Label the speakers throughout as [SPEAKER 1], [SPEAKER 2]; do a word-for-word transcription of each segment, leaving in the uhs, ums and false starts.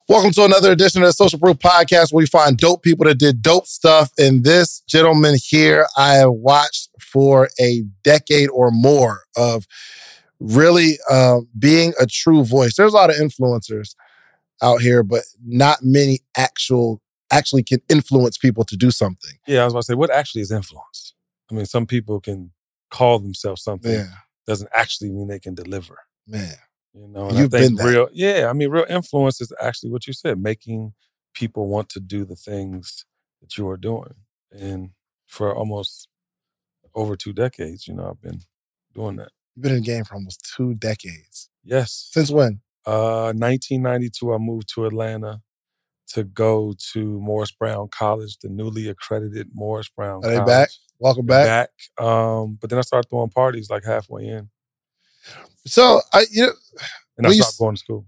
[SPEAKER 1] Welcome to another edition of the Social Proof Podcast, where we find dope people that did dope stuff. And this gentleman here, I have watched for a decade or more of really uh, being a true voice. There's a lot of influencers out here, but not many actual actually can influence people to do something.
[SPEAKER 2] Yeah, I was about to say, what actually is influence? I mean, some people can call themselves something.
[SPEAKER 1] Yeah.
[SPEAKER 2] Doesn't actually mean they can deliver.
[SPEAKER 1] Man.
[SPEAKER 2] You know, and
[SPEAKER 1] You've
[SPEAKER 2] I think
[SPEAKER 1] been that.
[SPEAKER 2] real, yeah, I mean, real influence is actually what you said, making people want to do the things that you are doing. And for almost over two decades, you know, I've been doing that.
[SPEAKER 1] You've been in the game for almost two decades.
[SPEAKER 2] Yes.
[SPEAKER 1] Since when?
[SPEAKER 2] Uh, nineteen ninety-two, I moved to Atlanta to go to Morris Brown College, the newly accredited Morris Brown
[SPEAKER 1] Are they
[SPEAKER 2] College.
[SPEAKER 1] back? Welcome back.
[SPEAKER 2] Back. Um, but then I started throwing parties like halfway in.
[SPEAKER 1] So, I, you know,
[SPEAKER 2] And I
[SPEAKER 1] Well, you
[SPEAKER 2] stopped
[SPEAKER 1] s-
[SPEAKER 2] going to school.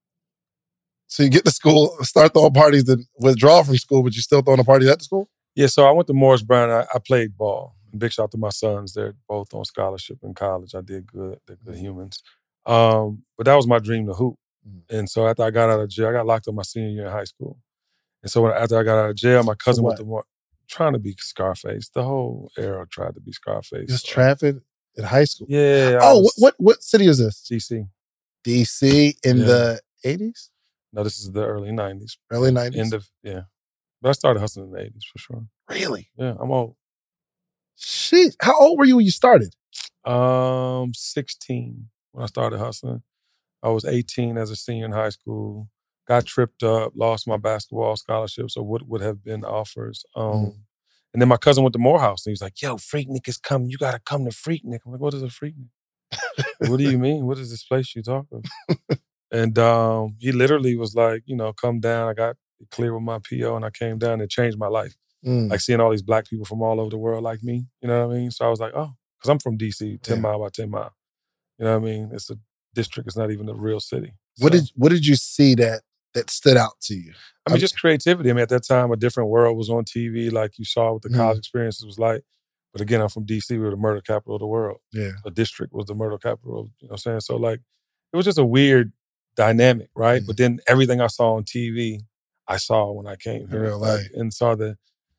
[SPEAKER 1] so you get to school, start throwing parties, then withdraw from school, but you still throwing the parties at the school?
[SPEAKER 2] Yeah, so I went to Morris Brown. I, I played ball. Big shout out to my sons. They're both on scholarship in college. I did good. They're good humans. Um, but that was my dream to hoop.
[SPEAKER 1] Mm.
[SPEAKER 2] And so after I got out of jail, I got locked up my senior year in high school. And so when, after I got out of jail, my cousin went
[SPEAKER 1] what?
[SPEAKER 2] to Morris, trying to be Scarface. The whole era tried to be Scarface.
[SPEAKER 1] You was trafficked in high school?
[SPEAKER 2] Yeah. I
[SPEAKER 1] Oh,
[SPEAKER 2] was
[SPEAKER 1] what, what what city is this?
[SPEAKER 2] D C.
[SPEAKER 1] D C in
[SPEAKER 2] Yeah.
[SPEAKER 1] the eighties?
[SPEAKER 2] No, this is the early nineties.
[SPEAKER 1] Early nineties?
[SPEAKER 2] End of, yeah. But I started hustling in the eighties for sure.
[SPEAKER 1] Really?
[SPEAKER 2] Yeah, I'm old.
[SPEAKER 1] Shit. How old were you when you started?
[SPEAKER 2] Um, sixteen when I started hustling. I was eighteen as a senior in high school. Got tripped up, lost my basketball scholarship, so what would have been offers. Um,
[SPEAKER 1] Mm.
[SPEAKER 2] And then my cousin went to Morehouse, and he was like, "Yo, Freaknik is coming. You got to come to Freaknik." I'm like, "What is a Freaknik?" "What do you mean? What is this place you talk of?" And um, he literally was like, you know, come down. I got clear with my P O, and I came down and it changed my life.
[SPEAKER 1] Mm.
[SPEAKER 2] Like seeing all these black people from all over the world like me, you know what I mean? So I was like, oh, because I'm from D C, ten
[SPEAKER 1] Yeah.
[SPEAKER 2] mile by ten mile. You know what I mean? It's a district, it's not even a real city.
[SPEAKER 1] What
[SPEAKER 2] So,
[SPEAKER 1] did what did you see that that stood out to you?
[SPEAKER 2] I mean, just creativity. I mean, at that time, a different world was on T V, like you saw what the
[SPEAKER 1] Mhm.
[SPEAKER 2] college experiences was like. But again, I'm from D C, we were the murder capital of the world.
[SPEAKER 1] Yeah.
[SPEAKER 2] A district was the murder capital, of, you know what I'm saying? So like, it was just a weird dynamic, right?
[SPEAKER 1] Mhm.
[SPEAKER 2] But then everything I saw on T V, I saw when I came
[SPEAKER 1] In
[SPEAKER 2] here.
[SPEAKER 1] real
[SPEAKER 2] Like,
[SPEAKER 1] life.
[SPEAKER 2] and saw the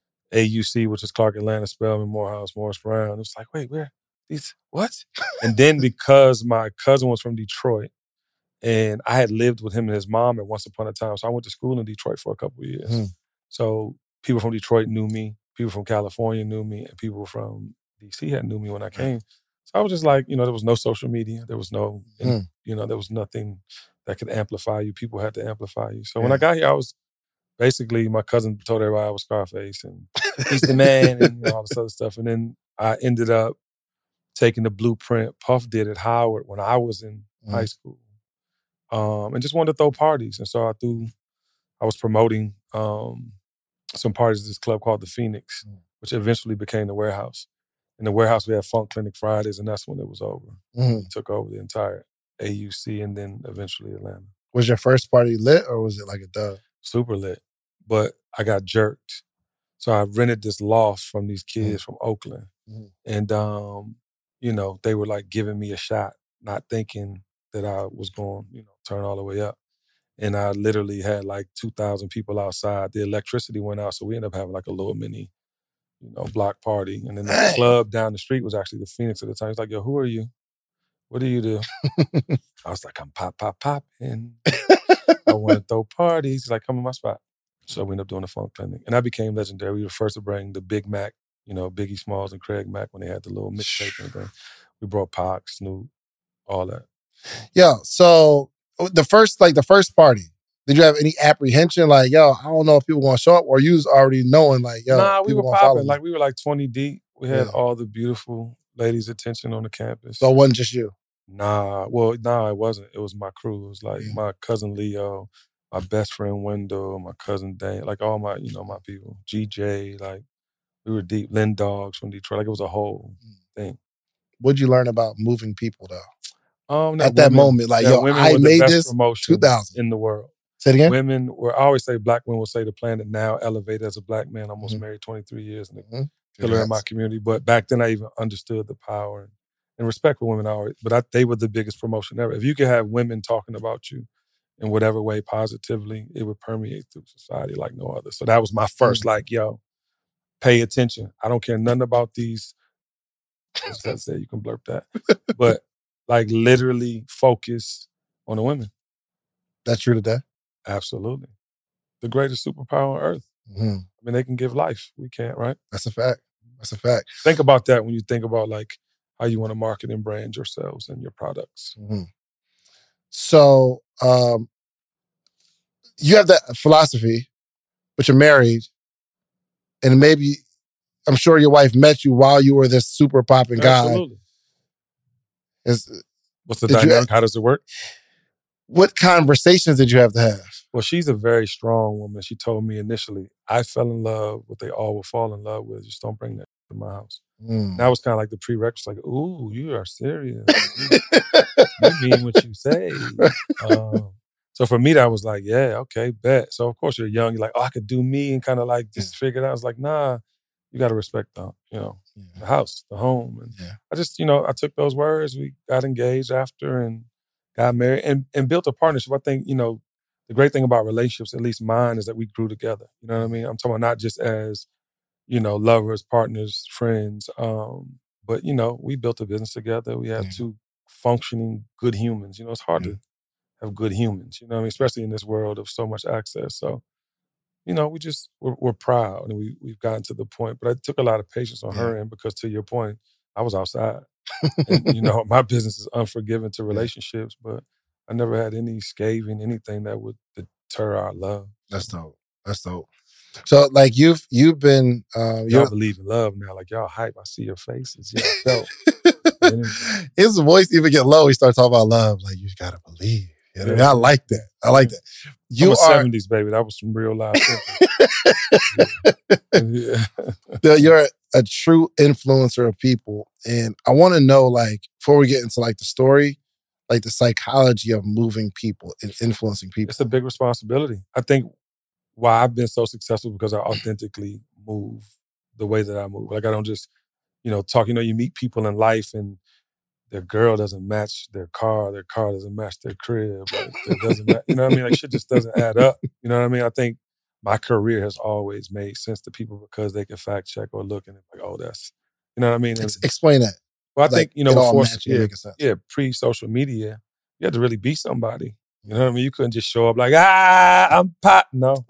[SPEAKER 2] A U C, which is Clark Atlanta, Spelman, Morehouse, Morris Brown. It was like, wait, where? These, what? And then because my cousin was from Detroit, and I had lived with him and his mom at once upon a time, so I went to school in Detroit for a couple of years.
[SPEAKER 1] Mhm.
[SPEAKER 2] So people from Detroit knew me, people from California knew me, and people from D C had knew me when I came. So I was just like, you know, there was no social media. There was no,
[SPEAKER 1] Mm.
[SPEAKER 2] you know, there was nothing that could amplify you. People had to amplify you. So when I
[SPEAKER 1] Yeah.
[SPEAKER 2] got here, I was basically, my cousin told everybody I was Scarface and he's the man and you know, all this other stuff. And then I ended up taking the blueprint Puff did at Howard when I was in
[SPEAKER 1] Mm.
[SPEAKER 2] high school. Um, and just wanted to throw parties. And so I threw, I was promoting um, some parties at this club called the Phoenix,
[SPEAKER 1] Mm.
[SPEAKER 2] which eventually became the Warehouse. In the Warehouse, we had Funk Clinic Fridays, and that's when it was over.
[SPEAKER 1] Mhm.
[SPEAKER 2] We took over the entire A U C and then eventually Atlanta.
[SPEAKER 1] Was your first party lit or was it like a dub?
[SPEAKER 2] Super lit. But I got jerked. So I rented this loft from these kids from Oakland.
[SPEAKER 1] Mhm.
[SPEAKER 2] And, um, you know, they were like giving me a shot, not thinking that I was going, you know, turn all the way up. And I literally had like two thousand people outside. The electricity went out, so we ended up having like a little mini, you know, block party. And then the
[SPEAKER 1] Dang.
[SPEAKER 2] club down the street was actually the Phoenix at the time. He's like, yo, who are you? What do you do? I was like, I'm pop, pop, popping. I want to throw parties. He's like, come in my spot. So we ended up doing a Funk Clinic. And that became legendary. We were the first to bring the Big Mac, you know, Biggie Smalls and Craig Mack when they had the little mixtape and thing. We brought Pac, Snoop, all that.
[SPEAKER 1] Yo, so the first, like the first party, did you have any apprehension? Like, yo, I don't know if people gonna show up, or you was already knowing, like, yo,
[SPEAKER 2] nah, we
[SPEAKER 1] people
[SPEAKER 2] were
[SPEAKER 1] gonna follow
[SPEAKER 2] popping.
[SPEAKER 1] me?
[SPEAKER 2] Like we were like twenty deep. We had
[SPEAKER 1] Yeah.
[SPEAKER 2] all the beautiful ladies' attention on the campus.
[SPEAKER 1] So it wasn't just you.
[SPEAKER 2] Nah, well, nah, it wasn't. It was my crew. It was like
[SPEAKER 1] Yeah.
[SPEAKER 2] my cousin Leo, my best friend Wendell, my cousin Dan, like all my, you know, my people. G J, like we were deep. Lynn Dogs from Detroit. Like it was a whole thing.
[SPEAKER 1] What'd you learn about moving people though?
[SPEAKER 2] Um,
[SPEAKER 1] At that moment, like, yo,
[SPEAKER 2] women
[SPEAKER 1] I
[SPEAKER 2] were the
[SPEAKER 1] made
[SPEAKER 2] best
[SPEAKER 1] this
[SPEAKER 2] promotion
[SPEAKER 1] two thousand.
[SPEAKER 2] in the world.
[SPEAKER 1] Say it again?
[SPEAKER 2] Women were, I always say black women will say the planet now elevate as a black man, almost
[SPEAKER 1] Mhm.
[SPEAKER 2] married twenty-three years and a
[SPEAKER 1] Mhm.
[SPEAKER 2] pillar in my
[SPEAKER 1] Congrats.
[SPEAKER 2] community. But back then I even understood the power and, and respect for women. I always, but I, they were the biggest promotion ever. If you could have women talking about you in whatever way positively, it would permeate through society like no other. So that was my first, like, yo, pay attention. I don't care nothing about these. I just had to say, you can blurb that. But like literally focus on the women.
[SPEAKER 1] That's true today?
[SPEAKER 2] Absolutely. The greatest superpower on earth.
[SPEAKER 1] Mm-hmm.
[SPEAKER 2] I mean, they can give life. We can't, right?
[SPEAKER 1] That's a fact. That's a fact.
[SPEAKER 2] Think about that when you think about like how you want to market and brand yourselves and your products.
[SPEAKER 1] Mm-hmm. So um, you have that philosophy, but you're married, and maybe I'm sure your wife met you while you were this super popping guy.
[SPEAKER 2] Absolutely.
[SPEAKER 1] Is,
[SPEAKER 2] What's the dynamic? You, How does it work?
[SPEAKER 1] What conversations did you have to have?
[SPEAKER 2] Well, she's a very strong woman. She told me initially, I fell in love, what they all will fall in love with. Just don't bring that to my house. Mm. That was kind of like the prerequisite, like, ooh, you are serious. you, you mean what you say. Um, so for me, that was like, yeah, okay, bet. So of course you're young. You're like, oh, I could do me and kind of like just yeah. figure it out. I was like, nah, you got to respect the, you know, yeah. the house, the home. And yeah. I just, you know, I took those words. We got engaged after and got married and, and built a partnership. I think, you know, the great thing about relationships, at least mine, is that we grew together. You know what I mean? I'm talking about not just as, you know, lovers, partners, friends, um, but, you know, we built a business together. We have yeah. two functioning good humans. You know, it's hard yeah. to have good humans, you know what I mean? Especially in this world of so much access. So, you know, we just, we're, we're proud and we, we've gotten to the point. But it took a lot of patience on yeah. her end because to your point, I was outside. And, you know, my business is unforgiving to relationships, but I never had any scathing, anything that would deter our love.
[SPEAKER 1] That's dope. That's dope. So, like, you've you've been... Uh,
[SPEAKER 2] y'all believe in love now. Like, y'all hype. I see your faces. Y'all felt.
[SPEAKER 1] His voice even get low. He starts talking about love. Like, you gotta believe. You know? yeah. I like that. I like that.
[SPEAKER 2] You I'm a are... seventies, baby. That was some real life.
[SPEAKER 1] yeah. You're a true influencer of people. And I want to know, like, before we get into, like, the story, like the psychology of moving people and influencing people.
[SPEAKER 2] It's a big responsibility. I think why I've been so successful because I authentically move the way that I move. Like I don't just, you know, talk, you know, you meet people in life and their girl doesn't match their car, their car doesn't match their crib. Like it doesn't match, you know what I mean? Like shit just doesn't add up. You know what I mean? I think my career has always made sense to people because they can fact check or look and it's like, oh, that's, you know what I mean? And,
[SPEAKER 1] Explain that.
[SPEAKER 2] Well, I
[SPEAKER 1] like,
[SPEAKER 2] think, you know, before, yeah, yeah, pre-social media, you had to really be somebody. You know what I mean? You couldn't just show up like, ah, I'm pot. No.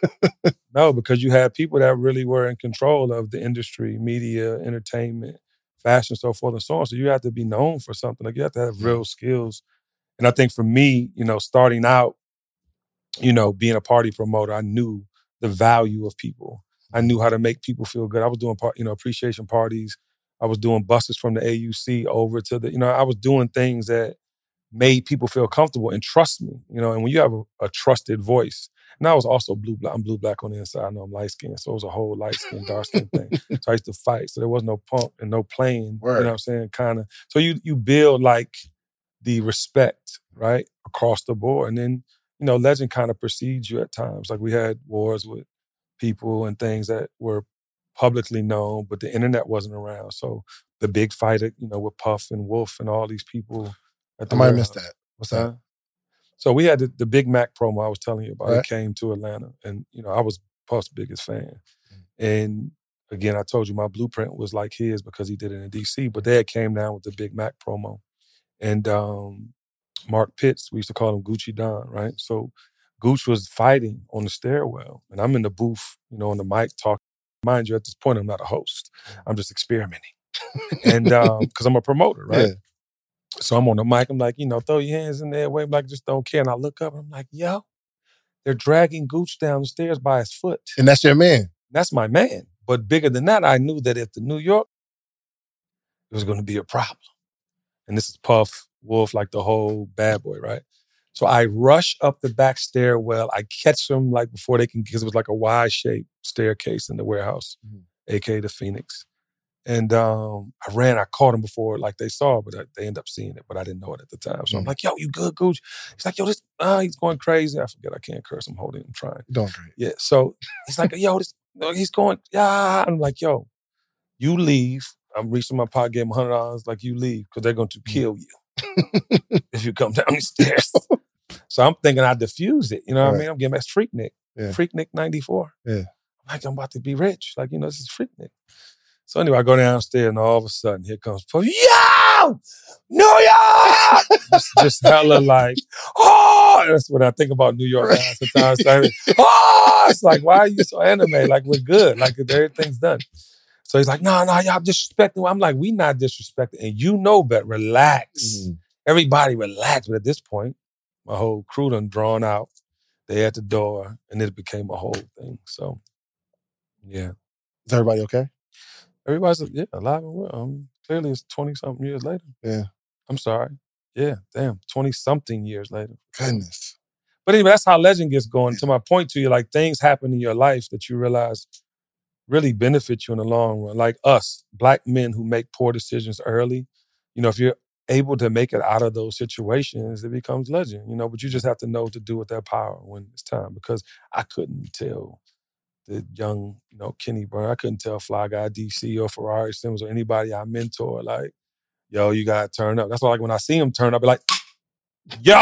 [SPEAKER 2] No, because you had people that really were in control of the industry, media, entertainment, fashion, so forth and so on. So you have to be known for something. Like you have to have real skills. And I think for me, you know, starting out, you know, being a party promoter, I knew the value of people. I knew how to make people feel good. I was doing, you know, appreciation parties. I was doing buses from the A U C over to the, you know, I was doing things that made people feel comfortable and trust me, you know, and when you have a, a trusted voice, and I was also blue black, I'm blue black on the inside, I know I'm light skinned, so it was a whole light skin, dark skin thing. So I used to fight, so there was no pump and no playing, Word. You know what I'm saying, kind of. So you you build like the respect, right, across the board. And then, you know, legend kind of precedes you at times. Like we had wars with people and things that were publicly known, but the internet wasn't around. So the big fight, you know, with Puff and Wolf and all these people.
[SPEAKER 1] I might have missed that. What's that? Uh,
[SPEAKER 2] so we had the, the Big Mac promo I was telling you about. Right. It came to Atlanta. And, you know, I was Puff's biggest fan. Mm-hmm. And again, I told you my blueprint was like his because he did it in D C, but they had came down with the Big Mac promo. And um, Mark Pitts, we used to call him Gucci Don, right? So Gooch was fighting on the stairwell. And I'm in the booth, you know, on the mic talking. Mind you, at this point, I'm not a host. I'm just experimenting. And because um, I'm a promoter, right? Yeah. So I'm on the mic. I'm like, you know, throw your hands in there. Wave like, just don't care. And I look up and I'm like, yo, they're dragging Gooch down the stairs by his foot.
[SPEAKER 1] And that's your man.
[SPEAKER 2] That's my man. But bigger than that, I knew that if the New York, it was going to be a problem. And this is Puff, Wolf, like the whole bad boy, right? So I rush up the back stairwell. I catch them like before they can, because it was like a Y-shaped staircase in the warehouse, mm-hmm. A K A the Phoenix. And um, I ran, I caught him before like they saw, but I, they ended up seeing it, but I didn't know it at the time. So mm-hmm. I'm like, yo, you good, Gooch? He's like, yo, this, uh, he's going crazy. I forget, I can't curse. I'm holding, I'm trying.
[SPEAKER 1] Don't drink.
[SPEAKER 2] Yeah, so he's like, yo, this, he's going, yeah. I'm like, yo, you leave. I'm reaching my pocket, gave him one hundred dollars, like you leave, because they're going to kill you if you come down these stairs. So I'm thinking I diffused it. You know what
[SPEAKER 1] Right.
[SPEAKER 2] I mean? I'm getting that's Freaknik.
[SPEAKER 1] Yeah.
[SPEAKER 2] Freaknik ninety-four.
[SPEAKER 1] Yeah.
[SPEAKER 2] I'm like, I'm about to be rich. Like, you know, this is Freaknik. So anyway, I go downstairs and all of a sudden, here comes Puffy. Yo! New York! just, just hella like, oh! That's what I think about New York
[SPEAKER 1] Right.
[SPEAKER 2] guys sometimes. Like, oh! It's like, why are you so anime? Like, we're good. Like, everything's done. So he's like, no, no, y'all disrespecting. I'm like, we not disrespecting. And you know better. Relax.
[SPEAKER 1] Mm-hmm.
[SPEAKER 2] Everybody relax. But at this point, my whole crew done drawn out. They at the door, and it became a whole thing. So, yeah.
[SPEAKER 1] Is everybody okay?
[SPEAKER 2] Everybody's, yeah, alive and well. I mean, clearly it's twenty-something years later.
[SPEAKER 1] Yeah.
[SPEAKER 2] I'm sorry. Yeah, damn, twenty-something years later.
[SPEAKER 1] Goodness.
[SPEAKER 2] But anyway, that's how legend gets going. To my point to you, like things happen in your life that you realize really benefit you in the long run. Like us, Black men who make poor decisions early, you know, if you're able to make it out of those situations, it becomes legend, you know, but you just have to know what to do with that power when it's time. Because I couldn't tell the young, you know, Kenny Burns, I couldn't tell Fly Guy D C or Ferrari Sims or anybody I mentor, like, yo, you gotta turn up. That's why, like, when I see him turn up, I be like, yo,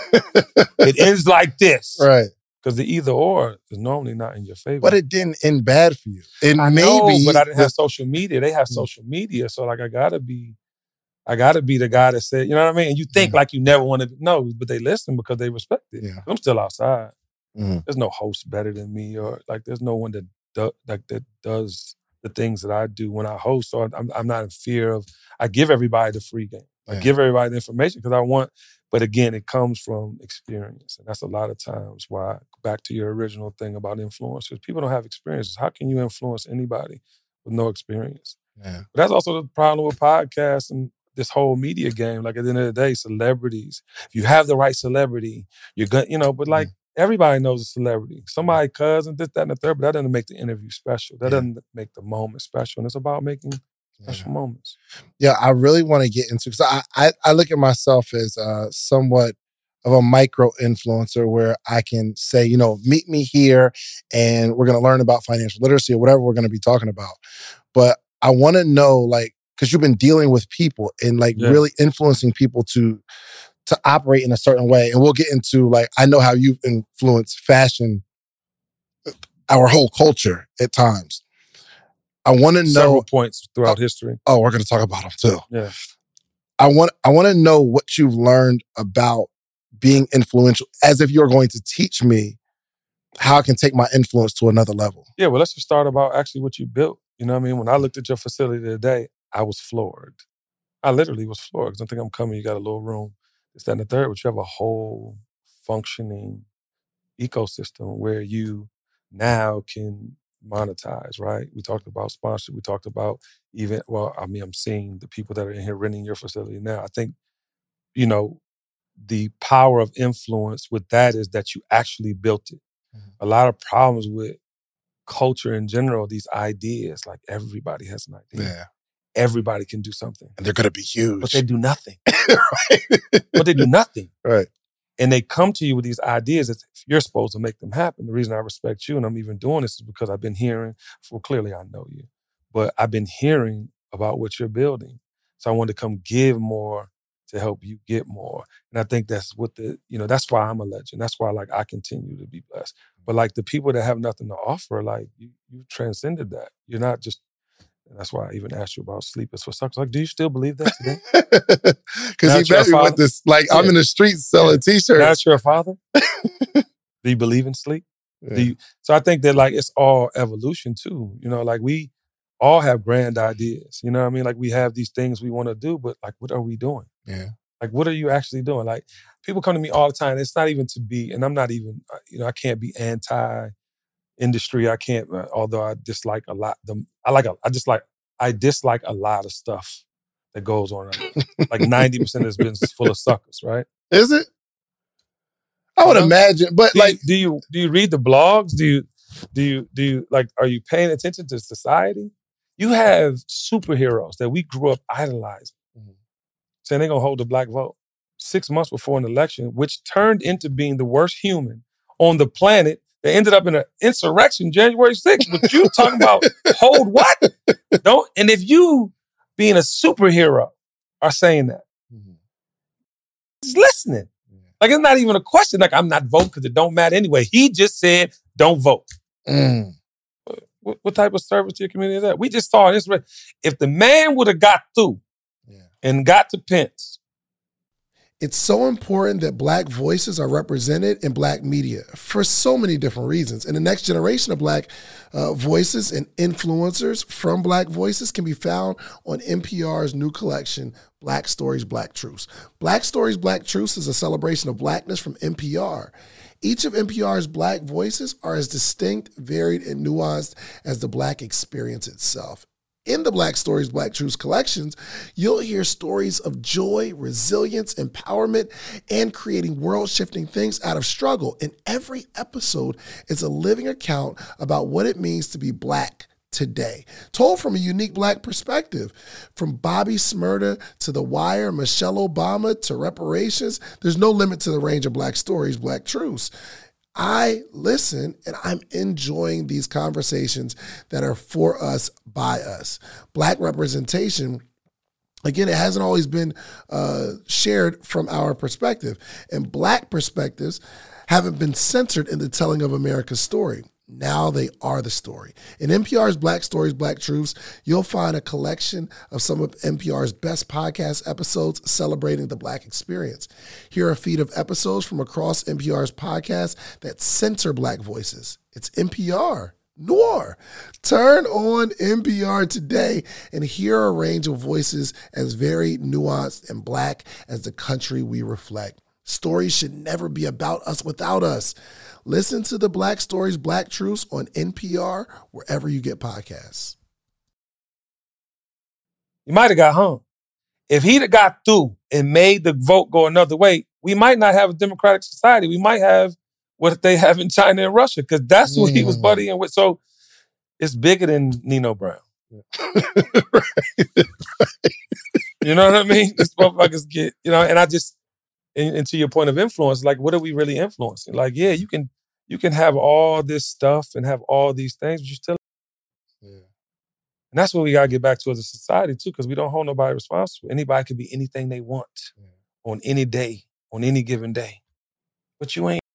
[SPEAKER 2] it ends like this.
[SPEAKER 1] Right.
[SPEAKER 2] Because the either or is normally not in your favor.
[SPEAKER 1] But it didn't end bad for you. It
[SPEAKER 2] I
[SPEAKER 1] maybe,
[SPEAKER 2] know, but I didn't
[SPEAKER 1] the,
[SPEAKER 2] have social media. They have social media. So, like, I gotta be, I gotta be the guy that said, you know what I mean? And you think, mm. like, you never want to know, but they listen because they respect it.
[SPEAKER 1] Yeah.
[SPEAKER 2] I'm still outside.
[SPEAKER 1] Mm.
[SPEAKER 2] There's no host better than me, or, like, there's no one that, do, like, that does the things that I do when I host. So I'm, I'm not in fear of, I give everybody the free game. I yeah. give everybody the information because I want, but again, it comes from experience. And that's a lot of times why, back to your original thing about influencers, people don't have experiences. How can you influence anybody with no experience?
[SPEAKER 1] Yeah.
[SPEAKER 2] But that's also the problem with podcasts and this whole media game. Like, at the end of the day, celebrities, if you have the right celebrity, you're going to, you know, but like, mm. everybody knows a celebrity. Somebody cousin, this, that, and the third, but that doesn't make the interview special. That yeah. doesn't make the moment special. And it's about making special yeah. moments.
[SPEAKER 1] Yeah, I really want to get into, because I, I, I look at myself as uh, somewhat of a micro influencer where I can say, you know, meet me here and we're going to learn about financial literacy or whatever we're going to be talking about. But I want to know, like, because you've been dealing with people and like yeah. really influencing people to to operate in a certain way. And we'll get into, like, I know how you've influenced fashion, our whole culture at times. I want to know
[SPEAKER 2] several points throughout
[SPEAKER 1] oh,
[SPEAKER 2] history.
[SPEAKER 1] Oh, we're going to talk about them too.
[SPEAKER 2] Yeah.
[SPEAKER 1] I want I want to know what you've learned about being influential, as if you're going to teach me how I can take my influence to another level.
[SPEAKER 2] Yeah, well, let's just start about actually what you built. You know what I mean? When I looked at your facility today, I was floored. I literally was floored because I think I'm coming, you got a little room, this, that, and the third, but you have a whole functioning ecosystem where you now can monetize, right? We talked about sponsorship. We talked about even, well, I mean, I'm seeing the people that are in here renting your facility now. I think, you know, the power of influence with that is that you actually built it. Mm-hmm. A lot of problems with culture in general, these ideas, like everybody has an idea.
[SPEAKER 1] Yeah.
[SPEAKER 2] Everybody can do something.
[SPEAKER 1] And they're going to be huge.
[SPEAKER 2] But they do nothing.
[SPEAKER 1] Right.
[SPEAKER 2] But they do nothing.
[SPEAKER 1] Right.
[SPEAKER 2] And they come to you with these ideas that you're supposed to make them happen. The reason I respect you and I'm even doing this is because I've been hearing, well, clearly I know you, but I've been hearing about what you're building. So I wanted to come give more to help you get more. And I think that's what the, you know, that's why I'm a legend. That's why, like, I continue to be blessed. But like the people that have nothing to offer, like you, you transcended that. You're not just, and that's why I even asked you about sleep is for suckers. Like, do you still believe that today?
[SPEAKER 1] Because he met me with this, like, yeah. I'm in the streets selling yeah. t-shirts.
[SPEAKER 2] Now that you're a father? Do you believe in sleep? Yeah. Do you, so I think that, like, it's all evolution too. You know, like, we all have grand ideas. You know what I mean? Like, we have these things we want to do, but like, what are we doing?
[SPEAKER 1] Yeah.
[SPEAKER 2] Like, what are you actually doing? Like, people come to me all the time. It's not even to be, and I'm not even, you know, I can't be anti-industry. I can't, although I dislike a lot. The, I like, a, I dislike, I dislike a lot of stuff that goes on. Like ninety percent of this business is full of suckers, right?
[SPEAKER 1] Is it? I would you know? imagine, but
[SPEAKER 2] do
[SPEAKER 1] like,
[SPEAKER 2] you, do you do you read the blogs? Do you do you do you like? Are you paying attention to society? You have superheroes that we grew up idolizing, mm-hmm. saying they're gonna hold the black vote six months before an election, which turned into being the worst human on the planet. They ended up in an insurrection January sixth. But you talking about hold what? Don't. And if you being a superhero are saying that, mm-hmm. just listening. Yeah. Like, it's not even a question. Like, I'm not voting because it don't matter anyway. He just said, don't vote.
[SPEAKER 1] Mm.
[SPEAKER 2] What, what type of service to your community is that? We just saw this. If the man would have got through yeah. and got to Pence.
[SPEAKER 1] It's so important that Black voices are represented in Black media for so many different reasons. And the next generation of Black uh, voices and influencers from Black voices can be found on N P R's new collection, Black Stories, Black Truths. Black Stories, Black Truths is a celebration of Blackness from N P R. Each of N P R's Black voices are as distinct, varied, and nuanced as the Black experience itself. In the Black Stories, Black Truths collections, you'll hear stories of joy, resilience, empowerment, and creating world-shifting things out of struggle. And every episode is a living account about what it means to be Black today, told from a unique Black perspective. From Bobby Shmurda to The Wire, Michelle Obama to reparations, there's no limit to the range of Black stories, Black truths. I listen and I'm enjoying these conversations that are for us, by us. Black representation, again, it hasn't always been uh, shared from our perspective. And Black perspectives haven't been centered in the telling of America's story. Now they are the story. In N P R's Black Stories, Black Truths, you'll find a collection of some of N P R's best podcast episodes celebrating the Black experience. Here are a feed of episodes from across N P R's podcasts that center Black voices. It's N P R Noir. Turn on N P R today and hear a range of voices as varied, nuanced, and Black as the country we reflect. Stories should never be about us without us. Listen to the Black Stories, Black Truths on N P R, wherever you get podcasts.
[SPEAKER 2] He might have got hung. If he'd have got through and made the vote go another way, we might not have a democratic society. We might have what they have in China and Russia, because that's who mm. he was buddying with. So it's bigger than Nino Brown. right. You know what I mean? These motherfuckers get, you know, and I just, and, and to your point of influence, like, what are we really influencing? Like, yeah, you can you can have all this stuff and have all these things, but you still. Yeah. And that's what we got to get back to as a society, too, because we don't hold nobody responsible. Anybody can be anything they want yeah. on any day, on any given day. But you ain't.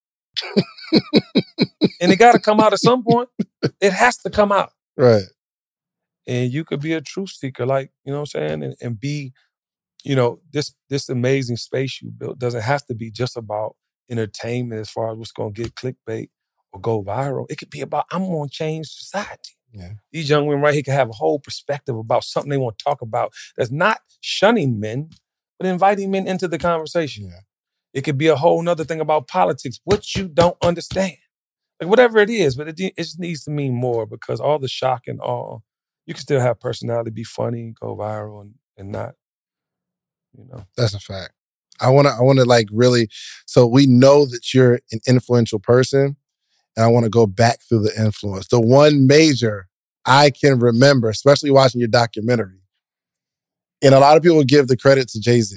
[SPEAKER 2] And it got to come out at some point. It has to come out.
[SPEAKER 1] Right.
[SPEAKER 2] And you could be a truth seeker, like, you know what I'm saying? And, and be, you know, this this amazing space you built doesn't have to be just about entertainment as far as what's going to get clickbait or go viral. It could be about, I'm going to change society. Yeah. These young women right here can have a whole perspective about something they want to talk about that's not shunning men, but inviting men into the conversation. Yeah. It could be a whole nother thing about politics, what you don't understand. Like, whatever it is, but it, it just needs to mean more, because all the shock and all, you can still have personality, be funny, go viral, and, and not, you know.
[SPEAKER 1] That's a fact. I want to, I want to like really, so we know that you're an influential person, and I want to go back through the influence. The one major I can remember, especially watching your documentary, and a lot of people give the credit to Jay-Z,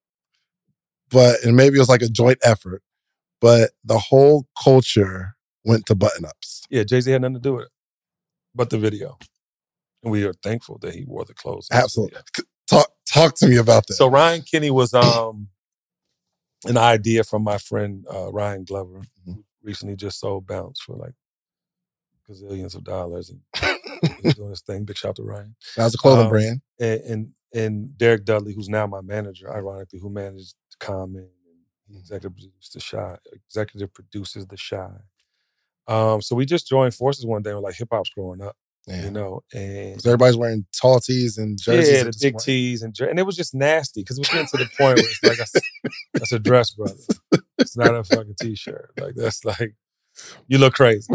[SPEAKER 1] but, and maybe it was like a joint effort, but the whole culture went to button-ups.
[SPEAKER 2] Yeah, Jay-Z had nothing to do with it, but the video. And we are thankful that he wore the clothes.
[SPEAKER 1] Absolutely. Talk, talk to me about that.
[SPEAKER 2] So Ryan Kinney was um, an idea from my friend uh, Ryan Glover, mm-hmm. who recently just sold Bounce for like gazillions of dollars. And he's doing his thing. Big shout out to Ryan.
[SPEAKER 1] That was a clothing
[SPEAKER 2] um,
[SPEAKER 1] brand.
[SPEAKER 2] And, and and Derek Dudley, who's now my manager, ironically, who managed Common and executive produces The Shy, executive produces The Shy. Um, so we just joined forces one day. We're like, hip hop's growing up, yeah. you know, and
[SPEAKER 1] so everybody's wearing tall tees and jerseys.
[SPEAKER 2] Yeah, the big point. tees and jer- and it was just nasty, because it was getting to the point where it's like, that's, that's a dress, brother. It's not a fucking t-shirt. Like, that's like, you look crazy.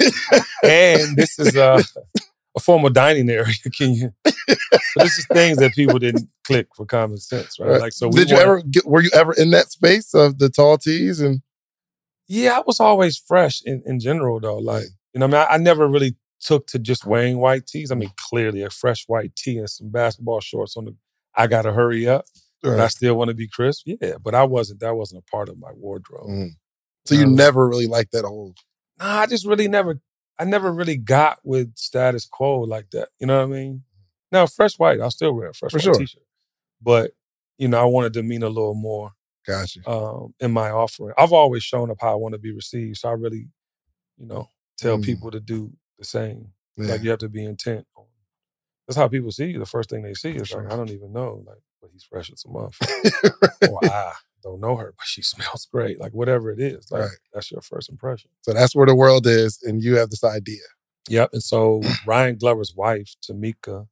[SPEAKER 2] And this is a, a formal dining area. Can you? So this is things that people didn't click for common sense, right?
[SPEAKER 1] right.
[SPEAKER 2] Like, so we
[SPEAKER 1] did you
[SPEAKER 2] wanted,
[SPEAKER 1] ever get? Were you ever in that space of the tall tees and?
[SPEAKER 2] Yeah, I was always fresh in, in general, though. Like, you know, I mean, I, I never really took to just wearing white tees. I mean, clearly a fresh white tee and some basketball shorts on the, I got to hurry up, right. but I still want to be crisp. Yeah, but I wasn't, that wasn't a part of my wardrobe. Mm.
[SPEAKER 1] So you um, never really liked that whole?
[SPEAKER 2] Nah, I just really never, I never really got with status quo like that. You know what I mean? Now, fresh white, I'll still wear a fresh
[SPEAKER 1] For
[SPEAKER 2] white
[SPEAKER 1] sure.
[SPEAKER 2] t-shirt. But, you know, I wanted to mean a little more.
[SPEAKER 1] Gotcha.
[SPEAKER 2] Um, in my offering. I've always shown up how I want to be received. So I really, you know, tell
[SPEAKER 1] Mm.
[SPEAKER 2] people to do the same.
[SPEAKER 1] Yeah.
[SPEAKER 2] Like you have to be intent on. That's how people see you. The first thing they see is
[SPEAKER 1] Sure.
[SPEAKER 2] like, I don't even know. Like, but he's fresh as a motherfucker. Or I don't know her, but she smells great. Like whatever it is. Like
[SPEAKER 1] Right.
[SPEAKER 2] that's your first impression.
[SPEAKER 1] So that's where the world is, and you have this idea.
[SPEAKER 2] Yep. And so Ryan Glover's wife, Tamika,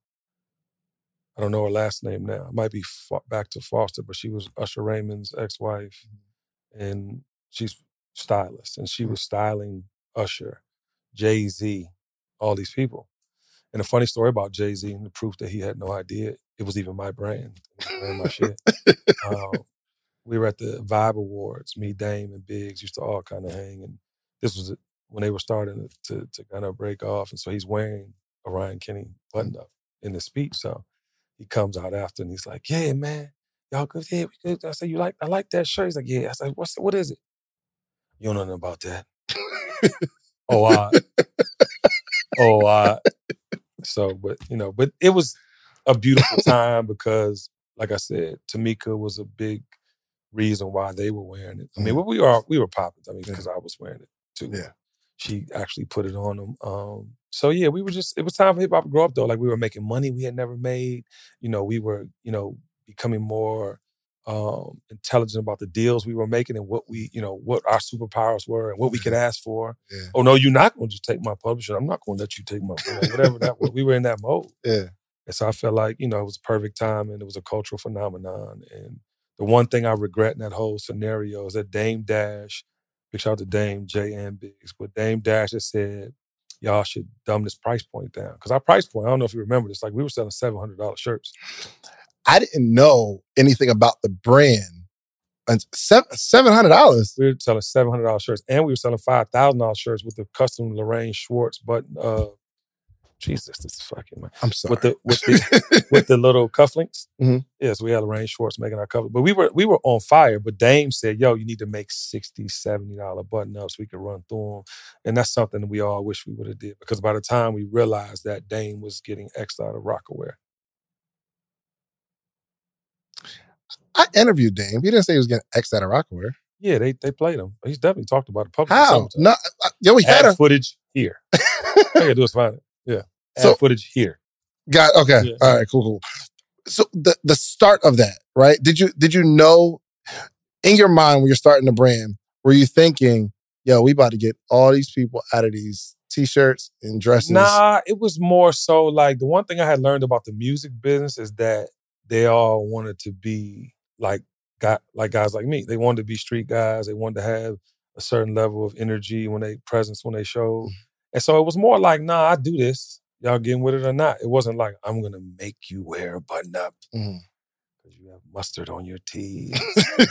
[SPEAKER 2] I don't know her last name now. It might be fa- back to Foster, but she was Usher Raymond's ex-wife. And she's stylist. And she was styling Usher, Jay-Z, all these people. And a funny story about Jay-Z and the proof that he had no idea it was even my brand. It was wearing my shit. Um, we were at the Vibe Awards. Me, Dame, and Biggs used to all kind of hang. And this was when they were starting to, to kind of break off. And so he's wearing a Ryan Kenny button-up in the speech. So he comes out after and he's like, yeah, man, y'all good? Yeah, we good. I said, you like, I like that shirt. He's like, yeah. I said, what's what is it? You don't know nothing about that. oh, I. Oh, I. So, but, you know, but it was a beautiful time because, like I said, Tamika was a big reason why they were wearing it. I mean,
[SPEAKER 1] Mm.
[SPEAKER 2] we were we were popping. I mean,
[SPEAKER 1] Yeah.
[SPEAKER 2] because I was wearing it too.
[SPEAKER 1] Yeah.
[SPEAKER 2] She actually put it on them. Um, so yeah, we were just, it was time for hip hop to grow up though. Like we were making money we had never made. You know, we were, you know, becoming more um, intelligent about the deals we were making and what we, you know, what our superpowers were and what we could ask for.
[SPEAKER 1] Yeah.
[SPEAKER 2] Oh no, you're not going to just take my publisher. I'm not going to let you take my, you know, whatever that was. We were in that mode.
[SPEAKER 1] Yeah.
[SPEAKER 2] And so I felt like, you know, it was a perfect time and it was a cultural phenomenon. And the one thing I regret in that whole scenario is that Dame Dash, big shout out to Dame, J and Biggs, but Dame Dash just said, y'all should dumb this price point down. Because our price point, I don't know if you remember this, like we were selling seven hundred dollars shirts.
[SPEAKER 1] I didn't know anything about the brand. And seven hundred dollars?
[SPEAKER 2] We were selling seven hundred dollars shirts and we were selling five thousand dollars shirts with the custom Lorraine Schwartz button. Uh, Jesus, this is fucking man.
[SPEAKER 1] I'm sorry.
[SPEAKER 2] With the with the, with the little cufflinks.
[SPEAKER 1] Mm-hmm.
[SPEAKER 2] Yeah, so we had Lorraine Schwartz making our cover. But we were we were on fire. But Dame said, yo, you need to make sixty dollars, seventy dollars button-ups so we could run through them. And that's something we all wish we would have did. Because by the time we realized that Dame was getting X'd out of Rocawear.
[SPEAKER 1] I interviewed Dame. He didn't say he was getting X'd out of Rocawear.
[SPEAKER 2] Yeah, they they played him. He's definitely talked about it publicly.
[SPEAKER 1] How? No, uh, yo, we had a
[SPEAKER 2] footage here. All you gotta do is find it. Yeah. Add
[SPEAKER 1] So-
[SPEAKER 2] footage here.
[SPEAKER 1] Got okay.
[SPEAKER 2] Yeah.
[SPEAKER 1] All right, cool, cool. So the the start of that, right? Did you did you know in your mind when you're starting the brand, were you thinking, yo, we about to get all these people out of these t-shirts and dresses?
[SPEAKER 2] Nah, it was more so like the one thing I had learned about the music business is that they all wanted to be like got like guys like me. They wanted to be street guys. They wanted to have a certain level of energy when they presence when they showed. Mm-hmm. And so it was more like, nah, I do this. Y'all getting with it or not? It wasn't like, I'm going to make you wear a button up because mm-hmm. you have mustard on your teeth.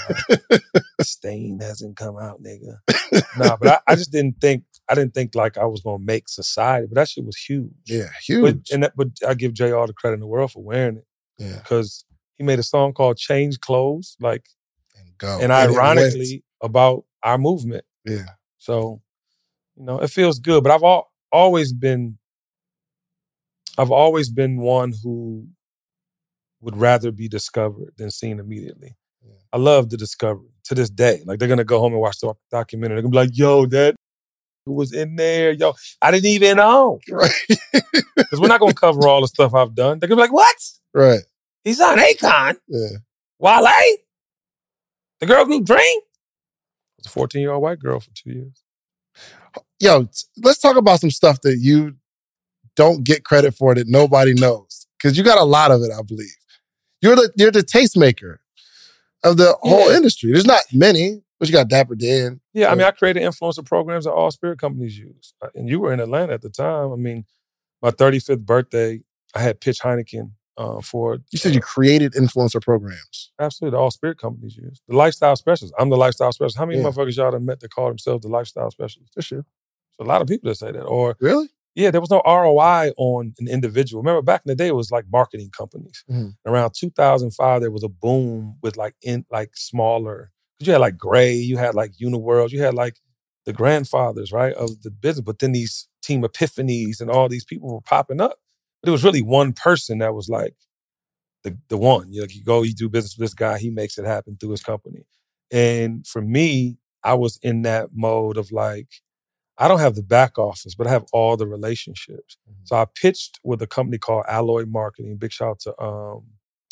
[SPEAKER 2] Stain hasn't come out, nigga. Nah, but I, I just didn't think, I didn't think like I was going to make society, but that shit was huge.
[SPEAKER 1] Yeah, huge.
[SPEAKER 2] But, and that, but I give Jay all the credit in the world for wearing it.
[SPEAKER 1] Yeah.
[SPEAKER 2] Because he made a song called Change Clothes, like,
[SPEAKER 1] and go.
[SPEAKER 2] And, and ironically, about our movement.
[SPEAKER 1] Yeah.
[SPEAKER 2] So, you know, it feels good. But I've all, always been, I've always been one who would rather be discovered than seen immediately. Yeah. I love the discovery to this day. Like, they're going to go home and watch the documentary. They're going to be like, yo, that was in there. Yo, I didn't even know.
[SPEAKER 1] Right.
[SPEAKER 2] Because we're not going to cover all the stuff I've done. They're going to be like, what?
[SPEAKER 1] Right.
[SPEAKER 2] He's on Akon.
[SPEAKER 1] Yeah.
[SPEAKER 2] Wale? The girl group Dream? I was a fourteen-year-old white girl for two years.
[SPEAKER 1] Yo, let's talk about some stuff that you don't get credit for that nobody knows. Because you got a lot of it, I believe. You're the you're the tastemaker of the yeah. whole industry. There's not many, but you got Dapper Dan.
[SPEAKER 2] Yeah, so. I mean, I created influencer programs that all spirit companies use. And you were in Atlanta at the time. I mean, my thirty-fifth birthday, I had Pitch Heineken uh, for...
[SPEAKER 1] You said
[SPEAKER 2] uh,
[SPEAKER 1] you created influencer programs.
[SPEAKER 2] Absolutely, all spirit companies use. The lifestyle specialist. I'm the lifestyle specialist. How many
[SPEAKER 1] yeah.
[SPEAKER 2] motherfuckers y'all have met that call themselves the lifestyle specialist?
[SPEAKER 1] For sure.
[SPEAKER 2] So a lot of people that say that. Or
[SPEAKER 1] Really?
[SPEAKER 2] Yeah, there was no R O I on an individual. Remember, back in the day, it was like marketing companies. Mm-hmm. Around two thousand five, there was a boom with like in like smaller. Because you had like Gray, you had like Uniworld, you had like the grandfathers, right, of the business. But then these Team Epiphanies and all these people were popping up. But it was really one person that was like the the one. You like you go, you do business with this guy, he makes it happen through his company. And for me, I was in that mode of like, I don't have the back office, but I have all the relationships. Mm-hmm. So I pitched with a company called Alloy Marketing. Big shout out to um,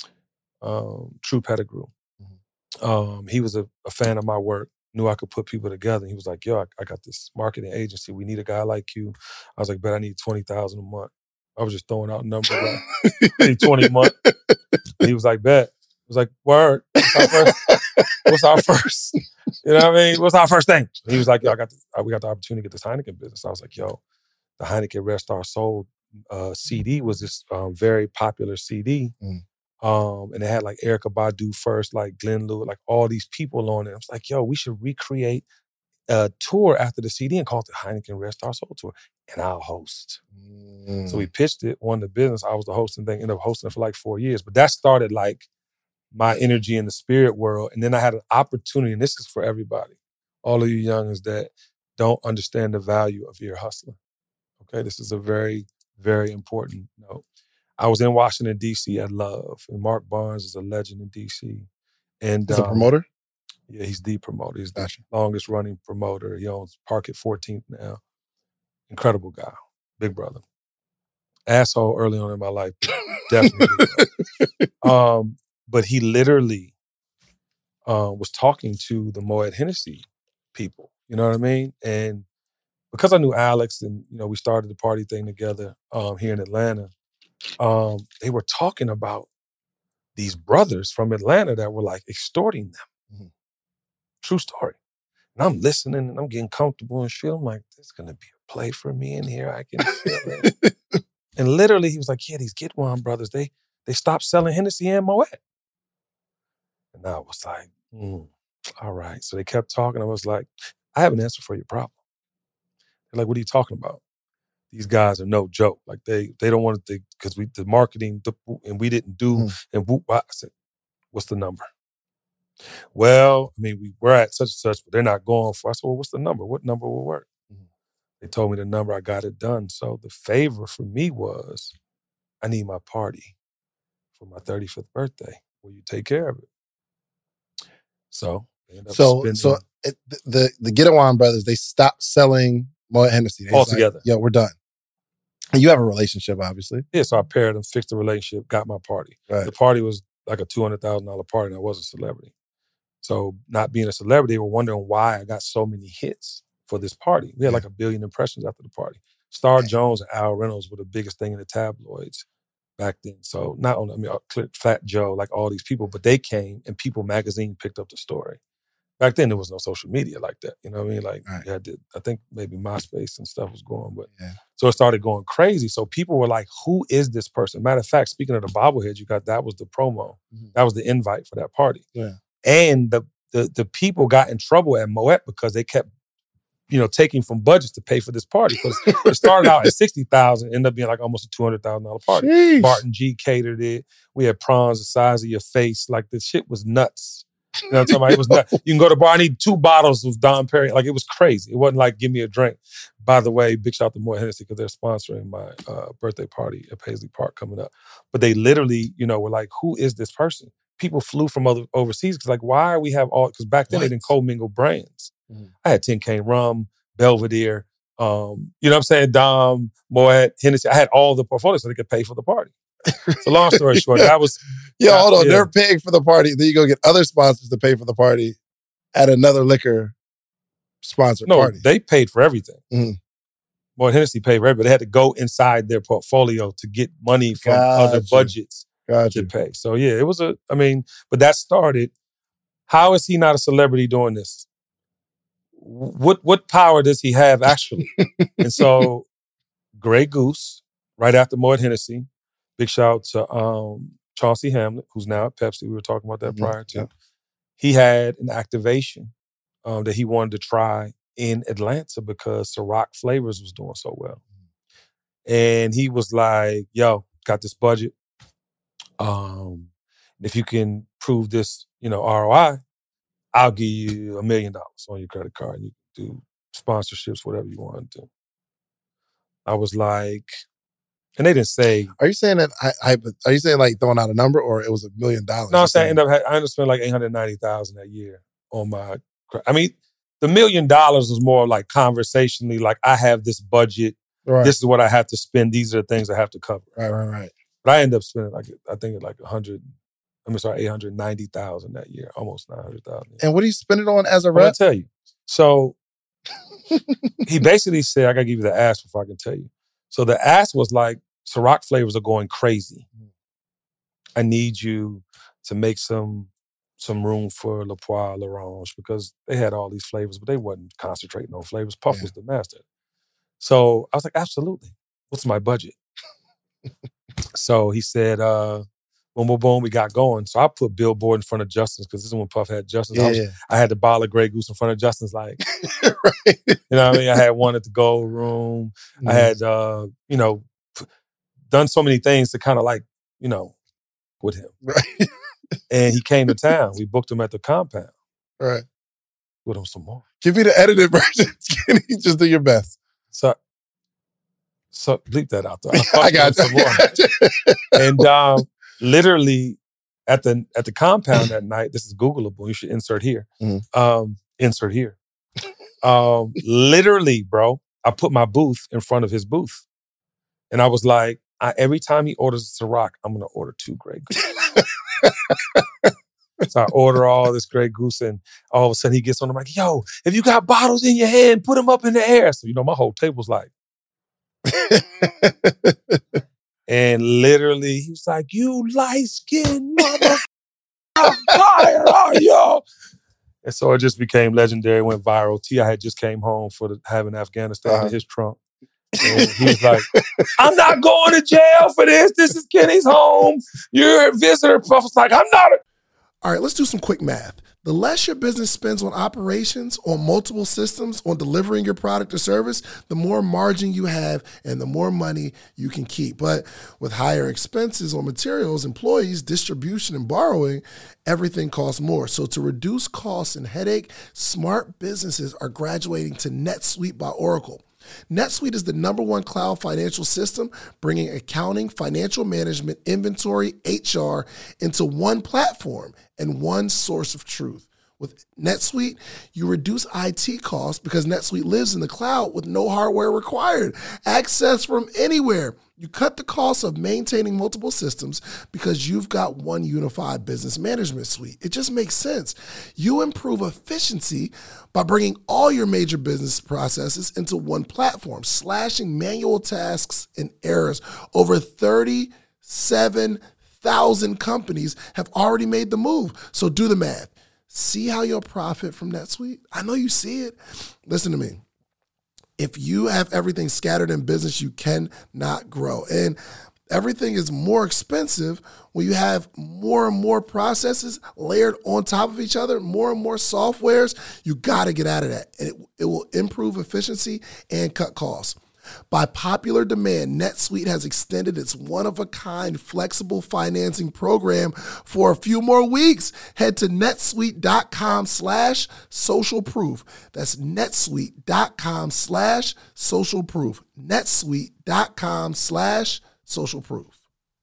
[SPEAKER 2] um, True Pettigrew. Mm-hmm. Um, he was a, a fan of my work, knew I could put people together. He was like, yo, I, I got this marketing agency. We need a guy like you. I was like, bet I need twenty thousand dollars a month. I was just throwing out numbers like, I need twenty a month. And he was like, bet. I was like, word. What's our first? What's our first? You know what I mean? What's our first thing? And he was like, yo, I got this, we got the opportunity to get this Heineken business. I was like, yo, the Heineken Rest Our Soul uh, C D was this um, very popular C D. Mm. Um, and it had like Erykah Badu first, like Glenn Lewis, like all these people on it. I was like, yo, we should recreate a tour after the C D and call it the Heineken Rest Our Soul Tour. And I'll host. Mm. So we pitched it, won the business. I was the hosting thing, ended up hosting it for like four years. But that started like my energy in the spirit world. And then I had an opportunity, and this is for everybody, all of you youngins that don't understand the value of ear hustling. Okay, this is a very, very important note. I was in Washington, D C at Love, and Mark Barnes is a legend in D C. And
[SPEAKER 1] he's um, a promoter?
[SPEAKER 2] Yeah, he's the promoter. He's the
[SPEAKER 1] gotcha.
[SPEAKER 2] longest running promoter. He owns Park at fourteenth now. Incredible guy, big brother. Asshole early on in my life, definitely. um, but he literally uh, was talking to the Moet Hennessy people. You know what I mean? And because I knew Alex, and you know, we started the party thing together um, here in Atlanta. Um, they were talking about these brothers from Atlanta that were like extorting them. Mm-hmm. True story. And I'm listening and I'm getting comfortable and shit. I'm like, there's gonna be a play for me in here. I can feel it. And literally he was like, yeah, these Get One brothers, they they stopped selling Hennessy and Moet. And I was like, mm, all right. So they kept talking. I was like, I have an answer for your problem. They're like, what are you talking about? These guys are no joke. Like they they don't want to, because we the marketing the, and we didn't do mm. and whoop. I said, what's the number? Well, I mean, we were at such and such, but they're not going for. I said, well, what's the number? What number will work? Mm-hmm. They told me the number. I got it done. So the favor for me was, I need my party for my thirty-fifth birthday. Will you take care of it? So they ended up
[SPEAKER 1] so
[SPEAKER 2] spending,
[SPEAKER 1] so it, the the Get One brothers, they stopped selling Moet Hennessy they
[SPEAKER 2] altogether.
[SPEAKER 1] Like, yeah, we're done. And you have a relationship, obviously.
[SPEAKER 2] Yeah, so I paired them, fixed the relationship, got my party.
[SPEAKER 1] Right.
[SPEAKER 2] The party was like a two hundred thousand dollars party, and I was a celebrity. So not being a celebrity, they were wondering why I got so many hits for this party. We had like a billion impressions after the party. Star okay. Jones and Al Reynolds were the biggest thing in the tabloids back then. So not only, I mean, Fat Joe, like all these people, but they came and People magazine picked up the story. Back then, there was no social media like that. You know what I mean? Like, right. yeah, I, did, I think maybe MySpace and stuff was going, but
[SPEAKER 1] yeah.
[SPEAKER 2] So it started going crazy. So people were like, who is this person? Matter of fact, speaking of the bobblehead, you got, that was the promo. Mm-hmm. That was the invite for that party.
[SPEAKER 1] Yeah.
[SPEAKER 2] And the, the the people got in trouble at Moet because they kept, you know, taking from budgets to pay for this party. Because it started out at sixty thousand dollars, ended up being like almost a two hundred thousand dollars party.
[SPEAKER 1] Jeez.
[SPEAKER 2] Barton G catered it. We had prawns the size of your face. Like, the shit was nuts. You know what I'm talking about? It was nuts. You can go to bar, I need two bottles of Dom Perignon. Like, it was crazy. It wasn't like, give me a drink. By the way, big shout out to Moet Hennessy because they're sponsoring my uh, birthday party at Paisley Park coming up. But they literally, you know, were like, who is this person? People flew from other overseas because, like, why are we have all? Because back then what? They didn't co-mingle brands. Mm-hmm. I had ten K Rum, Belvedere, um, you know what I'm saying? Dom, Moet, Hennessy. I had all the portfolios so they could pay for the party. So long story short, that was...
[SPEAKER 1] Yo, hold on. Yeah. They're paying for the party. Then you go get other sponsors to pay for the party at another liquor sponsored
[SPEAKER 2] no,
[SPEAKER 1] party.
[SPEAKER 2] No, they paid for everything.
[SPEAKER 1] Mm-hmm.
[SPEAKER 2] Moet Hennessy paid for everything, but they had to go inside their portfolio to get money from
[SPEAKER 1] gotcha.
[SPEAKER 2] other budgets
[SPEAKER 1] gotcha.
[SPEAKER 2] to pay. So yeah, it was a, I mean, but that started, how is he not a celebrity doing this? What what power does he have actually? And so Grey Goose, right after Moet Hennessy, big shout out to um, Chauncey Hamlet, who's now at Pepsi. We were talking about that mm-hmm. prior to. Yeah. He had an activation um, that he wanted to try in Atlanta because Ciroc Flavors was doing so well. And he was like, yo, got this budget. Um, if you can prove this, you know, R O I, I'll give you a million dollars on your credit card. You can do sponsorships, whatever you want to do. I was like, and they didn't say.
[SPEAKER 1] Are you saying that? I, I are you saying like throwing out a number, or it was a million dollars?
[SPEAKER 2] No, I'm saying I ended up I ended up spending like eight hundred ninety thousand that year. on my, I mean, the million dollars was more like conversationally, like I have this budget.
[SPEAKER 1] Right.
[SPEAKER 2] This is what I have to spend. These are the things I have to cover.
[SPEAKER 1] Right, right, right.
[SPEAKER 2] But I ended up spending like, I think like a hundred, I'm sorry, eight hundred ninety thousand that year, almost nine hundred thousand.
[SPEAKER 1] And what do you spend it on as a
[SPEAKER 2] rep? I'll
[SPEAKER 1] rep?
[SPEAKER 2] tell you. So he basically said, I got to give you the ask before I can tell you. So the ask was like, Ciroc flavors are going crazy. I need you to make some some room for La Poire, L'Orange, because they had all these flavors, but they wasn't concentrating on flavors. Puff yeah. was the master. So I was like, absolutely. What's my budget? So he said, uh, boom, boom, boom, we got going. So I put Billboard in front of Justin's because this is when Puff had Justin's.
[SPEAKER 1] Yeah,
[SPEAKER 2] I, was,
[SPEAKER 1] yeah.
[SPEAKER 2] I had the bottle of Grey Goose in front of Justin's, like,
[SPEAKER 1] right.
[SPEAKER 2] You know what I mean? I had one at the Gold Room. Mm-hmm. I had, uh, you know, p- done so many things to kind of like, you know, with him.
[SPEAKER 1] Right.
[SPEAKER 2] And he came to town. We booked him at the compound.
[SPEAKER 1] Right.
[SPEAKER 2] With him some more.
[SPEAKER 1] Give me the edited version. Just do your best.
[SPEAKER 2] So, so bleep that out though.
[SPEAKER 1] I, I got
[SPEAKER 2] some more. And um, literally at the at the compound that night, this is Googleable. You should insert here.
[SPEAKER 1] Mm-hmm.
[SPEAKER 2] Um, insert here. Um, literally, bro, I put my booth in front of his booth, and I was like, I, every time he orders a Ciroc, I'm gonna order two Grey Goose. So I order all this Grey Goose, and all of a sudden he gets on. I'm like, yo, if you got bottles in your hand, put them up in the air. So you know, my whole table's like. And literally, he was like, you light-skinned motherfucker, I'm tired of you. And so it just became legendary, went viral. T I had just came home for the, having Afghanistan uh-huh. in his trunk. And he was like, I'm not going to jail for this. This is Kenny's home. You're a visitor. Puff was like, I'm not a...
[SPEAKER 3] All right, let's do some quick math. The less your business spends on operations, on multiple systems, on delivering your product or service, the more margin you have and the more money you can keep. But with higher expenses on materials, employees, distribution, and borrowing, everything costs more. So to reduce costs and headache, smart businesses are graduating to NetSuite by Oracle. NetSuite is the number one cloud financial system, bringing accounting, financial management, inventory, H R into one platform and one source of truth. With NetSuite, you reduce I T costs because NetSuite lives in the cloud with no hardware required. Access from anywhere. You cut the cost of maintaining multiple systems because you've got one unified business management suite. It just makes sense. You improve efficiency by bringing all your major business processes into one platform, slashing manual tasks and errors. Over thirty-seven thousand companies have already made the move. So do the math. See how you'll profit from NetSuite? I know you see it. Listen to me. If you have everything scattered in business, you cannot grow. And everything is more expensive when you have more and more processes layered on top of each other, more and more softwares. You got to get out of that. And it, it will improve efficiency and cut costs. By popular demand, NetSuite has extended its one-of-a-kind flexible financing program for a few more weeks. Head to netsuite.com slash social proof. That's netsuite.com slash social proof. netsuite.com slash social proof.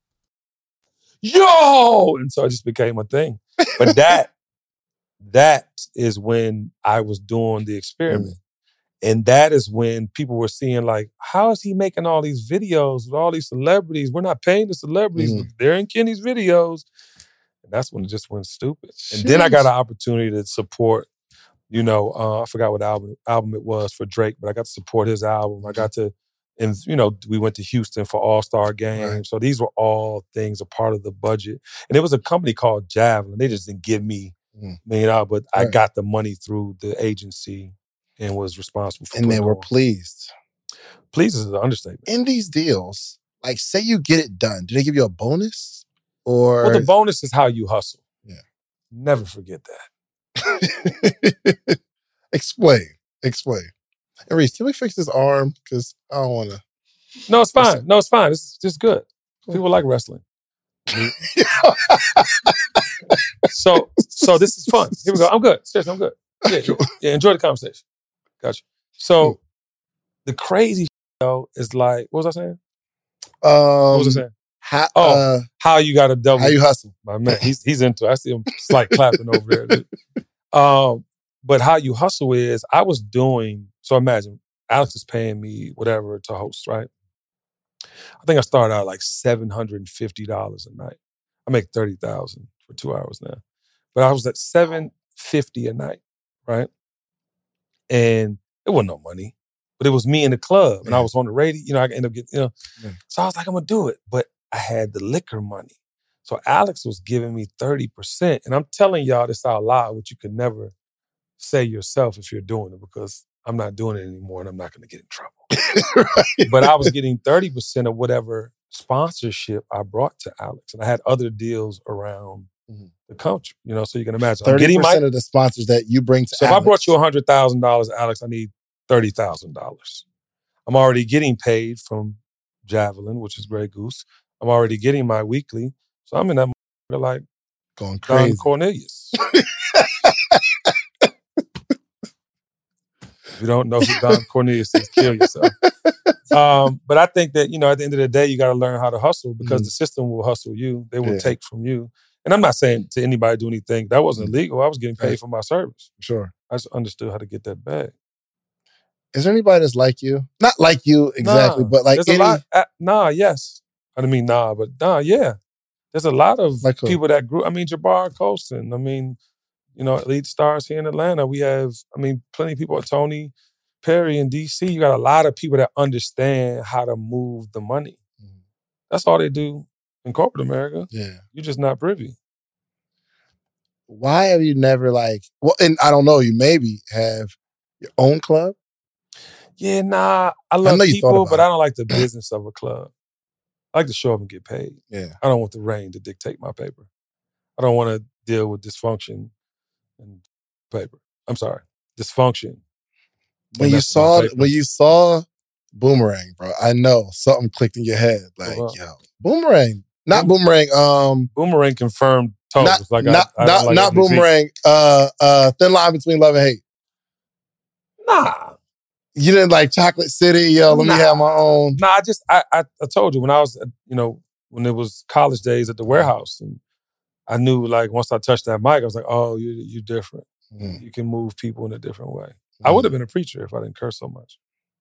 [SPEAKER 2] Yo! And so it just became a thing. But that, that is when I was doing the experiment. Mm. And that is when people were seeing like, how is he making all these videos with all these celebrities? We're not paying the celebrities, mm. but they're in Kenny's videos. And that's when it just went stupid. Jeez. And then I got an opportunity to support, you know, uh, I forgot what album album it was for Drake, but I got to support his album. I got to, and you know, we went to Houston for All-Star Game. Right. So these were all things a part of the budget. And it was a company called Javelin. They just didn't give me mm. a million dollars, but right. I got the money through the agency. And was responsible for
[SPEAKER 1] And they were
[SPEAKER 2] on. pleased. Pleased is an understatement.
[SPEAKER 1] In these deals, like say you get it done, do they give you a bonus? Or
[SPEAKER 2] Well, the bonus is how you hustle.
[SPEAKER 1] Yeah.
[SPEAKER 2] Never forget that.
[SPEAKER 1] Explain. Explain. And Reese, can we fix this arm? Because I don't want to.
[SPEAKER 2] No, it's fine. No, it's fine. It's just good. People like wrestling. so, so this is fun. Here we go. I'm good. Seriously, I'm good. Yeah, yeah. yeah enjoy the conversation. Gotcha. So the crazy though is like, what was I saying?
[SPEAKER 1] Um,
[SPEAKER 2] what was I saying?
[SPEAKER 1] How,
[SPEAKER 2] oh,
[SPEAKER 1] uh,
[SPEAKER 2] how you got to double.
[SPEAKER 1] How you hustle.
[SPEAKER 2] My man, he's he's into it. I see him like clapping over there. Um, but how you hustle is, I was doing, so imagine, Alex is paying me whatever to host, right? I think I started out like seven hundred fifty dollars a night. I make thirty thousand dollars for two hours now. But I was at seven hundred fifty dollars a night, right? And it wasn't no money, but it was me in the club. And
[SPEAKER 1] yeah.
[SPEAKER 2] I was on the radio, you know, I ended up getting, you know.
[SPEAKER 1] Yeah.
[SPEAKER 2] So I was like, I'm gonna do it. But I had the liquor money. So Alex was giving me thirty percent. And I'm telling y'all this out loud, which you could never say yourself if you're doing it, because I'm not doing it anymore and I'm not gonna get in trouble. Right. But I was getting thirty percent of whatever sponsorship I brought to Alex. And I had other deals around mm-hmm. the country, you know, so you can imagine.
[SPEAKER 1] thirty percent my, of the sponsors that you bring to
[SPEAKER 2] So
[SPEAKER 1] Alex.
[SPEAKER 2] if I brought you one hundred thousand dollars, Alex, I need thirty thousand dollars. I'm already getting paid from Javelin, which is Grey Goose. I'm already getting my weekly. So I'm in that like
[SPEAKER 1] going crazy.
[SPEAKER 2] Don Cornelius. If you don't know who Don Cornelius is, kill yourself. Um, but I think that, you know, at the end of the day, you got to learn how to hustle, because mm. the system will hustle you. They will yeah. take from you. And I'm not saying to anybody do anything. That wasn't mm. illegal. I was getting paid right. for my service.
[SPEAKER 1] Sure.
[SPEAKER 2] I just understood how to get that bag.
[SPEAKER 1] Is there anybody that's like you? Not like you exactly,
[SPEAKER 2] nah,
[SPEAKER 1] but like any...
[SPEAKER 2] a lot. Uh, nah, yes. I didn't mean nah, but nah, yeah. There's a lot of like people that grew. I mean, Jabbar Colston. I mean, you know, elite stars here in Atlanta. We have, I mean, plenty of people. Tony Perry in D C. You got a lot of people that understand how to move the money. Mm-hmm. That's all they do in corporate America.
[SPEAKER 1] Yeah.
[SPEAKER 2] You're just not privy.
[SPEAKER 1] Why have you never like, well, and I don't know, you maybe have your own club?
[SPEAKER 2] Yeah, nah. I love I people, but it. I don't like the business of a club. I like to show up and get paid.
[SPEAKER 1] Yeah.
[SPEAKER 2] I don't want the rain to dictate my paper. I don't want to deal with dysfunction and paper. I'm sorry, dysfunction.
[SPEAKER 1] When you saw when you saw Boomerang, bro, I know something clicked in your head. Like, uh-huh. yo, Boomerang, not Boom- Boomerang. Um,
[SPEAKER 2] Boomerang confirmed toes.
[SPEAKER 1] Not,
[SPEAKER 2] like
[SPEAKER 1] not,
[SPEAKER 2] I, I
[SPEAKER 1] not,
[SPEAKER 2] like
[SPEAKER 1] not Boomerang. Uh, uh, Thin Line Between Love and Hate.
[SPEAKER 2] Nah,
[SPEAKER 1] you didn't like Chocolate City. Yo, let nah. me have my own.
[SPEAKER 2] Nah, I just I, I I told you when I was you know when it was college days at the warehouse, and I knew like once I touched that mic, I was like, oh, you you're different. Mm. You can move people in a different way. I would have been a preacher if I didn't curse so much.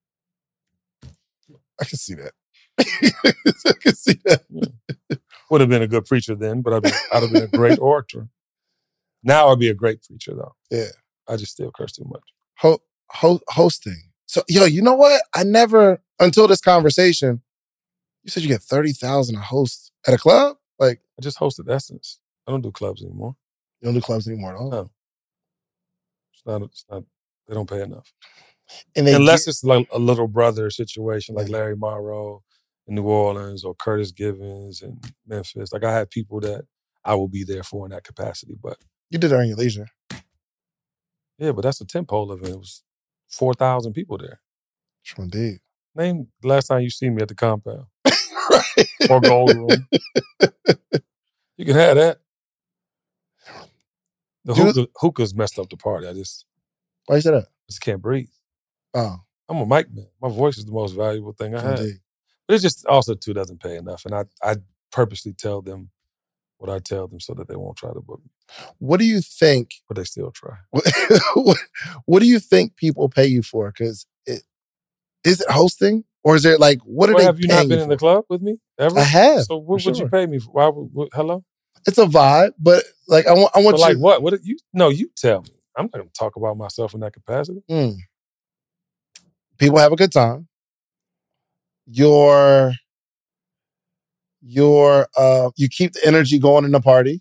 [SPEAKER 1] I can see that. I can see that.
[SPEAKER 2] Yeah. Would have been a good preacher then, but I'd, be, I'd have been a great orator. Now I'd be a great preacher, though.
[SPEAKER 1] Yeah.
[SPEAKER 2] I just still curse too much.
[SPEAKER 1] Ho- ho- hosting. So, yo, you know what? I never, until this conversation, you said you get thirty thousand dollars a host at a club? Like,
[SPEAKER 2] I just hosted Essence. I don't do clubs anymore.
[SPEAKER 1] You don't do clubs anymore at all?
[SPEAKER 2] No. It's not, it's not they don't pay enough.
[SPEAKER 1] And
[SPEAKER 2] Unless get, it's like a little brother situation like Larry Monroe in New Orleans or Curtis Givens in Memphis. Like I have people that I will be there for in that capacity. But
[SPEAKER 1] you did it on your leisure.
[SPEAKER 2] Yeah, but that's a tempo event. It was four thousand people there.
[SPEAKER 1] Sure did.
[SPEAKER 2] Name the last time you see me at the compound. Right. Or Gold Room. You can have that. The hookah, hookah's messed up the party. I just...
[SPEAKER 1] Why you say that?
[SPEAKER 2] I just can't breathe.
[SPEAKER 1] Oh.
[SPEAKER 2] I'm a mic man. My voice is the most valuable thing I have.
[SPEAKER 1] Indeed.
[SPEAKER 2] But it just also, too, doesn't pay enough. And I, I purposely tell them what I tell them so that they won't try to book me.
[SPEAKER 1] What do you think?
[SPEAKER 2] But they still try.
[SPEAKER 1] what, what do you think people pay you for? Because it, is it hosting? Or is it like, what are
[SPEAKER 2] well,
[SPEAKER 1] they
[SPEAKER 2] have you not been
[SPEAKER 1] you
[SPEAKER 2] in the club with me ever?
[SPEAKER 1] I have.
[SPEAKER 2] So what would sure. you pay me for? Why would, what, hello?
[SPEAKER 1] It's a vibe, but like I want I want
[SPEAKER 2] but
[SPEAKER 1] you.
[SPEAKER 2] Like what? What you no, you tell me. I'm not gonna talk about myself in that capacity.
[SPEAKER 1] Mm. People have a good time. Your your uh you keep the energy going in the party.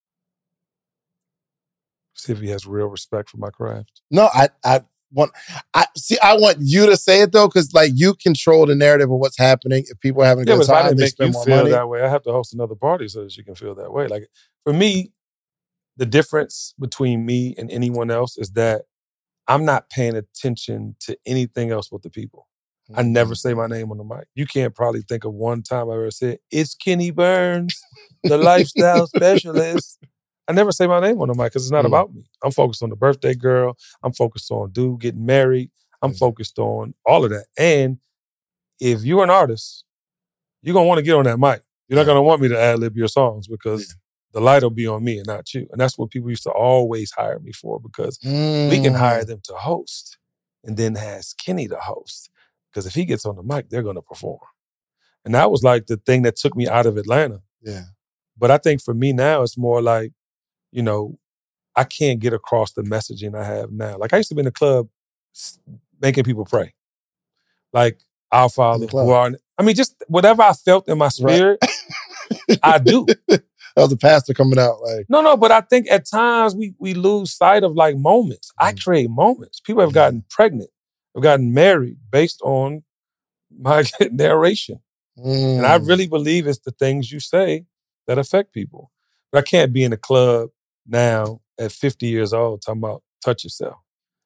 [SPEAKER 2] See if he has real respect for my craft.
[SPEAKER 1] No, I I want I see I want you to say it though, because like you control the narrative of what's happening. If people are having a
[SPEAKER 2] yeah,
[SPEAKER 1] good
[SPEAKER 2] but
[SPEAKER 1] time,
[SPEAKER 2] if I didn't
[SPEAKER 1] they
[SPEAKER 2] make
[SPEAKER 1] spend
[SPEAKER 2] you
[SPEAKER 1] more
[SPEAKER 2] feel
[SPEAKER 1] money.
[SPEAKER 2] that way, I have to host another party so that you can feel that way. Like for me, the difference between me and anyone else is that I'm not paying attention to anything else but the people. Mm-hmm. I never say my name on the mic. You can't probably think of one time I ever said, "It's Kenny Burns, the lifestyle specialist." I never say my name on the mic because it's not mm. about me. I'm focused on the birthday girl. I'm focused on dude getting married. I'm mm. focused on all of that. And if you're an artist, you're going to want to get on that mic. You're not going to want me to ad-lib your songs because the light will be on me and not you. And that's what people used to always hire me for, because
[SPEAKER 1] Mm.
[SPEAKER 2] we can hire them to host and then ask Kenny to host. Because if he gets on the mic, they're going to perform. And that was like the thing that took me out of Atlanta.
[SPEAKER 1] Yeah.
[SPEAKER 2] But I think for me now, it's more like, you know, I can't get across the messaging I have now. Like I used to be in the club making people pray. Like our Father, who are, I mean, just whatever I felt in my spirit, right. I do.
[SPEAKER 1] That was the pastor coming out like.
[SPEAKER 2] No, no, but I think at times we we lose sight of like moments. Mm. I create moments. People have gotten pregnant, have gotten married based on my narration.
[SPEAKER 1] Mm.
[SPEAKER 2] And I really believe it's the things you say that affect people. But I can't be in a club now at fifty years old talking about touch yourself.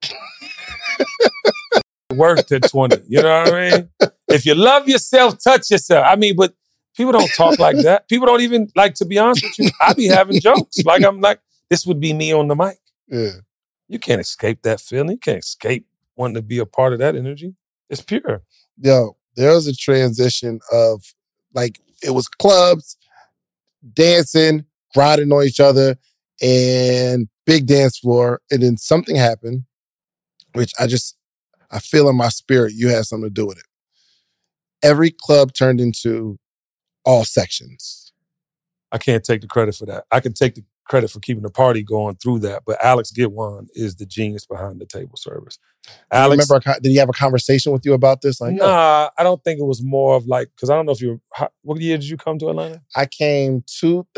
[SPEAKER 2] Worked at twenty, you know what I mean? If you love yourself, touch yourself. I mean, but people don't talk like that. People don't even, like, to be honest with you, I be having jokes. Like, I'm like, this would be me on the mic.
[SPEAKER 1] Yeah.
[SPEAKER 2] You can't escape that feeling. You can't escape wanting to be a part of that energy. It's pure.
[SPEAKER 1] Yo, there was a transition of, like, it was clubs, dancing, grinding on each other, and big dance floor. And then something happened, which I just, I feel in my spirit you had something to do with it. Every club turned into all sections.
[SPEAKER 2] I can't take the credit for that. I can take the credit for keeping the party going through that, but Alex Gitwan is the genius behind the table service. Alex,
[SPEAKER 1] remember, did he have a conversation with you about this? Like,
[SPEAKER 2] nah, yo. I don't think it was more of like, because I don't know if you, how, what year did you come to Atlanta?
[SPEAKER 1] I came two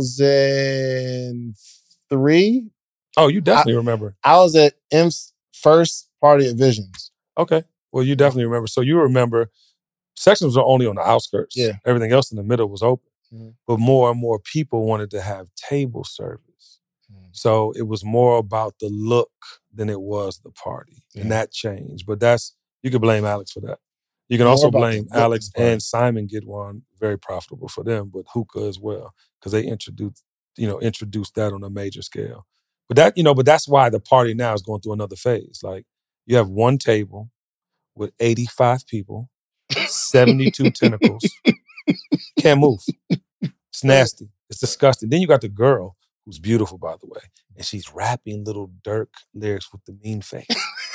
[SPEAKER 1] thousand three.
[SPEAKER 2] Oh, you definitely
[SPEAKER 1] I,
[SPEAKER 2] remember.
[SPEAKER 1] I was at M's first party at Visions.
[SPEAKER 2] Okay. Well, you definitely remember. So you remember sections were only on the outskirts.
[SPEAKER 1] Yeah.
[SPEAKER 2] Everything else in the middle was open.
[SPEAKER 1] Mm-hmm.
[SPEAKER 2] But more and more people wanted to have table service. Mm-hmm. So it was more about the look than it was the party. Yeah. And that changed. But that's, you can blame Alex for that. You can more also blame Alex and Simon Gitwan, very profitable for them, but Hookah as well, because they introduced, you know, introduced that on a major scale. But that, you know, but that's why the party now is going through another phase. Like, you have one table with eighty-five people, seventy-two tentacles. Can't move. It's nasty. It's disgusting. Then you got the girl, who's beautiful, by the way, and she's rapping little Dirk lyrics with the mean face.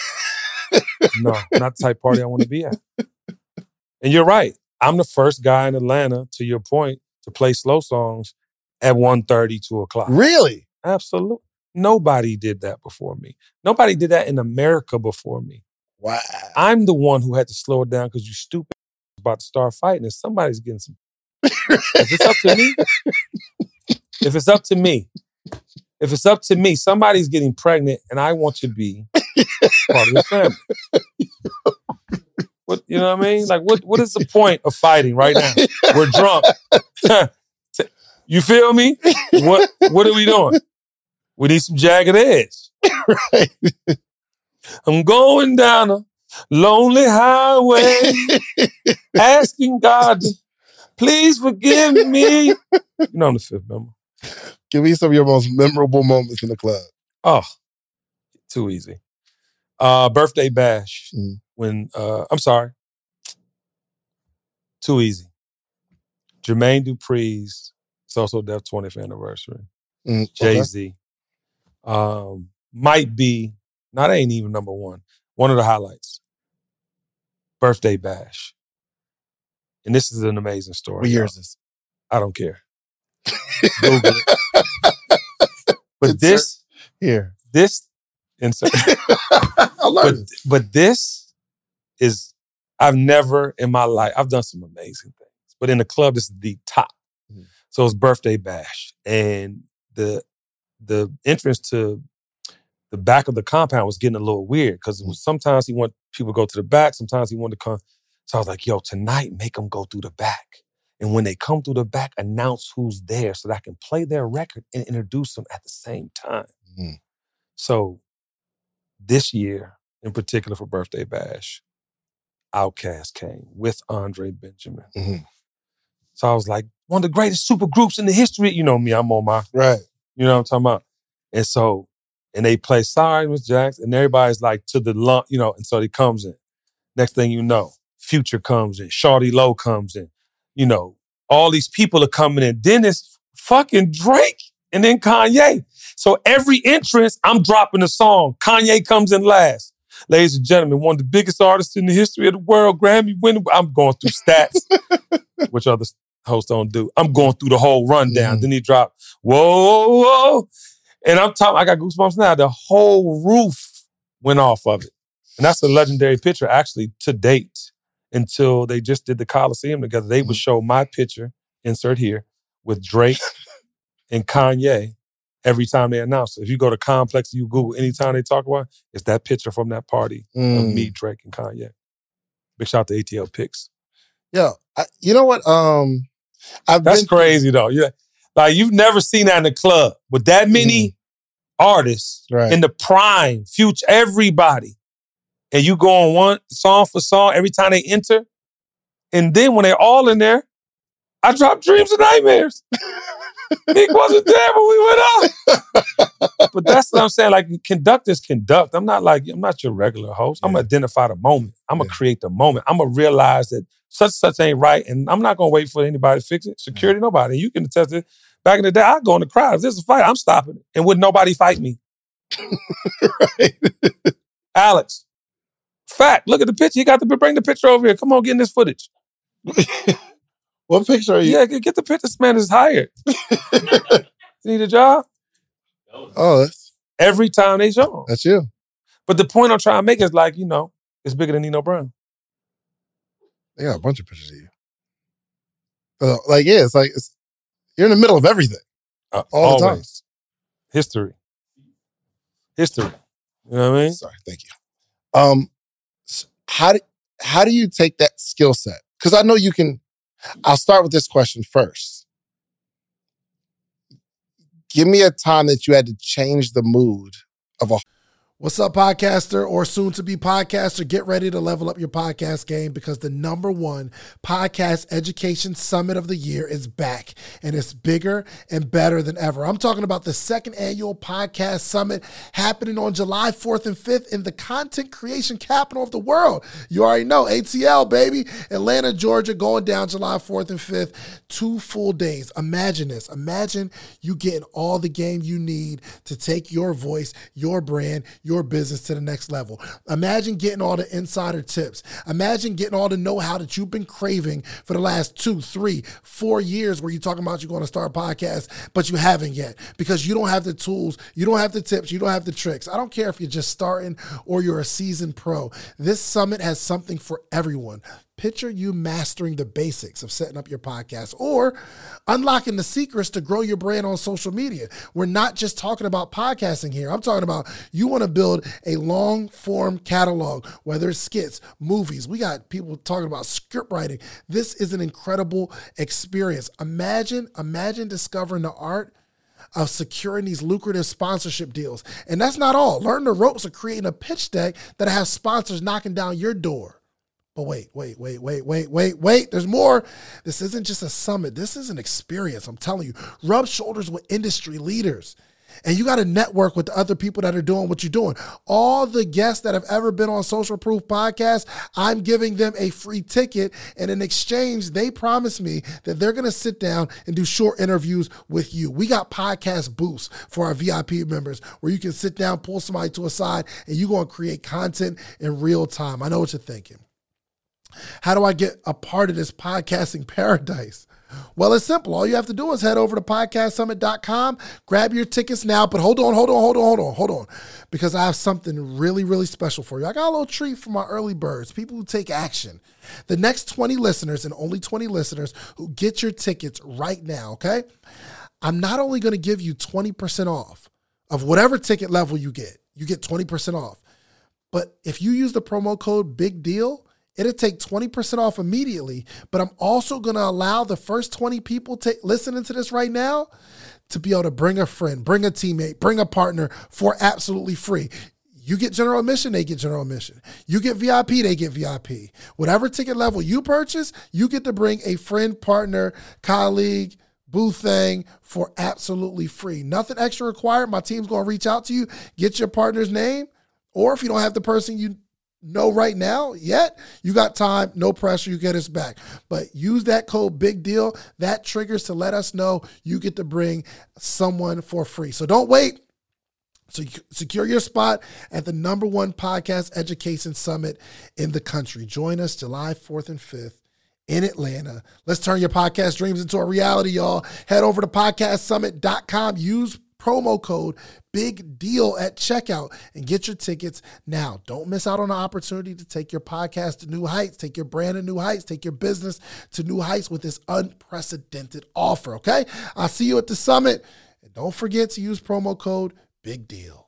[SPEAKER 2] No, not the type of party I want to be at. And you're right. I'm the first guy in Atlanta, to your point, to play slow songs at one thirty, two o'clock.
[SPEAKER 1] Really?
[SPEAKER 2] Absolutely. Nobody did that before me. Nobody did that in America before me.
[SPEAKER 1] Wow.
[SPEAKER 2] I'm the one who had to slow it down because you stupid about to start fighting and somebody's getting some. If it's up to me, if it's up to me, if it's up to me, somebody's getting pregnant and I want to be part of the family. What, you know what I mean? Like, what, what is the point of fighting right now? We're drunk. You feel me? What, what are we doing? We need some jagged edge.
[SPEAKER 1] Right.
[SPEAKER 2] I'm going down a lonely highway, asking God to please forgive me. You know I'm the fifth member.
[SPEAKER 1] Give me some of your most memorable moments in the club.
[SPEAKER 2] Oh, too easy. Uh, birthday bash.
[SPEAKER 1] Mm.
[SPEAKER 2] When, uh, I'm sorry. Too easy. Jermaine Dupri's So-So Def twentieth anniversary.
[SPEAKER 1] Mm,
[SPEAKER 2] Jay-Z.
[SPEAKER 1] Okay.
[SPEAKER 2] Um, might be, not ain't even number one. One of the highlights. Birthday bash. And this is an amazing story.
[SPEAKER 1] What year is this?
[SPEAKER 2] I don't care. Google it. But
[SPEAKER 1] Insert
[SPEAKER 2] this,
[SPEAKER 1] here.
[SPEAKER 2] this, insert.
[SPEAKER 1] I love
[SPEAKER 2] but,
[SPEAKER 1] it.
[SPEAKER 2] but this is, I've never in my life, I've done some amazing things. But in the club, this is the top. Mm-hmm. So it's birthday bash. And the the entrance to the back of the compound was getting a little weird because it was sometimes he wanted people to go to the back, sometimes he wanted to come. So I was like, yo, tonight, make them go through the back. And when they come through the back, announce who's there so that I can play their record and introduce them at the same time.
[SPEAKER 1] Mm-hmm.
[SPEAKER 2] So this year, in particular for Birthday Bash, Outkast came with Andre Benjamin.
[SPEAKER 1] Mm-hmm.
[SPEAKER 2] So I was like, one of the greatest super groups in the history. You know me, I'm on my,
[SPEAKER 1] right.
[SPEAKER 2] You know what I'm talking about? And so, and they play Sorry, Miss Jackson, and everybody's like to the lump, you know, and so he comes in. Next thing you know, Future comes in, Shawty Low comes in. You know, all these people are coming in. Then it's fucking Drake and then Kanye. So every entrance, I'm dropping a song. Kanye comes in last. Ladies and gentlemen, one of the biggest artists in the history of the world, Grammy winner. I'm going through stats, which other hosts don't do. I'm going through the whole rundown. Mm. Then he dropped, whoa, whoa. And I'm talking, I got goosebumps now. The whole roof went off of it. And that's a legendary picture, actually, to date, until they just did the Coliseum together. They would show my picture, insert here, with Drake and Kanye every time they announce it. If you go to Complex, you Google, anytime they talk about it, it's that picture from that party mm. of me, Drake, and Kanye. Big shout out to A T L Pics.
[SPEAKER 1] Yo, I, you know what? Um, I've
[SPEAKER 2] That's
[SPEAKER 1] been
[SPEAKER 2] crazy, though. Yeah, like, you've never seen that in the club with that many mm. artists
[SPEAKER 1] right.
[SPEAKER 2] in the prime, Future, everybody. And you go on one song for song every time they enter. And then when they're all in there, I drop Dreams and Nightmares. Nick wasn't there, but we went out. But that's what I'm saying. Like, conductors conduct. I'm not like, I'm not your regular host. Yeah. I'm going to identify the moment. I'm going to yeah. create the moment. I'm going to realize that such such ain't right. And I'm not going to wait for anybody to fix it. Security, yeah. nobody. You can attest it. Back in the day, I'd go in the crowd. If there's a fight, I'm stopping it. And would nobody fight me?
[SPEAKER 1] Right.
[SPEAKER 2] Alex. Fact. Look at the picture. You got to bring the picture over here. Come on, get in this footage.
[SPEAKER 1] What picture are you?
[SPEAKER 2] Yeah, get the picture. This man is hired. You need a job?
[SPEAKER 1] Oh, that's...
[SPEAKER 2] Every time they show him.
[SPEAKER 1] That's you.
[SPEAKER 2] But the point I'm trying to make is like, you know, it's bigger than Nino Brown.
[SPEAKER 1] They got a bunch of pictures of you. Uh, like, yeah, it's like, it's, you're in the middle of everything.
[SPEAKER 2] Uh,
[SPEAKER 1] all
[SPEAKER 2] always.
[SPEAKER 1] the time.
[SPEAKER 2] History. History. You know what I mean?
[SPEAKER 1] Sorry, thank you. Um, how do, how do you take that skill set? Because I know you can, I'll start with this question first. Give me a time that you had to change the mood of a...
[SPEAKER 3] What's up, podcaster or soon-to-be podcaster? Get ready to level up your podcast game because the number one podcast education summit of the year is back, and it's bigger and better than ever. I'm talking about the second annual podcast summit happening on July fourth and fifth in the content creation capital of the world. You already know, A T L, baby. Atlanta, Georgia, going down July fourth and fifth. Two full days. Imagine this. Imagine you getting all the game you need to take your voice, your brand, your your business to the next level. Imagine getting all the insider tips. Imagine getting all the know-how that you've been craving for the last two, three, four years where you're talking about you're going to start a podcast, but you haven't yet because you don't have the tools, you don't have the tips, you don't have the tricks. I don't care if you're just starting or you're a seasoned pro. This summit has something for everyone. Picture you mastering the basics of setting up your podcast or unlocking the secrets to grow your brand on social media. We're not just talking about podcasting here. I'm talking about you want to build a long form catalog, whether it's skits, movies. We got people talking about script writing. This is an incredible experience. Imagine, imagine discovering the art of securing these lucrative sponsorship deals. And that's not all. Learn the ropes of creating a pitch deck that has sponsors knocking down your door. But wait, wait, wait, wait, wait, wait, wait. There's more. This isn't just a summit. This is an experience. I'm telling you. Rub shoulders with industry leaders. And you got to network with the other people that are doing what you're doing. All the guests that have ever been on Social Proof Podcast, I'm giving them a free ticket. And in exchange, they promise me that they're going to sit down and do short interviews with you. We got podcast booths for our V I P members where you can sit down, pull somebody to a side, and you're going to create content in real time. I know what you're thinking. How do I get a part of this podcasting paradise? Well, it's simple. All you have to do is head over to podcast summit dot com, grab your tickets now. But hold on, hold on, hold on, hold on, hold on. Because I have something really, really special for you. I got a little treat for my early birds, people who take action. The next twenty listeners and only twenty listeners who get your tickets right now, okay? I'm not only going to give you twenty percent off of whatever ticket level you get. You get twenty percent off. But if you use the promo code Big Deal, it'll take twenty percent off immediately, but I'm also going to allow the first twenty people to, listening to this right now to be able to bring a friend, bring a teammate, bring a partner for absolutely free. You get general admission, they get general admission. You get V I P, they get V I P. Whatever ticket level you purchase, you get to bring a friend, partner, colleague, booth thing for absolutely free. Nothing extra required. My team's going to reach out to you, get your partner's name, or if you don't have the person you know right now yet, you got time, no pressure, you get us back. But use that code Big Deal. That triggers to let us know you get to bring someone for free. So don't wait. So secure your spot at the number one podcast education summit in the country. Join us July fourth and fifth in Atlanta. Let's turn your podcast dreams into a reality, y'all. Head over to podcast summit dot com. Use promo code Big Deal at checkout and get your tickets now. Don't miss out on the opportunity to take your podcast to new heights, take your brand to new heights, take your business to new heights with this unprecedented offer, okay? I'll see you at the summit. And don't forget to use promo code Big Deal.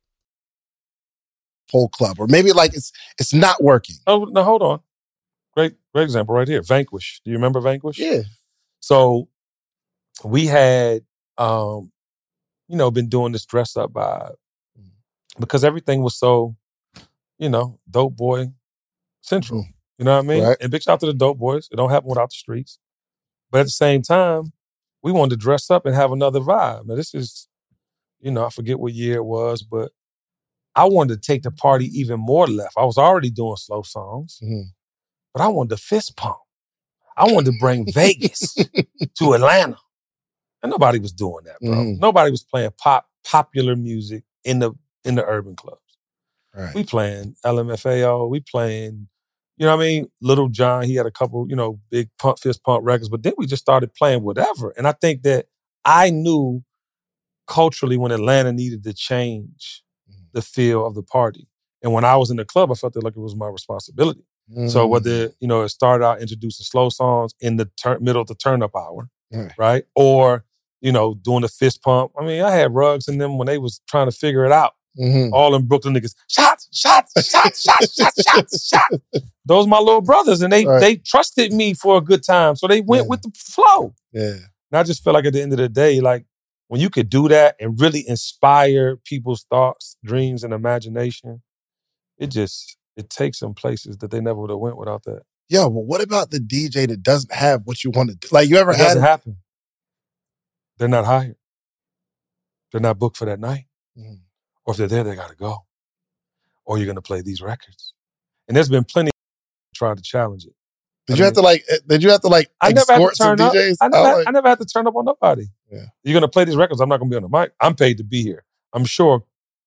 [SPEAKER 1] Whole club, or maybe like it's it's not working.
[SPEAKER 2] Oh, no, hold on. Great, great example right here. Vanquish. Do you remember Vanquish?
[SPEAKER 1] Yeah.
[SPEAKER 2] So we had, um, you know, been doing this dress up vibe because everything was so, you know, dope boy central. Mm-hmm. You know what I mean?
[SPEAKER 1] Right.
[SPEAKER 2] And big shout out to the dope boys. It don't happen without the streets. But at the same time, we wanted to dress up and have another vibe. Now this is, you know, I forget what year it was, but I wanted to take the party even more left. I was already doing slow songs, mm-hmm. but I wanted to fist pump. I wanted to bring Vegas to Atlanta. And nobody was doing that, bro. Mm-hmm. Nobody was playing pop popular music in the in the urban clubs. Right. We playing L M F A O, we playing, you know what I mean? Little John, he had a couple, you know, big pump, fist pump records, but then we just started playing whatever. And I think that I knew culturally when Atlanta needed to change mm-hmm. the feel of the party. And when I was in the club, I felt that like it was my responsibility. Mm-hmm. So whether, you know, it started out introducing slow songs in the tur- middle of the turn-up hour, right. right? Or, you know, doing the fist pump. I mean, I had rugs in them when they was trying to figure it out. Mm-hmm. All them Brooklyn niggas, shots, shots, shots, shots, shots, shots, shots. Those my little brothers, and they right. they trusted me for a good time, so they went yeah. with the flow.
[SPEAKER 1] Yeah.
[SPEAKER 2] And I just feel like at the end of the day, like, when you could do that and really inspire people's thoughts, dreams, and imagination, it just, it takes them places that they never would have went without that.
[SPEAKER 1] Yeah, well, what about the D J that doesn't have what you want to do? Like, you ever
[SPEAKER 2] it
[SPEAKER 1] had... It
[SPEAKER 2] doesn't happen. They're not hired. They're not booked for that night. Mm. Or if they're there, they got to go. Or you're going to play these records. And there's been plenty of try to challenge it.
[SPEAKER 1] Did I you mean, have to like, did you have to like
[SPEAKER 2] I never had to turn up.
[SPEAKER 1] D Js?
[SPEAKER 2] I never,
[SPEAKER 1] oh,
[SPEAKER 2] had,
[SPEAKER 1] like,
[SPEAKER 2] I never had to turn up on nobody.
[SPEAKER 1] Yeah.
[SPEAKER 2] You're going to play these records, I'm not going to be on the mic. I'm paid to be here. I'm sure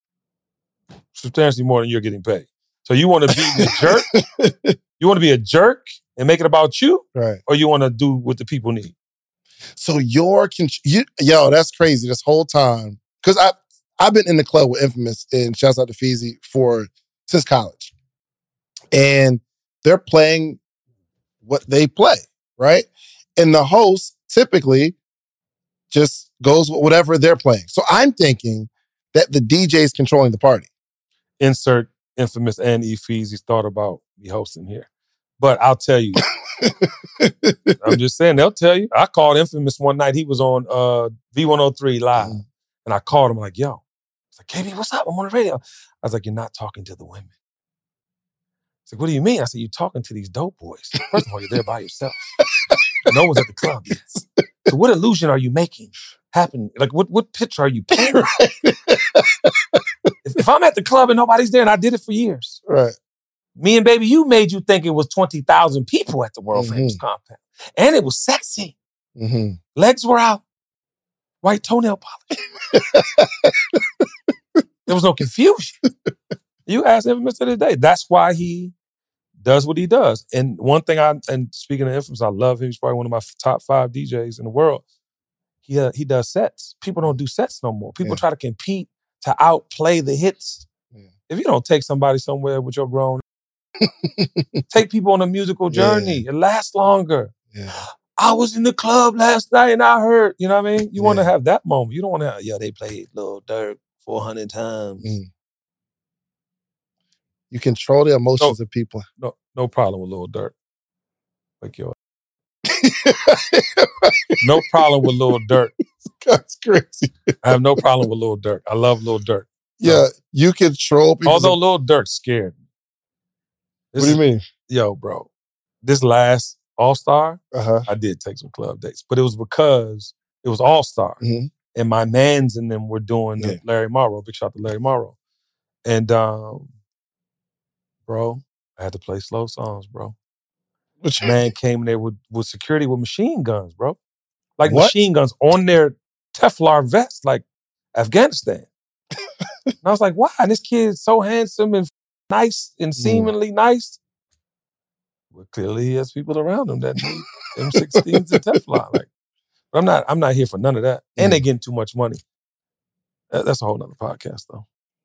[SPEAKER 2] substantially more than you're getting paid. So you want to be a jerk? You want to be a jerk and make it about you?
[SPEAKER 1] Right.
[SPEAKER 2] Or you want to do what the people need?
[SPEAKER 1] So you're, you, yo, that's crazy this whole time. Because I, I've been in the club with Infamous, and shouts out to Feezy, for, since college. And they're playing what they play, right? And the host typically just goes with whatever they're playing. So I'm thinking that the D J is controlling the party.
[SPEAKER 2] Insert Infamous and E. Feezy's thought about me hosting here. But I'll tell you, I'm just saying, they'll tell you. I called Infamous one night. He was on uh, V one oh three Live. Mm-hmm. And I called him like, yo. I was like, K B, what's up? I'm on the radio. I was like, you're not talking to the women. He's like, what do you mean? I said, you're talking to these dope boys. First of all, you're there by yourself. No one's at the club yet. So what illusion are you making happen? Like, what what picture are you painting? if, if I'm at the club and nobody's there, and I did it for years.
[SPEAKER 1] Right.
[SPEAKER 2] Me and Baby You made you think it was twenty thousand people at the World mm-hmm. Famous Compound. And it was sexy. Mm-hmm. Legs were out. White toenail polish. There was no confusion. You ask Infamous to this day. That's why he does what he does. And one thing I, and speaking of Infamous, I love him. He's probably one of my top five D Js in the world. He uh, he does sets. People don't do sets no more. People yeah. try to compete to outplay the hits. Yeah. If you don't take somebody somewhere with your grown, take people on a musical journey. Yeah. It lasts longer.
[SPEAKER 1] Yeah.
[SPEAKER 2] I was in the club last night and I heard, you know what I mean? You yeah. want to have that moment. You don't want to have, yeah, they played Lil Durk four hundred times. Mm.
[SPEAKER 1] You control the emotions
[SPEAKER 2] no,
[SPEAKER 1] of people.
[SPEAKER 2] No, no problem with Lil Durk. Like yo. No problem with Lil Durk.
[SPEAKER 1] That's crazy.
[SPEAKER 2] I have no problem with Lil Durk. I love Lil Durk.
[SPEAKER 1] Yeah, so, you control people.
[SPEAKER 2] Although of... Lil Durk scared me.
[SPEAKER 1] This what do you mean?
[SPEAKER 2] Is, yo, bro. This last All-Star,
[SPEAKER 1] uh-huh.
[SPEAKER 2] I did take some club dates. But it was because it was All-Star. Mm-hmm. And my mans and them were doing yeah. the Larry Morrow. Big shout out to Larry Morrow. And, um, Bro, I had to play slow songs, bro.
[SPEAKER 1] Which
[SPEAKER 2] Man came in there with, with security with machine guns, bro. Like
[SPEAKER 1] What?
[SPEAKER 2] machine guns on their Teflon vests, like Afghanistan. And I was like, why? And this kid is so handsome and nice and seemingly nice. Well, clearly he has people around him that need M sixteens and Teflon. Like, but I'm not, I'm not here for none of that. And they getting too much money. That, that's a whole nother podcast, though.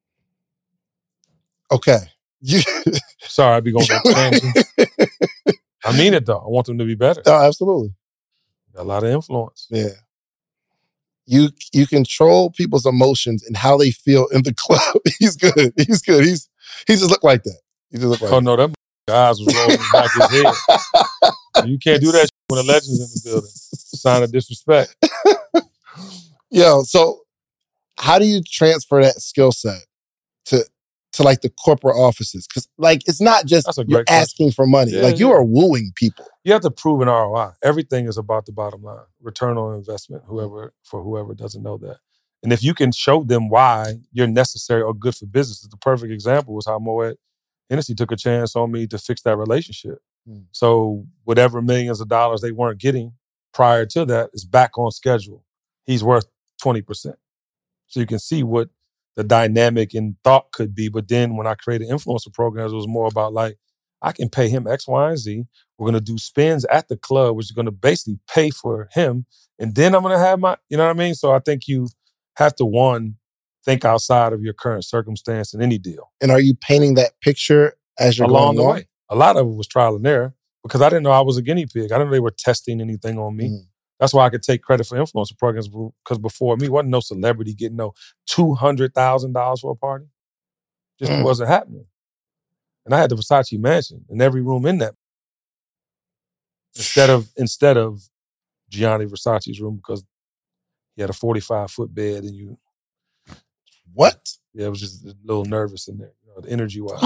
[SPEAKER 1] Okay. You
[SPEAKER 2] Sorry, I'd be going on tangents. I mean it, though. I want them to be better.
[SPEAKER 1] Oh, absolutely.
[SPEAKER 2] Got a lot of influence.
[SPEAKER 1] Yeah. You you control people's emotions and how they feel in the club. He's good. He's good. He's he just look like that. He just look like
[SPEAKER 2] Oh,
[SPEAKER 1] that.
[SPEAKER 2] no, that eyes was rolling back his head. You can't do that when a legend's in the building. Sign of disrespect.
[SPEAKER 1] Yo, so how do you transfer that skill set to to like the corporate offices? Because like it's not just
[SPEAKER 2] That's a
[SPEAKER 1] you're
[SPEAKER 2] great question.
[SPEAKER 1] asking for money.
[SPEAKER 2] Yeah,
[SPEAKER 1] like you
[SPEAKER 2] yeah.
[SPEAKER 1] are wooing people.
[SPEAKER 2] You have to prove an R O I. Everything is about the bottom line. Return on investment, whoever for whoever doesn't know that. And if you can show them why you're necessary or good for business, the perfect example was how Moet Hennessy took a chance on me to fix that relationship.
[SPEAKER 1] Mm.
[SPEAKER 2] So whatever millions of dollars they weren't getting prior to that is back on schedule. He's worth twenty percent. So you can see what the dynamic and thought could be. But then when I created influencer programs, it was more about like, I can pay him X, Y, and Z. We're going to do spins at the club, which is going to basically pay for him. And then I'm going to have my, you know what I mean? So I think you have to, one, think outside of your current circumstance in any deal.
[SPEAKER 1] And are you painting that picture as you're
[SPEAKER 2] Along
[SPEAKER 1] going
[SPEAKER 2] the
[SPEAKER 1] along?
[SPEAKER 2] way. A lot of it was trial and error because I didn't know I was a guinea pig. I didn't know they were testing anything on me.
[SPEAKER 1] Mm.
[SPEAKER 2] That's why I could take credit for influencer programs because before me, wasn't no celebrity getting no two hundred thousand dollars for a party. Just
[SPEAKER 1] Mm.
[SPEAKER 2] wasn't happening. And I had the Versace mansion and every room in that. Instead of instead of Gianni Versace's room because he had a forty-five foot bed and you.
[SPEAKER 1] What?
[SPEAKER 2] Yeah, it was just a little nervous in there, you know, the energy wise.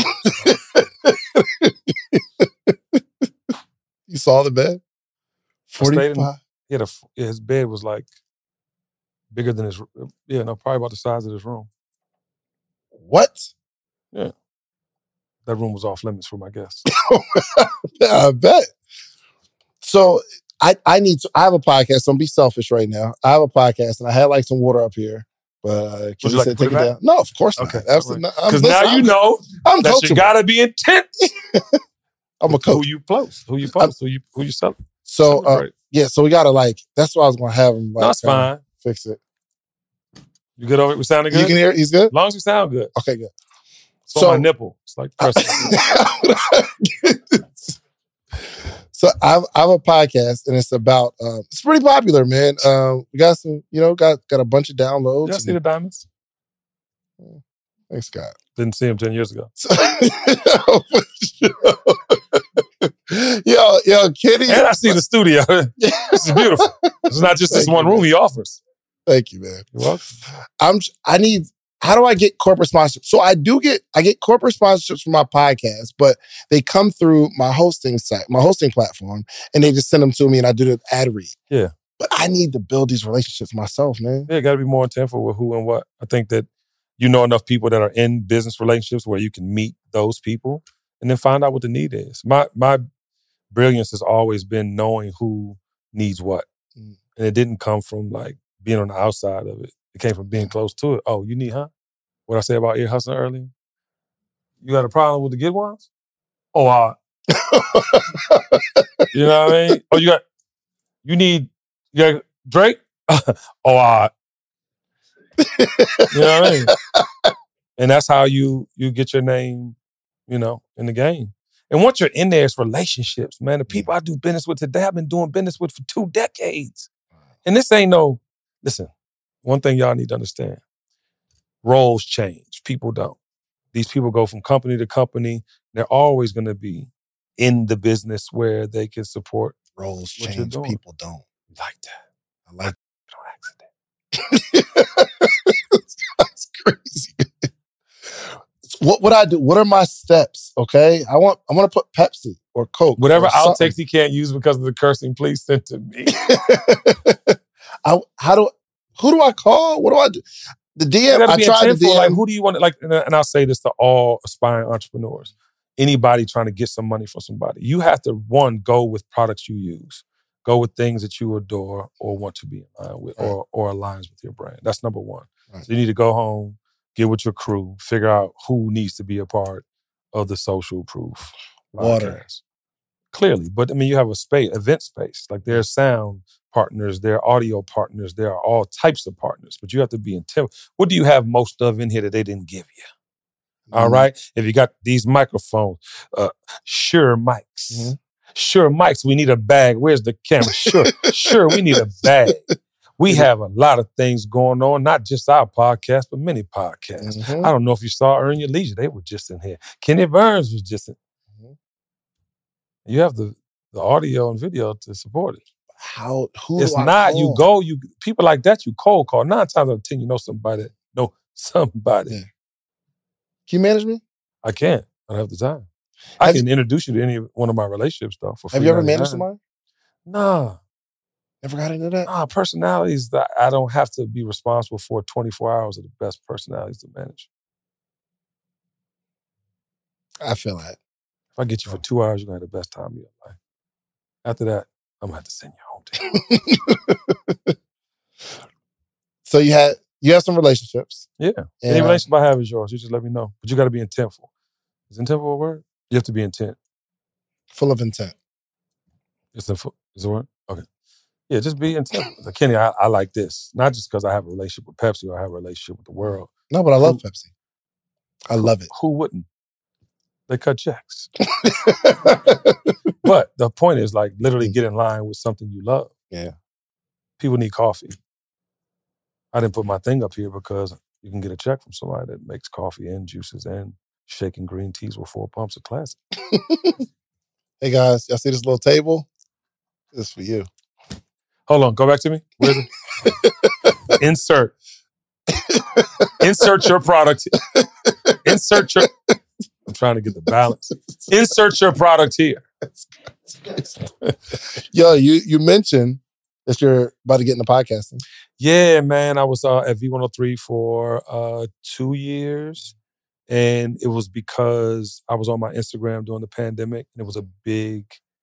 [SPEAKER 1] You saw the bed?
[SPEAKER 2] I stayed in-
[SPEAKER 1] forty-five.
[SPEAKER 2] He had a, yeah, his bed was like bigger than his, yeah, no, probably about the size of this room.
[SPEAKER 1] What?
[SPEAKER 2] That room was off limits for my guests.
[SPEAKER 1] Yeah, I bet. So I, I need to, I have a podcast. Don't be selfish right now. I have a podcast and I had like some water up here. But uh, can
[SPEAKER 2] Would
[SPEAKER 1] you
[SPEAKER 2] you like
[SPEAKER 1] say
[SPEAKER 2] to put
[SPEAKER 1] take
[SPEAKER 2] it
[SPEAKER 1] it
[SPEAKER 2] back?
[SPEAKER 1] down? No, of course not.
[SPEAKER 2] Okay.
[SPEAKER 1] Absolutely not. I'm-
[SPEAKER 2] Because
[SPEAKER 1] listen,
[SPEAKER 2] now you
[SPEAKER 1] I'm-
[SPEAKER 2] know
[SPEAKER 1] I'm
[SPEAKER 2] that
[SPEAKER 1] coachable.
[SPEAKER 2] you gotta be intense.
[SPEAKER 1] I'm a
[SPEAKER 2] Who
[SPEAKER 1] coach.
[SPEAKER 2] you post, who you post, who you who you cel-
[SPEAKER 1] So uh,
[SPEAKER 2] celebrate.
[SPEAKER 1] yeah, so we gotta like. That's why I was gonna have him. Like,
[SPEAKER 2] No, it's
[SPEAKER 1] kinda
[SPEAKER 2] fine.
[SPEAKER 1] Fix it.
[SPEAKER 2] You good over it? We sounding good?
[SPEAKER 1] You can hear it? He's good.
[SPEAKER 2] As long as we sound good.
[SPEAKER 1] Okay, good.
[SPEAKER 2] It's on
[SPEAKER 1] So-
[SPEAKER 2] my nipple. It's like pressing.
[SPEAKER 1] So I have, I have a podcast and it's about. Um, it's pretty popular, man. Um, we got some, you know, got got a bunch of downloads.
[SPEAKER 2] Did I see the diamonds?
[SPEAKER 1] Thanks, Scott.
[SPEAKER 2] Didn't see him ten years ago.
[SPEAKER 1] So- yo, yo, Kitty.
[SPEAKER 2] And I see the studio. This is beautiful. It's not just this
[SPEAKER 1] Thank
[SPEAKER 2] one
[SPEAKER 1] you,
[SPEAKER 2] room
[SPEAKER 1] man.
[SPEAKER 2] he offers.
[SPEAKER 1] Thank you, man.
[SPEAKER 2] You're welcome.
[SPEAKER 1] I'm. I need. How do I get corporate sponsorships? So I do get. I get corporate sponsorships for my podcast, but they come through my hosting site, my hosting platform, and they just send them to me, and I do the ad read.
[SPEAKER 2] Yeah.
[SPEAKER 1] But I need to build these relationships myself, man.
[SPEAKER 2] Yeah, got to be more intentful with who and what. I think that you know enough people that are in business relationships where you can meet those people and then find out what the need is. My my brilliance has always been knowing who needs what.
[SPEAKER 1] Mm.
[SPEAKER 2] And it didn't come from like being on the outside of it. It came from being close to it. Oh, you need, huh? What I say about ear hustling earlier? You got a problem with the good ones? Oh, uh, you know what I mean? Oh, you got, you need, you got Drake? oh, uh, you know what I mean? And that's how you you get your name, you know, in the game. And once you're in there, it's relationships, man. The people I do business with today, I've been doing business with for two decades. And this ain't no, listen, one thing y'all need to understand. Roles change. People don't. These people go from company to company. They're always going to be in the business where they can support.
[SPEAKER 1] Roles
[SPEAKER 2] What you're
[SPEAKER 1] change,
[SPEAKER 2] doing.
[SPEAKER 1] people don't.
[SPEAKER 2] Like that.
[SPEAKER 1] I like
[SPEAKER 2] On accident.
[SPEAKER 1] That's crazy. What would I do? What are my steps? Okay, I want I want to put Pepsi or Coke.
[SPEAKER 2] Whatever
[SPEAKER 1] or something.
[SPEAKER 2] outtakes he can't use because of the cursing, please send to me.
[SPEAKER 1] I, how do who do I call? What do I do? The D M.
[SPEAKER 2] You gotta
[SPEAKER 1] I
[SPEAKER 2] be
[SPEAKER 1] tried the
[SPEAKER 2] intentful.
[SPEAKER 1] D M.
[SPEAKER 2] Like, who do you want to, like, and and I'll say this to all aspiring entrepreneurs. anybody trying to get some money from somebody. You have to, one, go with products you use. Go with things that you adore or want to be in line with,
[SPEAKER 1] Right.
[SPEAKER 2] or, or aligns with your brand. That's number one.
[SPEAKER 1] Right.
[SPEAKER 2] So you need to go home, get with your crew, figure out who needs to be a part of the Social Proof
[SPEAKER 1] Water.
[SPEAKER 2] podcast. Clearly. But I mean, you have a space, event space. Like there's sound partners, there are audio partners, there are all types of partners, but you have to be intent. What do you have most of in here that they didn't give you? All
[SPEAKER 1] Mm-hmm.
[SPEAKER 2] right? If you got these microphones, uh, Shure mics.
[SPEAKER 1] Mm-hmm.
[SPEAKER 2] Sure mics, we need a bag. Where's the camera? Sure, sure, we need a bag. We have a lot of things going on, not just our podcast, but many podcasts.
[SPEAKER 1] Mm-hmm.
[SPEAKER 2] I don't know if you saw Earn Your Leisure. They were just in here. Kenny Burns was just in.
[SPEAKER 1] Mm-hmm.
[SPEAKER 2] You have the, the audio and video to support it.
[SPEAKER 1] How? Who?
[SPEAKER 2] It's
[SPEAKER 1] do I
[SPEAKER 2] not,
[SPEAKER 1] call?
[SPEAKER 2] you go, you people like that, you cold call. Nine times out of ten, you know somebody. Know somebody.
[SPEAKER 1] Yeah. Can you manage me?
[SPEAKER 2] I can't. I don't have the time. I
[SPEAKER 1] Have
[SPEAKER 2] can introduce you to any one of my relationships, though. For
[SPEAKER 1] Have you ever
[SPEAKER 2] free
[SPEAKER 1] managed
[SPEAKER 2] ninety-nine.
[SPEAKER 1] somebody?
[SPEAKER 2] Nah.
[SPEAKER 1] Never got into that?
[SPEAKER 2] Nah, personalities that I don't have to be responsible for twenty-four hours of the best personalities to manage.
[SPEAKER 1] I feel that.
[SPEAKER 2] If I get you for two hours, you're going to have the best time of your life. After that, I'm going to have to send you home. To
[SPEAKER 1] So you had you have some relationships.
[SPEAKER 2] yeah.
[SPEAKER 1] And,
[SPEAKER 2] Any
[SPEAKER 1] uh,
[SPEAKER 2] relationship I have is yours. You just let me know. But you got to be intentful. Is intentful a word? You have to be intent.
[SPEAKER 1] full of intent.
[SPEAKER 2] It's a, is it a word? Okay. Yeah, just be intentful. Like, Kenny, I, I like this. Not just because I have a relationship with Pepsi or I have a relationship with the world.
[SPEAKER 1] No, but I love
[SPEAKER 2] Who-
[SPEAKER 1] Pepsi. I love it.
[SPEAKER 2] Who wouldn't? They cut checks. But the point is, like, literally get in line with something you love.
[SPEAKER 1] Yeah.
[SPEAKER 2] People need coffee. I didn't put my thing up here because you can get a check from somebody that makes coffee and juices and shaking green teas with four pumps of classic.
[SPEAKER 1] Hey guys, y'all see this little table? This is for you.
[SPEAKER 2] Hold on, go back to me. Where's it? Insert. Insert your product. Insert your... I'm trying to get the balance. Insert your product here.
[SPEAKER 1] Yo, you you mentioned that you're about to get into podcasting.
[SPEAKER 2] Yeah, man. I was uh, at V one oh three for uh, two years. And it was because I was on my Instagram during the pandemic. And it was a big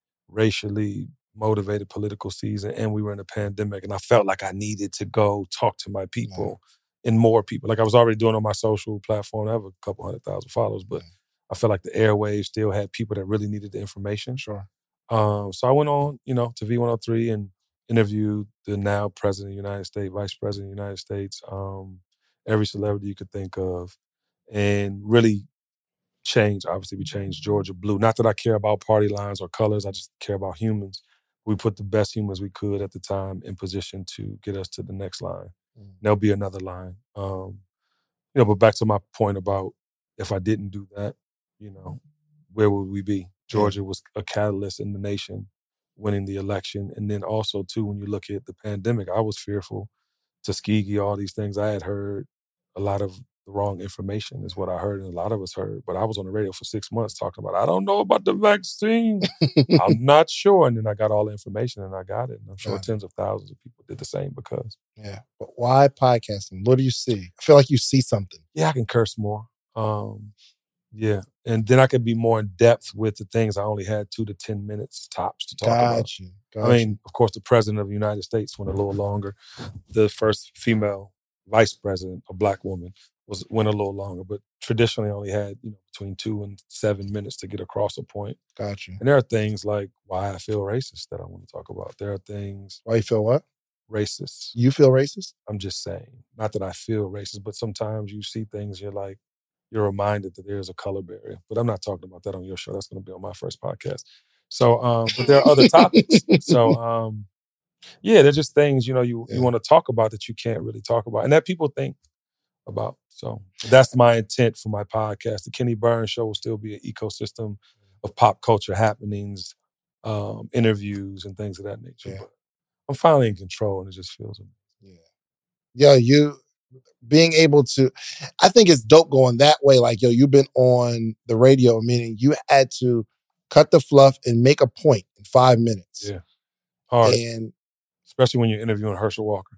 [SPEAKER 2] racially motivated political season. And we were in a pandemic. And I felt like I needed to go talk to my people yeah. and more people. Like I was already doing on my social platform. I have a couple hundred thousand followers. But yeah. I felt like the airwaves still had people that really needed the information.
[SPEAKER 1] Sure.
[SPEAKER 2] Um, so I went on, you know, to V one oh three and interviewed the now President of the United States, Vice President of the United States, um, every celebrity you could think of, and really changed. Obviously, we changed Georgia blue. Not that I care about party lines or colors. I just care about humans. We put the best humans we could at the time in position to get us to the next line. Mm. There'll be another line. Um, you know, but back to my point about if I didn't do that, you know, where would we be? Georgia was a catalyst in the nation, winning the election. And then also, too, when you look at the pandemic, I was fearful. Tuskegee, all these things I had heard, a lot of the wrong information is what I heard, and a lot of us heard. But I was on the radio for six months talking about, I don't know about the vaccine. I'm not sure. And then I got all the information and I got it. And I'm sure yeah. tens of thousands of people did the same because.
[SPEAKER 1] Yeah. But why podcasting? What do you see? I feel like you see something.
[SPEAKER 2] Yeah, I can curse more. Um, yeah. And then I could be more in depth with the things I only had two to ten minutes tops to talk
[SPEAKER 1] got
[SPEAKER 2] about.
[SPEAKER 1] You. Got
[SPEAKER 2] I mean, of course, the president of the United States went a little longer. The first female vice president, a black woman, was went a little longer, but traditionally only had, you know, between two and seven minutes to get across a point.
[SPEAKER 1] Got you.
[SPEAKER 2] And there are things like why I feel racist that I want to talk about. There are things...
[SPEAKER 1] Why you feel what?
[SPEAKER 2] Racist.
[SPEAKER 1] You feel racist?
[SPEAKER 2] I'm just saying. Not that I feel racist, but sometimes you see things, you're like, you're reminded that there's a color barrier. But I'm not talking about that on your show. That's going to be on my first podcast. So, um, but there are other topics. So, um, yeah, they're just things, you know, you, yeah. you want to talk about that you can't really talk about and that people think about. So that's my intent for my podcast. The Kenny Burns Show will still be an ecosystem of pop culture happenings, um, interviews, and things of that nature.
[SPEAKER 1] Yeah.
[SPEAKER 2] But I'm finally in control, and it just feels amazing.
[SPEAKER 1] Yeah. Yo, you being able to, I think it's dope going that way. Like, yo, you've been on the radio, meaning you had to cut the fluff and make a point in five minutes.
[SPEAKER 2] Yeah. Hard.
[SPEAKER 1] And
[SPEAKER 2] especially when you're interviewing Herschel Walker.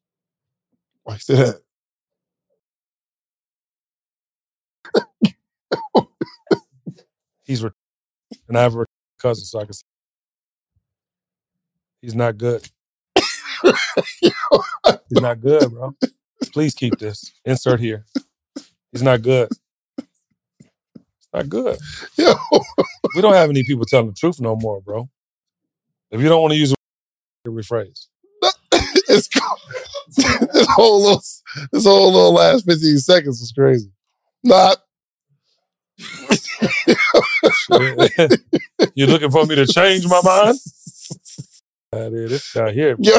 [SPEAKER 1] Why say that?
[SPEAKER 2] He's re- and I have a cousin, so I can say he's not good. He's not good, bro. Please keep this. Insert here. He's not good. It's not good.
[SPEAKER 1] Yo.
[SPEAKER 2] We don't have any people telling the truth no more, bro. If you don't want to use a rephrase.
[SPEAKER 1] It's this whole little, this whole little last fifteen seconds was crazy. Not.
[SPEAKER 2] You're looking for me to change my mind? Uh, dude, this guy here.
[SPEAKER 1] Yo,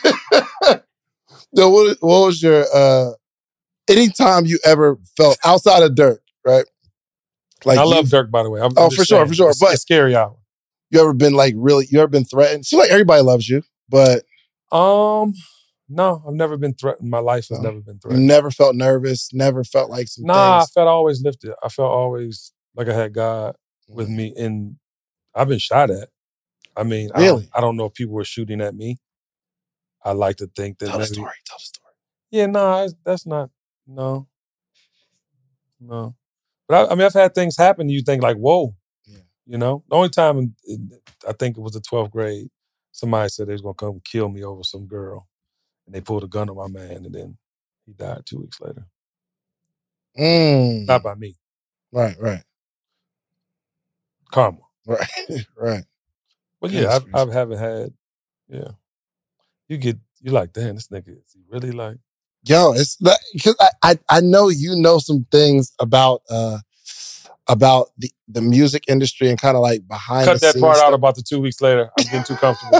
[SPEAKER 1] Yo what, what was your, uh, anytime you ever felt outside of Dirk, right? Like
[SPEAKER 2] I
[SPEAKER 1] you,
[SPEAKER 2] love Dirk, by the way. I'm,
[SPEAKER 1] oh,
[SPEAKER 2] I'm
[SPEAKER 1] for sure,
[SPEAKER 2] saying,
[SPEAKER 1] for sure.
[SPEAKER 2] It's,
[SPEAKER 1] But
[SPEAKER 2] it's scary hour.
[SPEAKER 1] You ever been like really, you ever been threatened? So like everybody loves you, but.
[SPEAKER 2] Um, no, I've never been threatened. My life has
[SPEAKER 1] no.
[SPEAKER 2] never been
[SPEAKER 1] You
[SPEAKER 2] threatened.
[SPEAKER 1] never felt nervous, never felt like some
[SPEAKER 2] Nah,
[SPEAKER 1] things.
[SPEAKER 2] I felt always lifted. I felt always like I had God with me. And I've been shot at. I mean,
[SPEAKER 1] Really?
[SPEAKER 2] I don't, I don't know if people were shooting at me. I like to think that
[SPEAKER 1] Tell
[SPEAKER 2] maybe.
[SPEAKER 1] the story, tell the story.
[SPEAKER 2] Yeah, no, nah, that's not, no. No. But I, I mean, I've had things happen you think like, whoa.
[SPEAKER 1] Yeah.
[SPEAKER 2] You know? The only time, in, in, I think it was the twelfth grade, somebody said they was going to come kill me over some girl. And they pulled a gun on my man, and then he died two weeks later.
[SPEAKER 1] Mm.
[SPEAKER 2] Not by me.
[SPEAKER 1] Right, right.
[SPEAKER 2] Karma.
[SPEAKER 1] Right, right.
[SPEAKER 2] But yeah, I've, I haven't had, yeah. You get, you're like, damn, this nigga, is he really like?
[SPEAKER 1] Yo, it's not, because I, I, I know you know some things about uh about the, the music industry and kind of like behind
[SPEAKER 2] Cut
[SPEAKER 1] the
[SPEAKER 2] that
[SPEAKER 1] scenes
[SPEAKER 2] part
[SPEAKER 1] stuff.
[SPEAKER 2] out about the two weeks later. I'm getting too comfortable.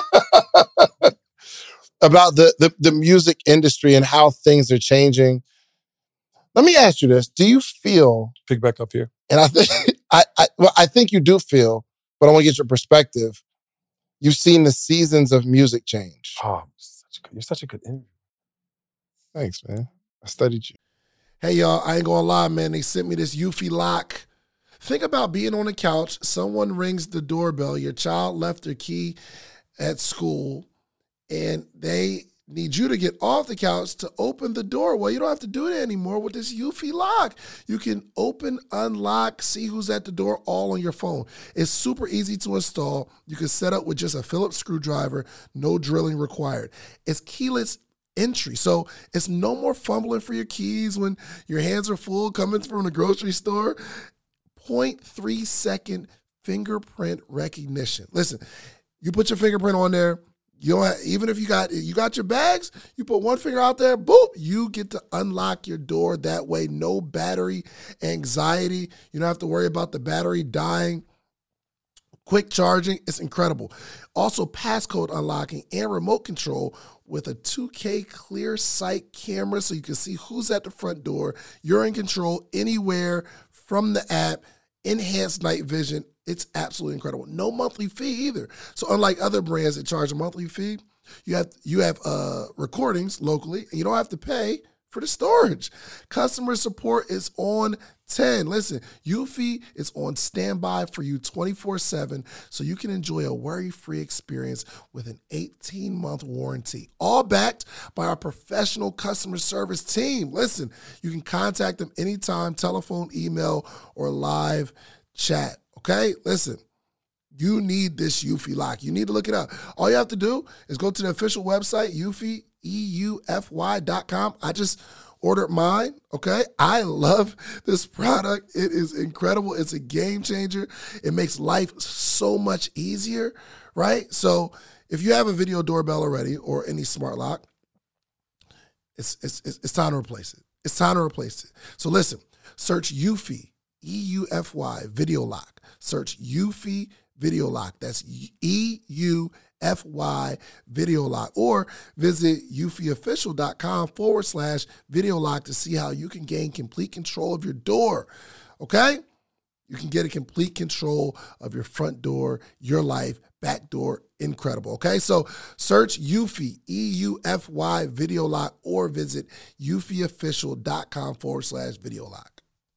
[SPEAKER 1] About the, the the music industry and how things are changing. Let me ask you this: do you feel?
[SPEAKER 2] Pick back up here.
[SPEAKER 1] And I think I, I well, I think you do feel, but I want to get your perspective. You've seen the seasons of music change.
[SPEAKER 2] Oh, such a good, you're such a good interview.
[SPEAKER 1] Thanks, man. I studied you.
[SPEAKER 3] Hey, y'all, I ain't gonna lie, man. They sent me this Eufy lock. Think about being on the couch. Someone rings the doorbell. Your child left their key at school, and they need you to get off the couch to open the door. Well, you don't have to do it anymore with this Eufy lock. You can open, unlock, see who's at the door all on your phone. It's super easy to install. You can set up with just a Phillips screwdriver, no drilling required. It's keyless entry. So it's no more fumbling for your keys when your hands are full coming from the grocery store. zero point three second fingerprint recognition. Listen, you put your fingerprint on there, you don't have, even if you got you got your bags, you put one finger out there, boop, you get to unlock your door that way. No battery anxiety. You don't have to worry about the battery dying. Quick charging, it's incredible. Also, passcode unlocking and remote control with a two K clear sight camera so you can see who's at the front door. You're in control anywhere from the app. Enhanced night vision. It's absolutely incredible. No monthly fee either. So unlike other brands that charge a monthly fee, you have you have uh, recordings locally, and you don't have to pay for the storage. Customer support is on ten. Listen, Eufy is on standby for you twenty-four seven, so you can enjoy a worry-free experience with an eighteen-month warranty, all backed by our professional customer service team. Listen, you can contact them anytime, telephone, email, or live chat, okay? Listen, you need this Eufy lock. You need to look it up. All you have to do is go to the official website, Eufy, E U F Y dot com. I just ordered mine, okay? I love this product. It is incredible. It's a game changer. It makes life so much easier, right? So if you have a video doorbell already or any smart lock, it's, it's, it's time to replace it. It's time to replace it. So listen, search Eufy, E U F Y, video lock. Search Eufy Video Lock. That's E U F Y Video Lock. Or visit eufyofficial.com forward slash video lock to see how you can gain complete control of your door. Okay? You can get a complete control of your front door, your life, back door. Incredible. Okay? So search Eufy, E U F Y Video Lock, or visit eufyofficial.com forward slash video lock.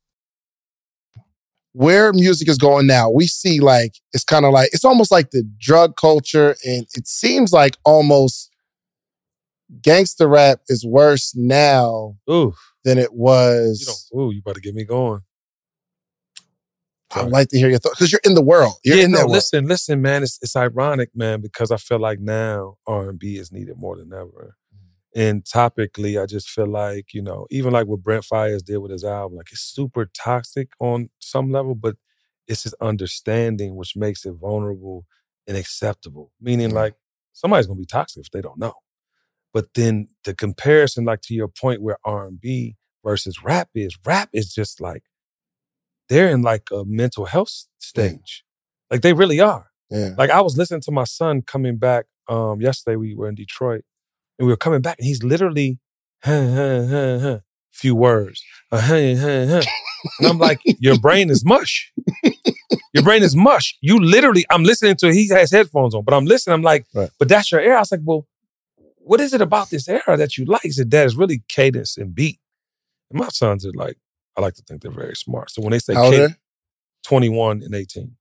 [SPEAKER 1] Where music is going now, we see like, it's kind of like, it's almost like the drug culture, and it seems like almost gangster rap is worse now
[SPEAKER 2] Ooh.
[SPEAKER 1] than it was.
[SPEAKER 2] You don't, ooh, you about to get me going.
[SPEAKER 1] I would like to hear your thoughts because you're in the world. You're
[SPEAKER 2] yeah,
[SPEAKER 1] in
[SPEAKER 2] no,
[SPEAKER 1] that world.
[SPEAKER 2] listen, listen, man. It's it's ironic, man, because I feel like now R and B is needed more than ever. Mm-hmm. And topically, I just feel like, you know, even like what Brent Faiyaz did with his album, like it's super toxic on some level, but it's his understanding which makes it vulnerable and acceptable. Meaning, mm-hmm. like somebody's gonna be toxic if they don't know. But then the comparison, like to your point, where R and B versus rap is, rap is just like. They're in like a mental health stage. Yeah. Like they really are.
[SPEAKER 1] Yeah.
[SPEAKER 2] Like I was listening to my son coming back um, yesterday. We were in Detroit and we were coming back and he's literally, huh, huh, huh, huh, few words. Uh, huh, huh, huh. And I'm like, your brain is mush. Your brain is mush. You literally, I'm listening to, he has headphones on, but I'm listening. I'm like, right. But that's your era. I was like, well, what is it about this era that you like? He said, Dad, it's really cadence and beat. And my sons are like, I like to think they're very smart. So when they say
[SPEAKER 1] How old are they?
[SPEAKER 2] twenty-one and eighteen.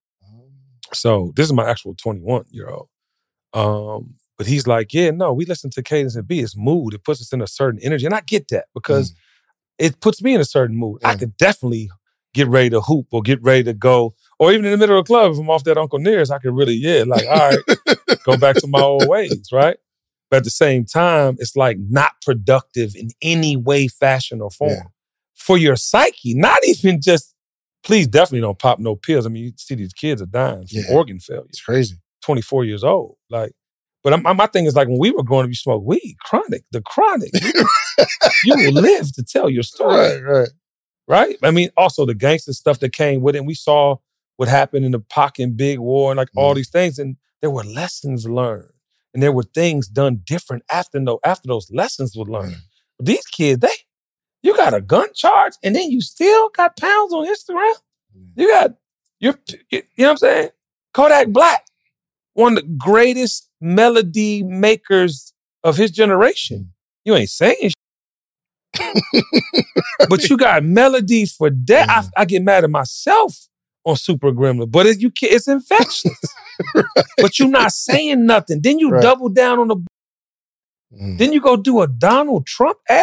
[SPEAKER 2] So this is my actual twenty-one-year-old. Um, but he's like, yeah, no, we listen to cadence and beat. It's mood. It puts us in a certain energy. And I get that because mm. it puts me in a certain mood. Mm. I could definitely get ready to hoop or get ready to go. Or even in the middle of the club, if I'm off that Uncle Nearest, I could really, yeah, like, all right, go back to my old ways, right? But at the same time, it's like not productive in any way, fashion, or form. Yeah. For your psyche, not even just, please definitely don't pop no pills. I mean, you see these kids are dying from yeah. organ failure.
[SPEAKER 1] It's crazy.
[SPEAKER 2] twenty-four years old. Like, but I'm, my thing is like when we were growing up, you smoke weed, chronic, the chronic. You will live to tell your story.
[SPEAKER 1] Right, right.
[SPEAKER 2] Right? I mean, also the gangster stuff that came with it. And we saw what happened in the Pac and Big War and like mm. all these things. And there were lessons learned. And there were things done different after, no, after those lessons were learned. Mm. But these kids, they, you got a gun charge and then you still got pounds on Instagram? You got, you're, you know what I'm saying? Kodak Black, one of the greatest melody makers of his generation. You ain't saying shit. But you got melodies for that. Mm. I, I get mad at myself on Super Gremlin, but it, you can't, it's infectious. Right. But you're not saying nothing. Then you right. double down on the, mm. then you go do a Donald Trump ad?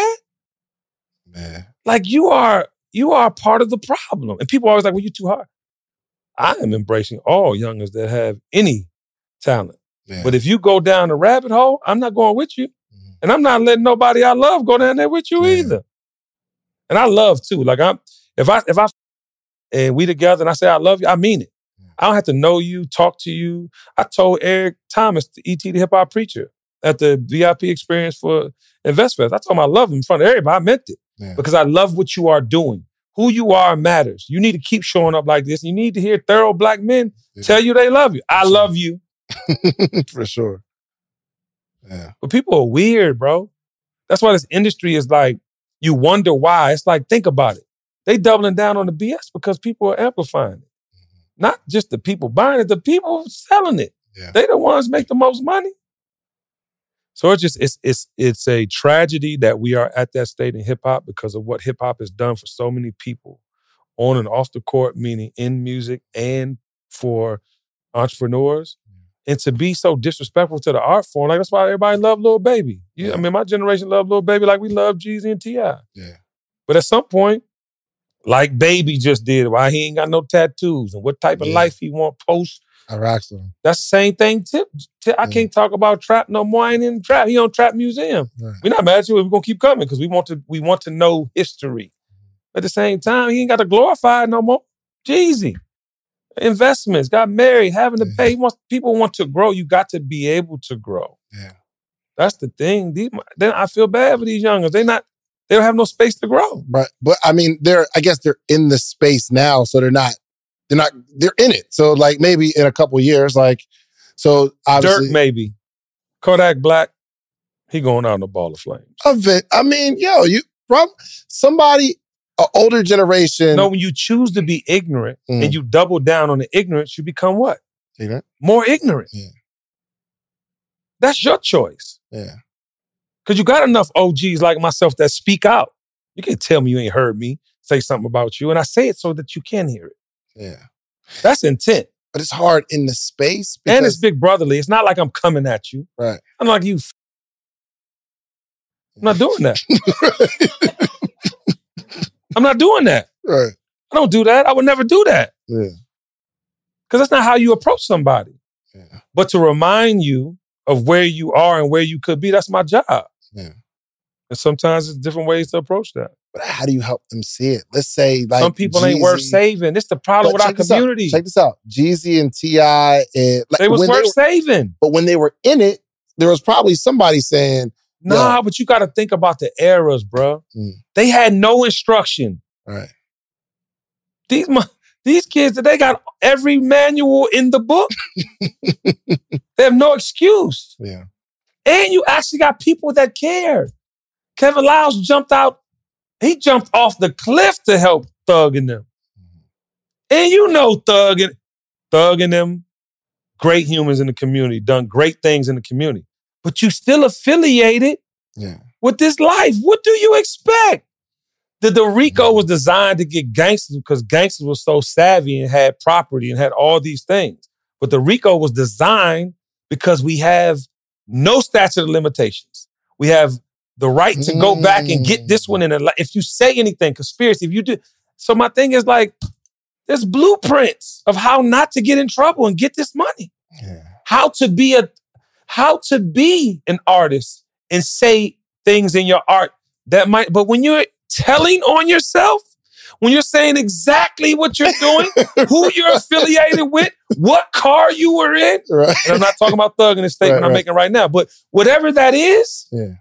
[SPEAKER 1] Man.
[SPEAKER 2] Like you are, you are part of the problem. And people are always like, well, you're too hard. I am embracing all youngers that have any talent.
[SPEAKER 1] Yeah.
[SPEAKER 2] But if you go down the rabbit hole, I'm not going with you. Mm-hmm. And I'm not letting nobody I love go down there with you yeah. either. And I love too. Like I'm, if I, if I, and we together and I say I love you, I mean it. Yeah. I don't have to know you, talk to you. I told Eric Thomas, the E T the Hip Hop Preacher, at the V I P experience for InvestFest, I told him I love him in front of everybody. I meant it. Yeah. Because I love what you are doing. Who you are matters. You need to keep showing up like this. You need to hear thorough black men yeah. tell you they love you. I
[SPEAKER 1] sure.
[SPEAKER 2] love you.
[SPEAKER 1] For sure. Yeah.
[SPEAKER 2] But people are weird, bro. That's why this industry is like, you wonder why. It's like, think about it. They doubling down on the B S because people are amplifying it. Mm-hmm. Not just the people buying it, the people selling it.
[SPEAKER 1] Yeah.
[SPEAKER 2] They the ones make the most money. So it's just, it's it's it's a tragedy that we are at that state in hip hop because of what hip hop has done for so many people on and off the court, meaning in music and for entrepreneurs. Mm-hmm. And to be so disrespectful to the art form, like that's why everybody love Lil Baby. You, yeah. I mean, my generation loved Lil Baby like we love Jeezy and T I.
[SPEAKER 1] Yeah.
[SPEAKER 2] But at some point, like Baby just did, why he ain't got no tattoos and what type of yeah. life he want post.
[SPEAKER 1] I rocks him.
[SPEAKER 2] That's the same thing. Tip, tip, I yeah. can't talk about trap no more. I ain't in trap. He on Trap Museum. Right. We're not mad at you. We're gonna keep coming because we want to. We want to know history. At the same time, he ain't got to glorify it no more. Jeezy, investments, got married, having to yeah. pay. He wants, people want to grow. You got to be able to grow.
[SPEAKER 1] Yeah,
[SPEAKER 2] that's the thing. These, then I feel bad for these youngers. They not. They don't have no space to grow.
[SPEAKER 1] Right, but I mean, they're. I guess they're in the space now, so they're not. They're not, they're in it. So like maybe in a couple years, like, so obviously.
[SPEAKER 2] Dirk maybe. Kodak Black, he going out in a ball of flames.
[SPEAKER 1] Event, I mean, yo, you, bro, somebody, an older generation.
[SPEAKER 2] No, when you choose to be ignorant mm. and you double down on the ignorance, you become what?
[SPEAKER 1] Ignorant?
[SPEAKER 2] More ignorant.
[SPEAKER 1] Yeah.
[SPEAKER 2] That's your choice.
[SPEAKER 1] Yeah.
[SPEAKER 2] Because you got enough O Gs like myself that speak out. You can't tell me you ain't heard me say something about you. And I say it so that you can hear it.
[SPEAKER 1] Yeah.
[SPEAKER 2] That's intent.
[SPEAKER 1] But it's hard in the space. Because...
[SPEAKER 2] And it's big brotherly. It's not like I'm coming at you.
[SPEAKER 1] Right.
[SPEAKER 2] I'm like, you. F- I'm not doing that. I'm not doing that.
[SPEAKER 1] Right.
[SPEAKER 2] I don't do that. I would never do that.
[SPEAKER 1] Yeah.
[SPEAKER 2] Because that's not how you approach somebody.
[SPEAKER 1] Yeah.
[SPEAKER 2] But to remind you of where you are and where you could be, that's my job.
[SPEAKER 1] Yeah.
[SPEAKER 2] And sometimes there's different ways to approach that.
[SPEAKER 1] But how do you help them see it? Let's say like
[SPEAKER 2] some people
[SPEAKER 1] Jeezy,
[SPEAKER 2] ain't worth saving. This is the problem with our community.
[SPEAKER 1] Check this out. Jeezy and T I and like,
[SPEAKER 2] they was worth
[SPEAKER 1] they were,
[SPEAKER 2] saving.
[SPEAKER 1] But when they were in it, there was probably somebody saying,
[SPEAKER 2] Nah, but you got to think about the eras, bro.
[SPEAKER 1] Mm.
[SPEAKER 2] They had no instruction.
[SPEAKER 1] Right.
[SPEAKER 2] These these kids, they got every manual in the book. They have no excuse.
[SPEAKER 1] Yeah.
[SPEAKER 2] And you actually got people that care. Kevin Liles jumped out. He jumped off the cliff to help Thug and them. And you know Thug and, Thug and them, great humans in the community, done great things in the community. But you still affiliated
[SPEAKER 1] yeah.
[SPEAKER 2] with this life. What do you expect? The, the RICO was designed to get gangsters because gangsters were so savvy and had property and had all these things. But the RICO was designed because we have no statute of limitations. We have the right to go back and get this one in a life. If you say anything, conspiracy, if you do. So my thing is like, there's blueprints of how not to get in trouble and get this money.
[SPEAKER 1] Yeah. How
[SPEAKER 2] to be a, how to be an artist and say things in your art that might, but when you're telling on yourself, when you're saying exactly what you're doing, who you're affiliated with, what car you were in,
[SPEAKER 1] right.
[SPEAKER 2] And I'm not talking about Thug in the statement right, I'm right. making right now, but whatever that is,
[SPEAKER 1] yeah.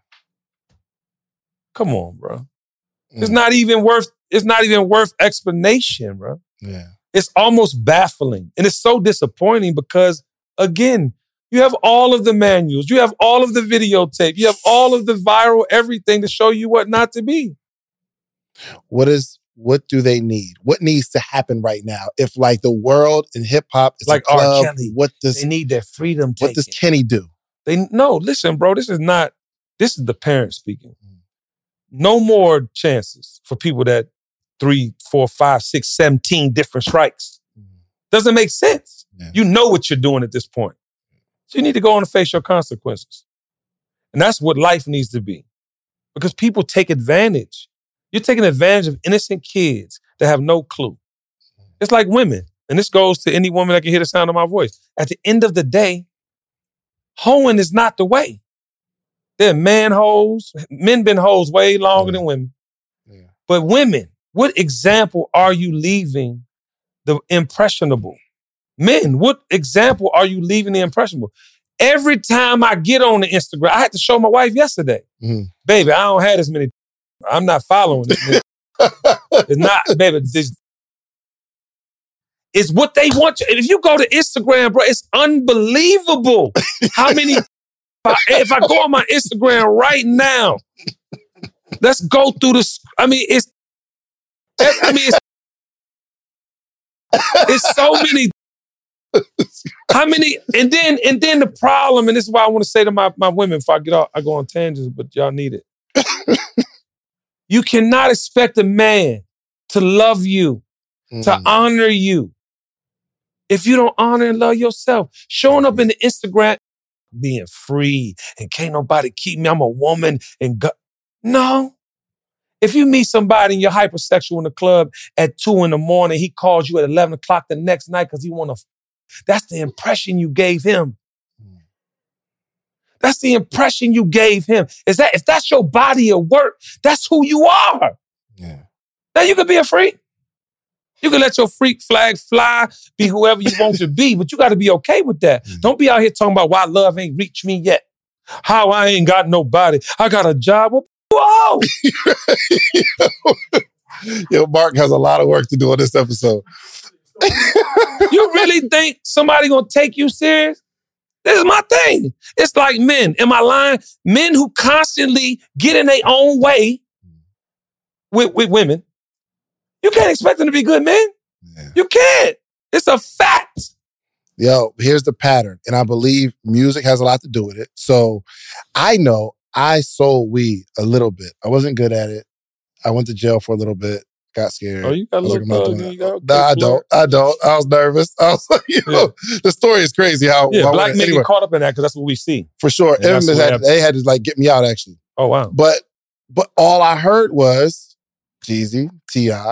[SPEAKER 2] Come on, bro. Mm. It's not even worth, it's not even worth explanation, bro.
[SPEAKER 1] Yeah.
[SPEAKER 2] It's almost baffling. And it's so disappointing because, again, you have all of the manuals, you have all of the videotape, you have all of the viral everything to show you what not to be.
[SPEAKER 1] What is, what do they need? What needs to happen right now? If like the world in hip hop is
[SPEAKER 2] like
[SPEAKER 1] a club,
[SPEAKER 2] R. Kelly,
[SPEAKER 1] what does
[SPEAKER 2] they need their freedom
[SPEAKER 1] What
[SPEAKER 2] taken.
[SPEAKER 1] does Kenny do?
[SPEAKER 2] They no, listen, bro, this is not, this is the parent speaking. No more chances for people that three, four, five, six, seventeen different strikes. Doesn't make sense. Yeah. You know what you're doing at this point. So you need to go on and face your consequences. And that's what life needs to be. Because people take advantage. You're taking advantage of innocent kids that have no clue. It's like women. And this goes to any woman that can hear the sound of my voice. At the end of the day, hoeing is not the way. They're man hoes. Men been hoes way longer yeah. than women. Yeah. But women, what example are you leaving the impressionable? Men, what example are you leaving the impressionable? Every time I get on the Instagram, I had to show my wife yesterday. Mm-hmm. Baby, I don't have this many. I'm not following this. It's not, baby. This, it's what they want you. If you go to Instagram, bro, it's unbelievable how many. If I go on my Instagram right now, let's go through this. I mean, it's, I mean, it's, it's so many. How many? And then, and then the problem, and this is why I want to say to my, my women, if I get off, I go on tangents, but y'all need it. You cannot expect a man to love you, mm-hmm. to honor you, if you don't honor and love yourself. Showing up in the Instagram, being free and can't nobody keep me. I'm a woman and go- no. If you meet somebody and you're hypersexual in the club at two in the morning, he calls you at eleven o'clock the next night because he want to. F- That's the impression you gave him. That's the impression you gave him. Is that if that's your body of work, that's who you are.
[SPEAKER 1] Yeah.
[SPEAKER 2] Now you could be a freak. You can let your freak flag fly, be whoever you want to be, but you got to be okay with that. Mm-hmm. Don't be out here talking about why love ain't reached me yet. How I ain't got nobody. I got a job. Whoa!
[SPEAKER 1] Yo, Mark has a lot of work to do on this episode.
[SPEAKER 2] You really think somebody gonna take you serious? This is my thing. It's like men. Am I lying? Men who constantly get in their own way with, with women. You can't expect them to be good men. Yeah. You can't. It's a fact.
[SPEAKER 1] Yo, here's the pattern. And I believe music has a lot to do with it. So I know I sold weed a little bit. I wasn't good at it. I went to jail for a little bit. Got scared.
[SPEAKER 2] Oh, you got a little bug. You got
[SPEAKER 1] nah, I don't. I don't. I was nervous. I was like, you know, yeah. The story is crazy how.
[SPEAKER 2] Yeah,
[SPEAKER 1] how
[SPEAKER 2] black men
[SPEAKER 1] anyway.
[SPEAKER 2] get caught up in that because that's what we see.
[SPEAKER 1] For sure. Had, they had to like get me out actually.
[SPEAKER 2] Oh, wow.
[SPEAKER 1] But but all I heard was Jeezy, T I,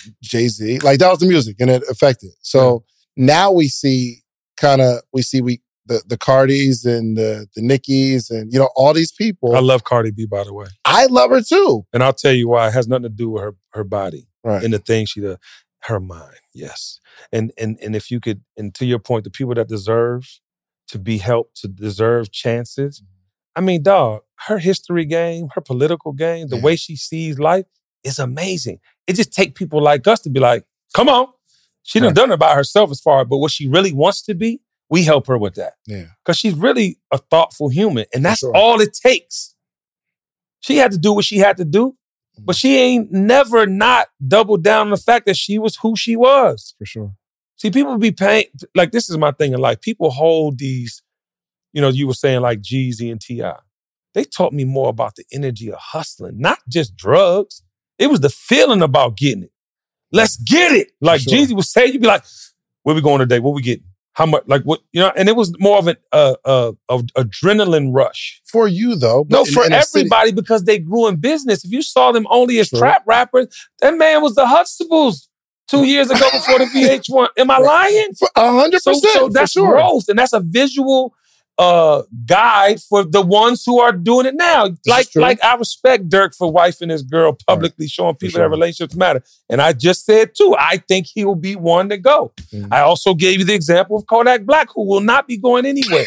[SPEAKER 1] Jay-Z. Like that was the music and it affected. So yeah. now we see kind of, we see we the, the Cardis and the, the Nickis and, you know, all these people.
[SPEAKER 2] I love Cardi B, by the way.
[SPEAKER 1] I love her too.
[SPEAKER 2] And I'll tell you why. It has nothing to do with her, her body
[SPEAKER 1] right.
[SPEAKER 2] and the things she does. Her mind, yes. And, and, and if you could, and to your point, the people that deserve to be helped, to deserve chances. I mean, dog, her history game, her political game, the yeah. way she sees life is amazing. It just takes people like us to be like, come on. She done right. done it by herself as far, but what she really wants to be, we help her with that.
[SPEAKER 1] Yeah.
[SPEAKER 2] Because she's really a thoughtful human, and that's
[SPEAKER 1] sure.
[SPEAKER 2] all it takes. She had to do what she had to do, mm-hmm. but she ain't never not doubled down on the fact that she was who she was.
[SPEAKER 1] For sure.
[SPEAKER 2] See, people be paying, like this is my thing in life. People hold these, you know, you were saying like Jeezy and T I They taught me more about the energy of hustling, not just drugs. It was the feeling about getting it. Let's get it. Like sure. Jeezy would say, you'd be like, where we going today? What we getting? How much? Like what? You know, and it was more of an uh, uh, uh, adrenaline rush.
[SPEAKER 1] For you though.
[SPEAKER 2] No, in, for in everybody because they grew in business. If you saw them only as
[SPEAKER 1] sure.
[SPEAKER 2] trap rappers, that man was the Huxtables two years ago before the V H one. Am I lying?
[SPEAKER 1] A hundred percent.
[SPEAKER 2] So that's
[SPEAKER 1] sure.
[SPEAKER 2] growth, and that's a visual uh, guide for the ones who are doing it now. This like, like I respect Dirk for wifing his girl publicly, right. showing people sure. that relationships matter. And I just said too, I think he will be one to go. Mm-hmm. I also gave you the example of Kodak Black, who will not be going anywhere.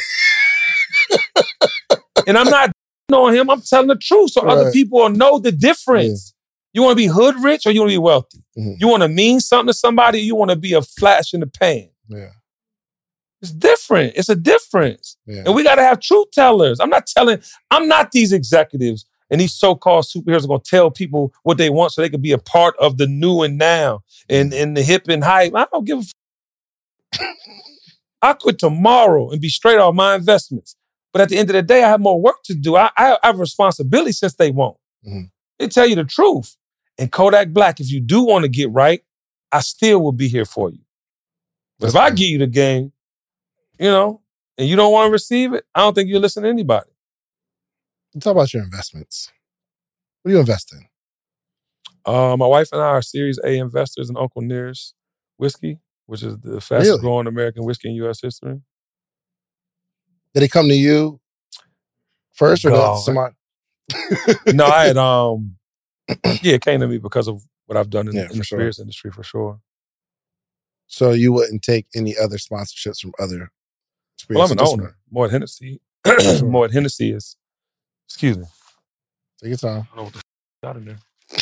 [SPEAKER 2] And I'm not on him. I'm telling the truth, so right. other people will know the difference. Yeah. You want to be hood rich or you want to be wealthy? Mm-hmm. You want to mean something to somebody or you want to be a flash in the pan?
[SPEAKER 1] Yeah.
[SPEAKER 2] It's different. It's a difference.
[SPEAKER 1] Yeah.
[SPEAKER 2] And we got to have truth tellers. I'm not telling, I'm not these executives and these so-called superheroes are going to tell people what they want so they can be a part of the new and now and, and the hip and hype. I don't give a f- I quit tomorrow and be straight off my investments. But at the end of the day, I have more work to do. I, I have responsibility since they won't.
[SPEAKER 1] Mm-hmm.
[SPEAKER 2] They tell you the truth. And Kodak Black, if you do want to get right, I still will be here for you. But if I give you the game, you know, and you don't want to receive it, I don't think you listen to anybody.
[SPEAKER 1] Talk about your investments. What do you invest in?
[SPEAKER 2] Uh, my wife and I are Series A investors in Uncle Nearest Whiskey, which is the fastest
[SPEAKER 1] really?
[SPEAKER 2] growing American whiskey in U S history.
[SPEAKER 1] Did they come to you first or did somebody?
[SPEAKER 2] No, I had, um, yeah, it came to me because of what I've done in,
[SPEAKER 1] yeah,
[SPEAKER 2] in the
[SPEAKER 1] sure.
[SPEAKER 2] spirits industry for sure.
[SPEAKER 1] So you wouldn't take any other sponsorships from other spirits?
[SPEAKER 2] Well, I'm an owner. Moet Hennessy.
[SPEAKER 1] Sure.
[SPEAKER 2] Moet Hennessy is, excuse me.
[SPEAKER 1] Take your time.
[SPEAKER 2] I don't know what the f*** got in there.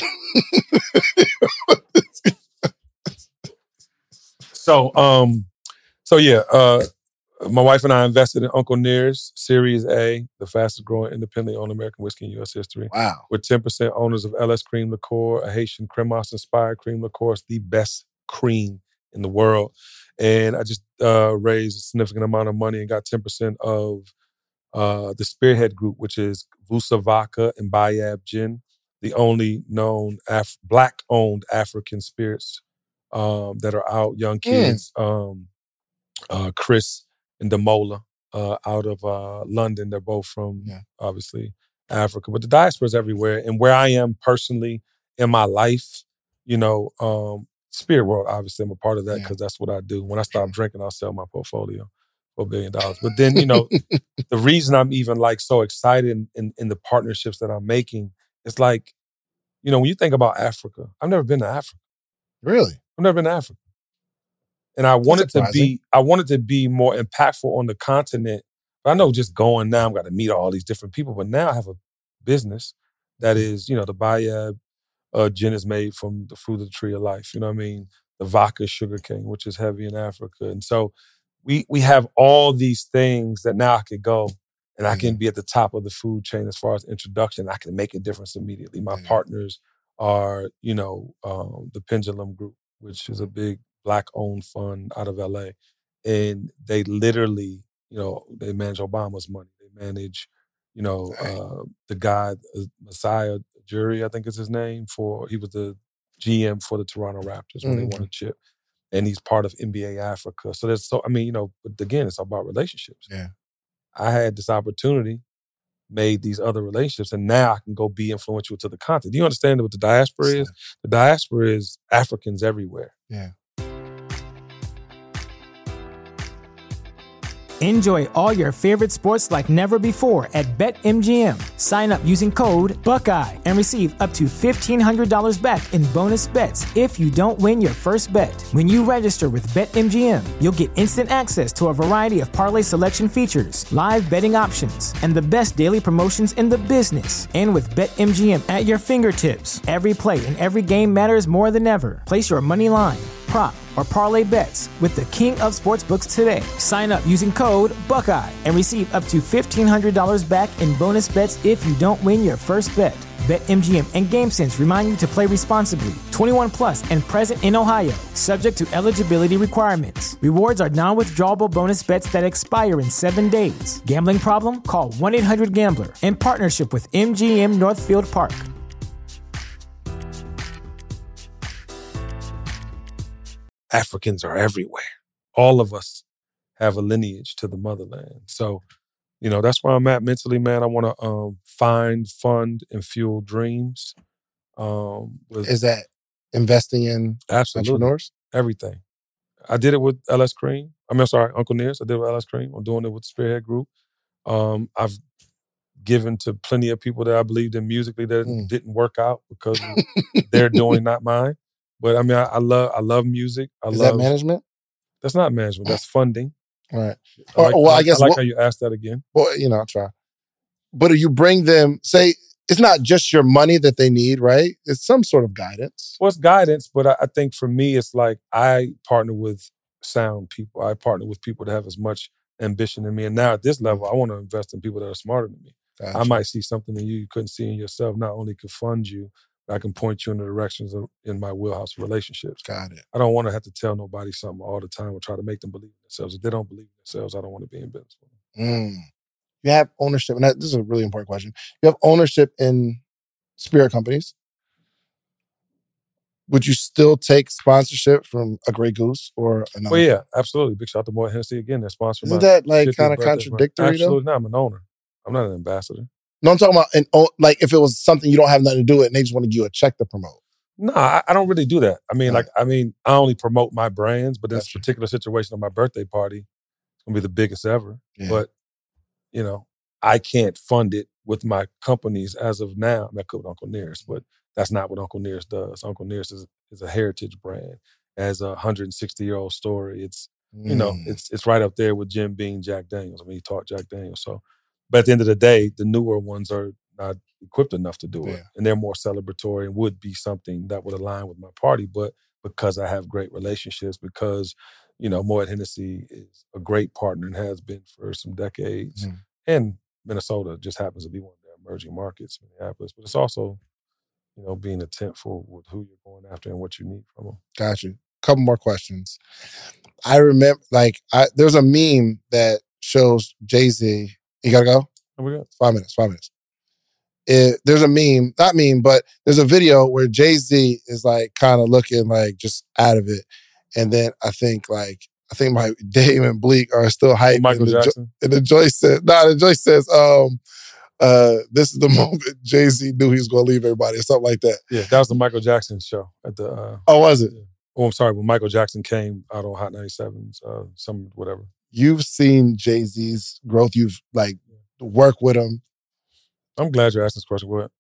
[SPEAKER 2] so, um, so yeah, uh, my wife and I invested in Uncle Nearest, Series A, the fastest growing independently owned American whiskey in U S history.
[SPEAKER 1] Wow.
[SPEAKER 2] We're ten percent owners of L S Cream Liqueur, a Haitian Cremos-inspired cream liqueur. It's the best cream in the world. And I just uh, raised a significant amount of money and got ten percent of uh, the Spearhead Group, which is Vusa Vodka and Bayab Gin, the only known Af- Black-owned African spirits um, that are out, young kids. Mm. Um, uh, Chris and Demola uh, out of uh, London. They're both from, yeah. obviously, Africa. But the diaspora is everywhere. And where I am personally in my life, you know, um, Spirit World, obviously, I'm a part of that because yeah. that's what I do. When I stop drinking, I'll sell my portfolio for a billion dollars. But then, you know, the reason I'm even like so excited in, in, in the partnerships that I'm making, it's like, you know, when you think about Africa, I've never been to Africa.
[SPEAKER 1] Really?
[SPEAKER 2] I've never been to Africa. And I wanted to be, I wanted to be more impactful on the continent. But I know just going now, I've got to meet all these different people. But now I have a business that is, you know, the Bayab uh, gin is made from the fruit of the tree of life. You know what I mean? The vodka sugarcane, which is heavy in Africa. And so we we have all these things that now I could go and I can be at the top of the food chain as far as introduction. I can make a difference immediately. My mm-hmm. partners are, you know, um, the Pendulum Group, which is a big Black-owned fund out of L A. And they literally, you know, they manage Obama's money. They manage, you know, uh, the guy, uh, Messiah Jury, I think is his name, for he was the G M for the Toronto Raptors when mm-hmm. they won a chip. And he's part of N B A Africa. So there's so, I mean, you know, but again, it's about relationships.
[SPEAKER 1] Yeah.
[SPEAKER 2] I had this opportunity made these other relationships, and now I can go be influential to the continent. Do you understand what the diaspora is? The diaspora is Africans everywhere.
[SPEAKER 1] Yeah.
[SPEAKER 4] Enjoy all your favorite sports like never before at BetMGM. Sign up using code Buckeye and receive up to fifteen hundred dollars back in bonus bets if you don't win your first bet. When you register with BetMGM, you'll get instant access to a variety of parlay selection features, live betting options, and the best daily promotions in the business. And with BetMGM at your fingertips, every play and every game matters more than ever. Place your money line, prop, or parlay bets with the king of sportsbooks today. Sign up using code Buckeye and receive up to fifteen hundred dollars back in bonus bets if you don't win your first bet. BetMGM and GameSense remind you to play responsibly. twenty-one plus and present in Ohio, subject to eligibility requirements. Rewards are non-withdrawable bonus bets that expire in seven days. Gambling problem? Call one eight hundred gambler in partnership with M G M Northfield Park.
[SPEAKER 2] Africans are everywhere. All of us have a lineage to the motherland. So, you know, that's where I'm at mentally, man. I want to um, find, fund, and fuel dreams. Um, with
[SPEAKER 1] Is that investing in
[SPEAKER 2] absolutely
[SPEAKER 1] entrepreneurs?
[SPEAKER 2] Everything. I did it with L S Cream. I mean, I'm sorry, Uncle Nearest. I did it with L S Cream. I'm doing it with the Spearhead Group. Um, I've given to plenty of people that I believed in musically that mm. didn't work out because of their doing, not mine. But I mean, I, I love I love music. I
[SPEAKER 1] Is
[SPEAKER 2] love,
[SPEAKER 1] that management?
[SPEAKER 2] That's not management. That's funding.
[SPEAKER 1] All right.
[SPEAKER 2] I like,
[SPEAKER 1] or, well, I guess
[SPEAKER 2] I like
[SPEAKER 1] what,
[SPEAKER 2] how you asked that again.
[SPEAKER 1] Well, you know, I'll try. But do you bring them? Say it's not just your money that they need, right? It's some sort of guidance.
[SPEAKER 2] Well, it's guidance, but I, I think for me, it's like I partner with sound people. I partner with people that have as much ambition in me. And now at this level, I want to invest in people that are smarter than me. Gotcha. I might see something in you you couldn't see in yourself. Not only could fund you, I can point you in the directions of in my wheelhouse of relationships.
[SPEAKER 1] Got it.
[SPEAKER 2] I don't want to have to tell nobody something all the time or try to make them believe in themselves. If they don't believe in themselves, I don't want to be in business with them.
[SPEAKER 1] Mm. You have ownership, and that, this is a really important question. You have ownership in spirit companies. Would you still take sponsorship from a Grey Goose or another?
[SPEAKER 2] Well, yeah, absolutely. Big shout out to Moet Hennessy again. They're sponsoring.
[SPEAKER 1] Isn't that like kind of contradictory?
[SPEAKER 2] Absolutely
[SPEAKER 1] though?
[SPEAKER 2] not. I'm an owner. I'm not an ambassador.
[SPEAKER 1] No, I'm talking about an, like if it was something you don't have nothing to do with and they just want to give you a check to promote.
[SPEAKER 2] No, I, I don't really do that. I mean,
[SPEAKER 1] right.
[SPEAKER 2] like, I mean, I only promote my brands, but in
[SPEAKER 1] That's
[SPEAKER 2] this
[SPEAKER 1] true.
[SPEAKER 2] particular situation of my birthday party, it's going to be the biggest ever.
[SPEAKER 1] Yeah.
[SPEAKER 2] But, you know, I can't fund it with my companies as of now. I mean, I could with Uncle Nearest, but that's not what Uncle Nearest does. Uncle Nearest is, is a heritage brand. It has a one hundred sixty-year-old story. It's, mm. you know, it's it's right up there with Jim Beam, Jack Daniels. I mean, he taught Jack Daniels. So, but at the end of the day, the newer ones are not equipped enough to do it.
[SPEAKER 1] Yeah.
[SPEAKER 2] And they're more celebratory and would be something that would align with my party. But because I have great relationships, because, you know, Moet Hennessy is a great partner and has been for some decades.
[SPEAKER 1] Mm.
[SPEAKER 2] And Minnesota just happens to be one of their emerging markets, Minneapolis. But it's also, you know, being intentful with who you're going after and what you need from them.
[SPEAKER 1] Got you. Couple more questions. I remember, like, I, there's a meme that shows Jay-Z. You gotta go?
[SPEAKER 2] Oh, we got
[SPEAKER 1] five minutes, five minutes. It, there's a meme, not meme, but there's a video where Jay-Z is like kind of looking like just out of it. And then I think like, I think my Dame and Bleak are still hyped.
[SPEAKER 2] Michael
[SPEAKER 1] and the,
[SPEAKER 2] Jackson.
[SPEAKER 1] And the Joyce says, nah, the Joyce says, um, uh, this is the moment Jay-Z knew he was going to leave everybody or something like that.
[SPEAKER 2] Yeah, that was the Michael Jackson show at the. Uh,
[SPEAKER 1] oh, was it?
[SPEAKER 2] Yeah. Oh, I'm sorry. When Michael Jackson came out on Hot ninety-sevens, uh, some whatever.
[SPEAKER 1] You've seen Jay-Z's growth. You've like worked with him.
[SPEAKER 2] I'm glad you're asking this question. What?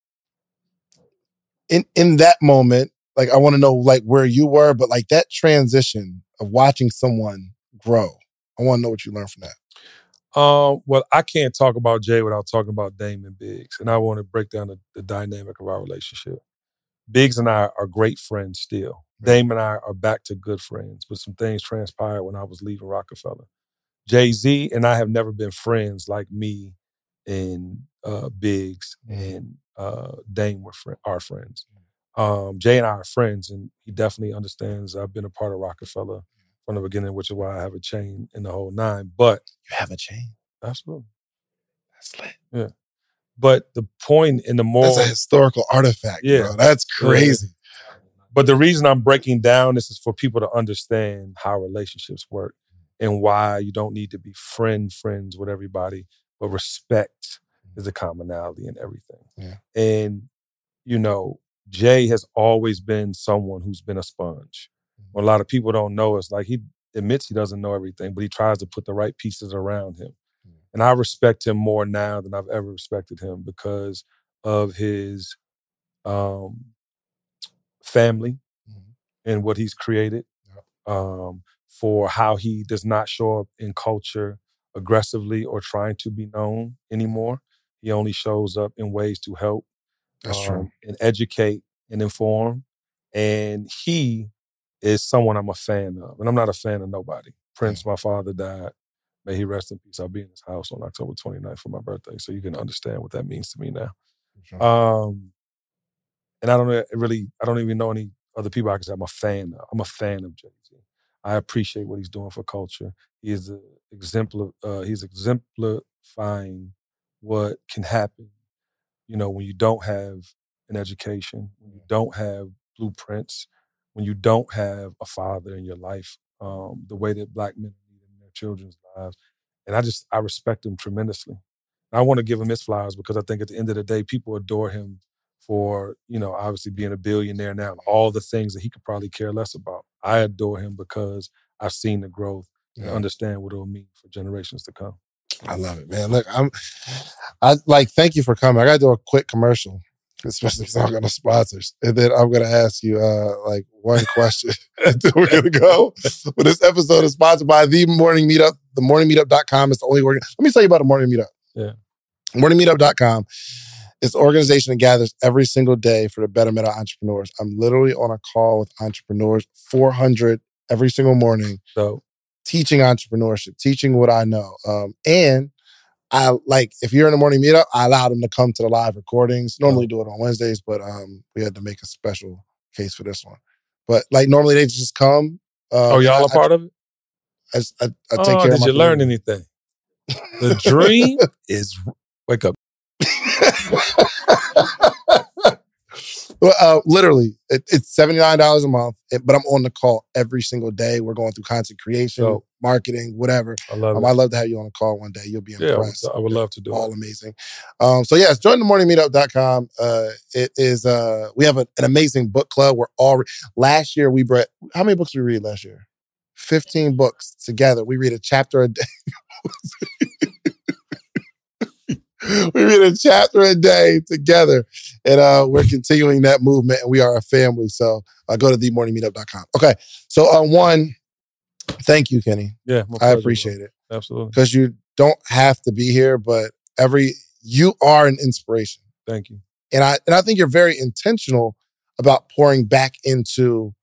[SPEAKER 1] In in that moment, like I want to know like where you were, but like that transition of watching someone grow. I want to know what you learned from that.
[SPEAKER 2] Um, well, I can't talk about Jay without talking about Dame and Biggs, and I want to break down the, the dynamic of our relationship. Biggs and I are great friends still. Dame and I are back to good friends, but some things transpired when I was leaving Rockefeller. Jay-Z and I have never been friends like me and uh, Biggs and uh, Dame were fr- our friends. Um, Jay and I are friends, and he definitely understands I've been a part of Rockefeller from the beginning, which is why I have a chain in the whole nine. But
[SPEAKER 1] you have a chain?
[SPEAKER 2] Absolutely.
[SPEAKER 1] That's lit.
[SPEAKER 2] Yeah. But the point in the more...
[SPEAKER 1] That's a historical artifact,
[SPEAKER 2] yeah.
[SPEAKER 1] bro. That's crazy.
[SPEAKER 2] Yeah. But the reason I'm breaking down this is for people to understand how relationships work and why you don't need to be friend friends with everybody, but respect is the commonality in everything.
[SPEAKER 1] Yeah.
[SPEAKER 2] And, you know, Jay has always been someone who's been a sponge. What a lot of people don't know is like he admits he doesn't know everything, but he tries to put the right pieces around him. Mm-hmm. And I respect him more now than I've ever respected him because of his um, family mm-hmm. and what he's created, yep. um, for how he does not show up in culture aggressively or trying to be known anymore. He only shows up in ways to help.
[SPEAKER 1] That's
[SPEAKER 2] um,
[SPEAKER 1] true.
[SPEAKER 2] And educate and inform. And he is someone I'm a fan of. And I'm not a fan of nobody. Prince, my father, died. May he rest in peace. I'll be in his house on October twenty-ninth for my birthday. So you can understand what that means to me now.
[SPEAKER 1] Sure.
[SPEAKER 2] Um, and I don't really, I don't even know any other people I can say I'm a fan of. I'm a fan of Jay-Z. I appreciate what he's doing for culture. He is a exemplar, uh, he's exemplifying what can happen, you know, when you don't have an education, when you don't have blueprints, when you don't have a father in your life, um, the way that Black men lead in their children's lives. And I just, I respect him tremendously. And I want to give him his flowers because I think at the end of the day, people adore him for, you know, obviously being a billionaire now and all the things that he could probably care less about. I adore him because I've seen the growth and
[SPEAKER 1] yeah.
[SPEAKER 2] understand what it will mean for generations to come.
[SPEAKER 1] I love it, man. Look, I'm, I like, thank you for coming. I got to do a quick commercial, especially because I'm going to sponsors. And then I'm going to ask you, uh, like, one question. And then we're going to go. But this episode is sponsored by The Morning Meetup. the morning meetup dot com is the only organ. Let me tell you about The Morning Meetup.
[SPEAKER 2] Yeah.
[SPEAKER 1] morning meetup dot com is the organization that gathers every single day for the betterment of entrepreneurs. I'm literally on a call with entrepreneurs, four hundred every single morning.
[SPEAKER 2] So,
[SPEAKER 1] teaching entrepreneurship, teaching what I know. Um, and I like, if you're in the morning meetup, I allow them to come to the live recordings. Normally do it on Wednesdays, but um, we had to make a special case for this one. But like normally they just come. Um,
[SPEAKER 2] oh, y'all
[SPEAKER 1] I,
[SPEAKER 2] a part
[SPEAKER 1] I,
[SPEAKER 2] of it?
[SPEAKER 1] I, I, I take
[SPEAKER 2] oh,
[SPEAKER 1] care
[SPEAKER 2] did
[SPEAKER 1] of my
[SPEAKER 2] you learn
[SPEAKER 1] family.
[SPEAKER 2] anything? The dream is, wake up.
[SPEAKER 1] Well, uh, literally, it, it's seventy-nine dollars a month, it, but I'm on the call every single day. We're going through content creation,
[SPEAKER 2] so,
[SPEAKER 1] marketing, whatever.
[SPEAKER 2] I love
[SPEAKER 1] um,
[SPEAKER 2] it.
[SPEAKER 1] I'd love to have you on the call one day. You'll be impressed.
[SPEAKER 2] Yeah, I would love to do
[SPEAKER 1] all
[SPEAKER 2] it.
[SPEAKER 1] All amazing. Um, so yes, join the morning meetup dot com. Uh, it is, uh, we have a, an amazing book club. We're all, re- last year we read, how many books did we read last year? fifteen books together. We read a chapter a day. We read a chapter a day together, and uh, we're continuing that movement, and we are a family. So uh, go to the morning meetup dot com. Okay, so uh, one, thank you, Kenny.
[SPEAKER 2] Yeah,
[SPEAKER 1] I appreciate
[SPEAKER 2] bro.
[SPEAKER 1] it.
[SPEAKER 2] Absolutely.
[SPEAKER 1] Because you don't have to be here, but every you are an inspiration.
[SPEAKER 2] Thank you.
[SPEAKER 1] And I and I think you're very intentional about pouring back into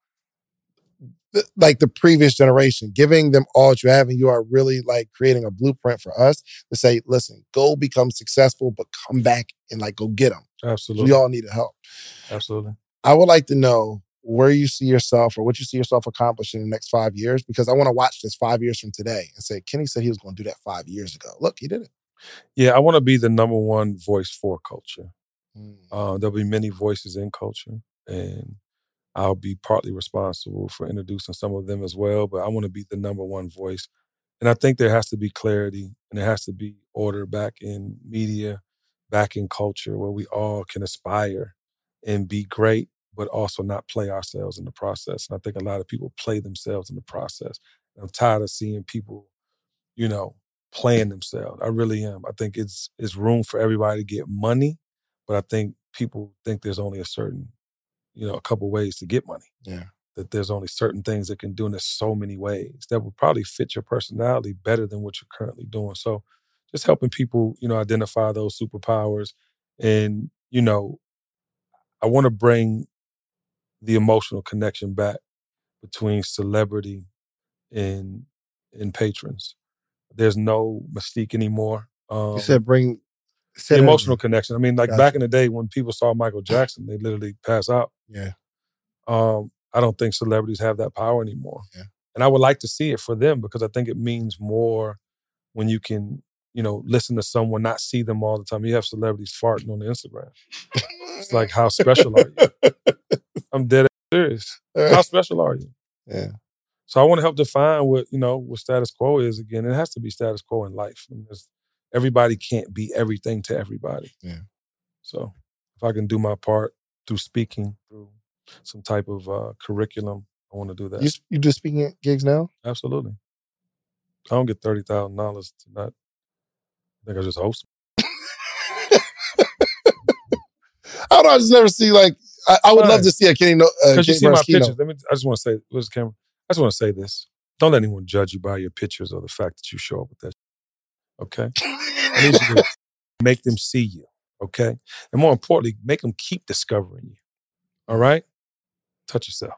[SPEAKER 1] the, like the previous generation, giving them all that you have, and you are really like creating a blueprint for us to say, listen, go become successful, but come back and like go get them.
[SPEAKER 2] Absolutely.
[SPEAKER 1] We all need help.
[SPEAKER 2] Absolutely.
[SPEAKER 1] I would like to know where you see yourself or what you see yourself accomplishing in the next five years, because I want to watch this five years from today and say, Kenny said he was going to do that five years ago. Look, he did it.
[SPEAKER 2] Yeah, I want to be the number one voice for culture.
[SPEAKER 1] Mm.
[SPEAKER 2] Uh, there'll be many voices in culture, and I'll be partly responsible for introducing some of them as well, but I want to be the number one voice. And I think there has to be clarity and there has to be order back in media, back in culture, where we all can aspire and be great, but also not play ourselves in the process. And I think a lot of people play themselves in the process. And I'm tired of seeing people, you know, playing themselves. I really am. I think it's it's room for everybody to get money, but I think people think there's only a certain, you know, a couple ways to get money.
[SPEAKER 1] Yeah.
[SPEAKER 2] That there's only certain things that can do, and there's so many ways that would probably fit your personality better than what you're currently doing. So just helping people, you know, identify those superpowers. And, you know, I want to bring the emotional connection back between celebrity and and patrons. There's no mystique anymore. Um,
[SPEAKER 1] You said bring
[SPEAKER 2] the emotional connection. I mean, like
[SPEAKER 1] Gotcha.
[SPEAKER 2] back in the day when people saw Michael Jackson, they literally pass out.
[SPEAKER 1] Yeah.
[SPEAKER 2] Um, I don't think celebrities have that power anymore.
[SPEAKER 1] Yeah.
[SPEAKER 2] And I would like to see it for them because I think it means more when you can, you know, listen to someone, not see them all the time. You have celebrities farting on the Instagram. It's like, how special are you? I'm dead serious. How special are you?
[SPEAKER 1] Yeah.
[SPEAKER 2] So I want to help define what, you know, what status quo is again. It has to be status quo in life. I mean, there's, everybody can't be everything to everybody.
[SPEAKER 1] Yeah.
[SPEAKER 2] So if I can do my part through speaking, through some type of uh, curriculum, I want to do that.
[SPEAKER 1] You, you do speaking gigs now?
[SPEAKER 2] Absolutely. I don't get thirty thousand dollars to not, I think I just host.
[SPEAKER 1] I don't know, I just never see, like, I, I would love to see a Kenny no, uh,
[SPEAKER 2] Because you
[SPEAKER 1] Kenny
[SPEAKER 2] see my
[SPEAKER 1] Burns
[SPEAKER 2] pictures.
[SPEAKER 1] keynote.
[SPEAKER 2] Let me, I just want to say, where's the camera? I just want to say this. Don't let anyone judge you by your pictures or the fact that you show up with that. Okay? I need you to make them see you. Okay? And more importantly, make them keep discovering you. All right? Touch yourself.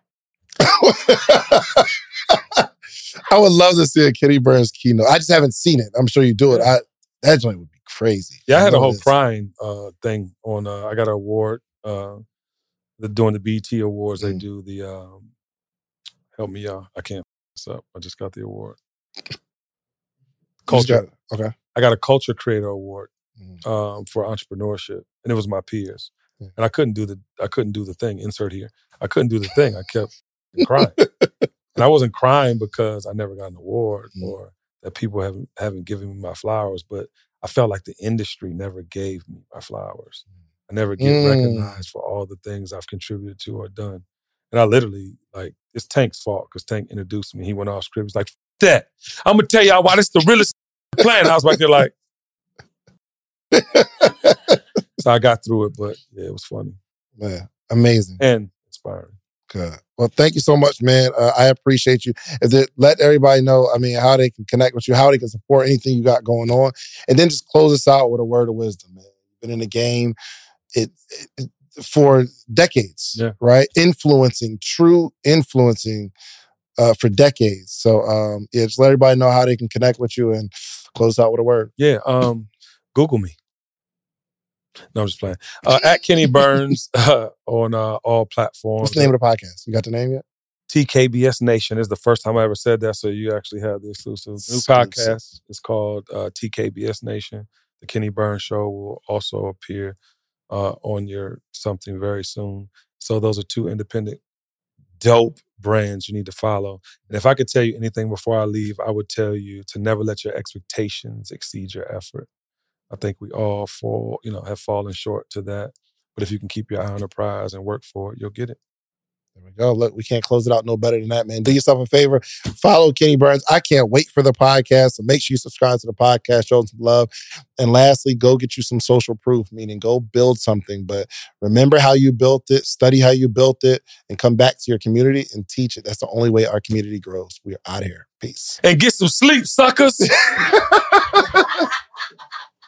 [SPEAKER 1] I would love to see a Kenny Burns keynote. I just haven't seen it. I'm sure you do it. I, that joint would be crazy.
[SPEAKER 2] Yeah, I had
[SPEAKER 1] know
[SPEAKER 2] a whole
[SPEAKER 1] it is.
[SPEAKER 2] crying uh, thing on, uh, I got an award. Uh, the, during the B E T Awards, they
[SPEAKER 1] Mm.
[SPEAKER 2] do the, um, help me out. I can't f this up. I just got the award.
[SPEAKER 1] You just
[SPEAKER 2] Culture.
[SPEAKER 1] got- okay.
[SPEAKER 2] I got a Culture Creator Award
[SPEAKER 1] Mhm.
[SPEAKER 2] um, for entrepreneurship, and it was my peers.
[SPEAKER 1] Yeah.
[SPEAKER 2] And I couldn't do the I couldn't do the thing. Insert here. I couldn't do the thing. I kept crying, and I wasn't crying because I never got an award
[SPEAKER 1] Mm.
[SPEAKER 2] or that people haven't haven't given me my flowers. But I felt like the industry never gave me my flowers. I never get
[SPEAKER 1] Mm.
[SPEAKER 2] recognized for all the things I've contributed to or done. And I literally, like, it's Tank's fault because Tank introduced me. He went off script. He's like, F that. I'm going to tell y'all why this is the realest plan. I was back there like, so I got through it, but yeah, it was funny.
[SPEAKER 1] Man, amazing.
[SPEAKER 2] And inspiring.
[SPEAKER 1] Good. Well, thank you so much, man. Uh, I appreciate you. If they, let everybody know, I mean, how they can connect with you, how they can support anything you got going on. And then just close us out with a word of wisdom, man. You've been in the game it, it, for decades,
[SPEAKER 2] Yeah.
[SPEAKER 1] right? Influencing, true influencing uh, for decades. So, um, yeah, just let everybody know how they can connect with you and close out with a word.
[SPEAKER 2] Yeah, um, Google me. No, I'm just playing. Uh, at Kenny Burns uh, on uh, all platforms.
[SPEAKER 1] What's the name of the podcast? You got the name yet?
[SPEAKER 2] T K B S Nation is the first time I ever said that, so you actually have the exclusive new
[SPEAKER 1] Exclusive.
[SPEAKER 2] podcast. It's called uh, T K B S Nation. The Kenny Burns Show will also appear uh, on your something very soon. So those are two independent, dope brands you need to follow. And if I could tell you anything before I leave, I would tell you to never let your expectations exceed your effort. I think we all fall, you know, have fallen short to that. But if you can keep your eye on the prize and work for it, you'll get it.
[SPEAKER 1] There we go. Look, we can't close it out no better than that, man. Do yourself a favor. Follow Kenny Burns. I can't wait for the podcast. So make sure you subscribe to the podcast, show them some love. And lastly, go get you some social proof, meaning go build something. But remember how you built it, study how you built it, and come back to your community and teach it. That's the only way our community grows. We are out of here. Peace.
[SPEAKER 2] And get some sleep, suckers.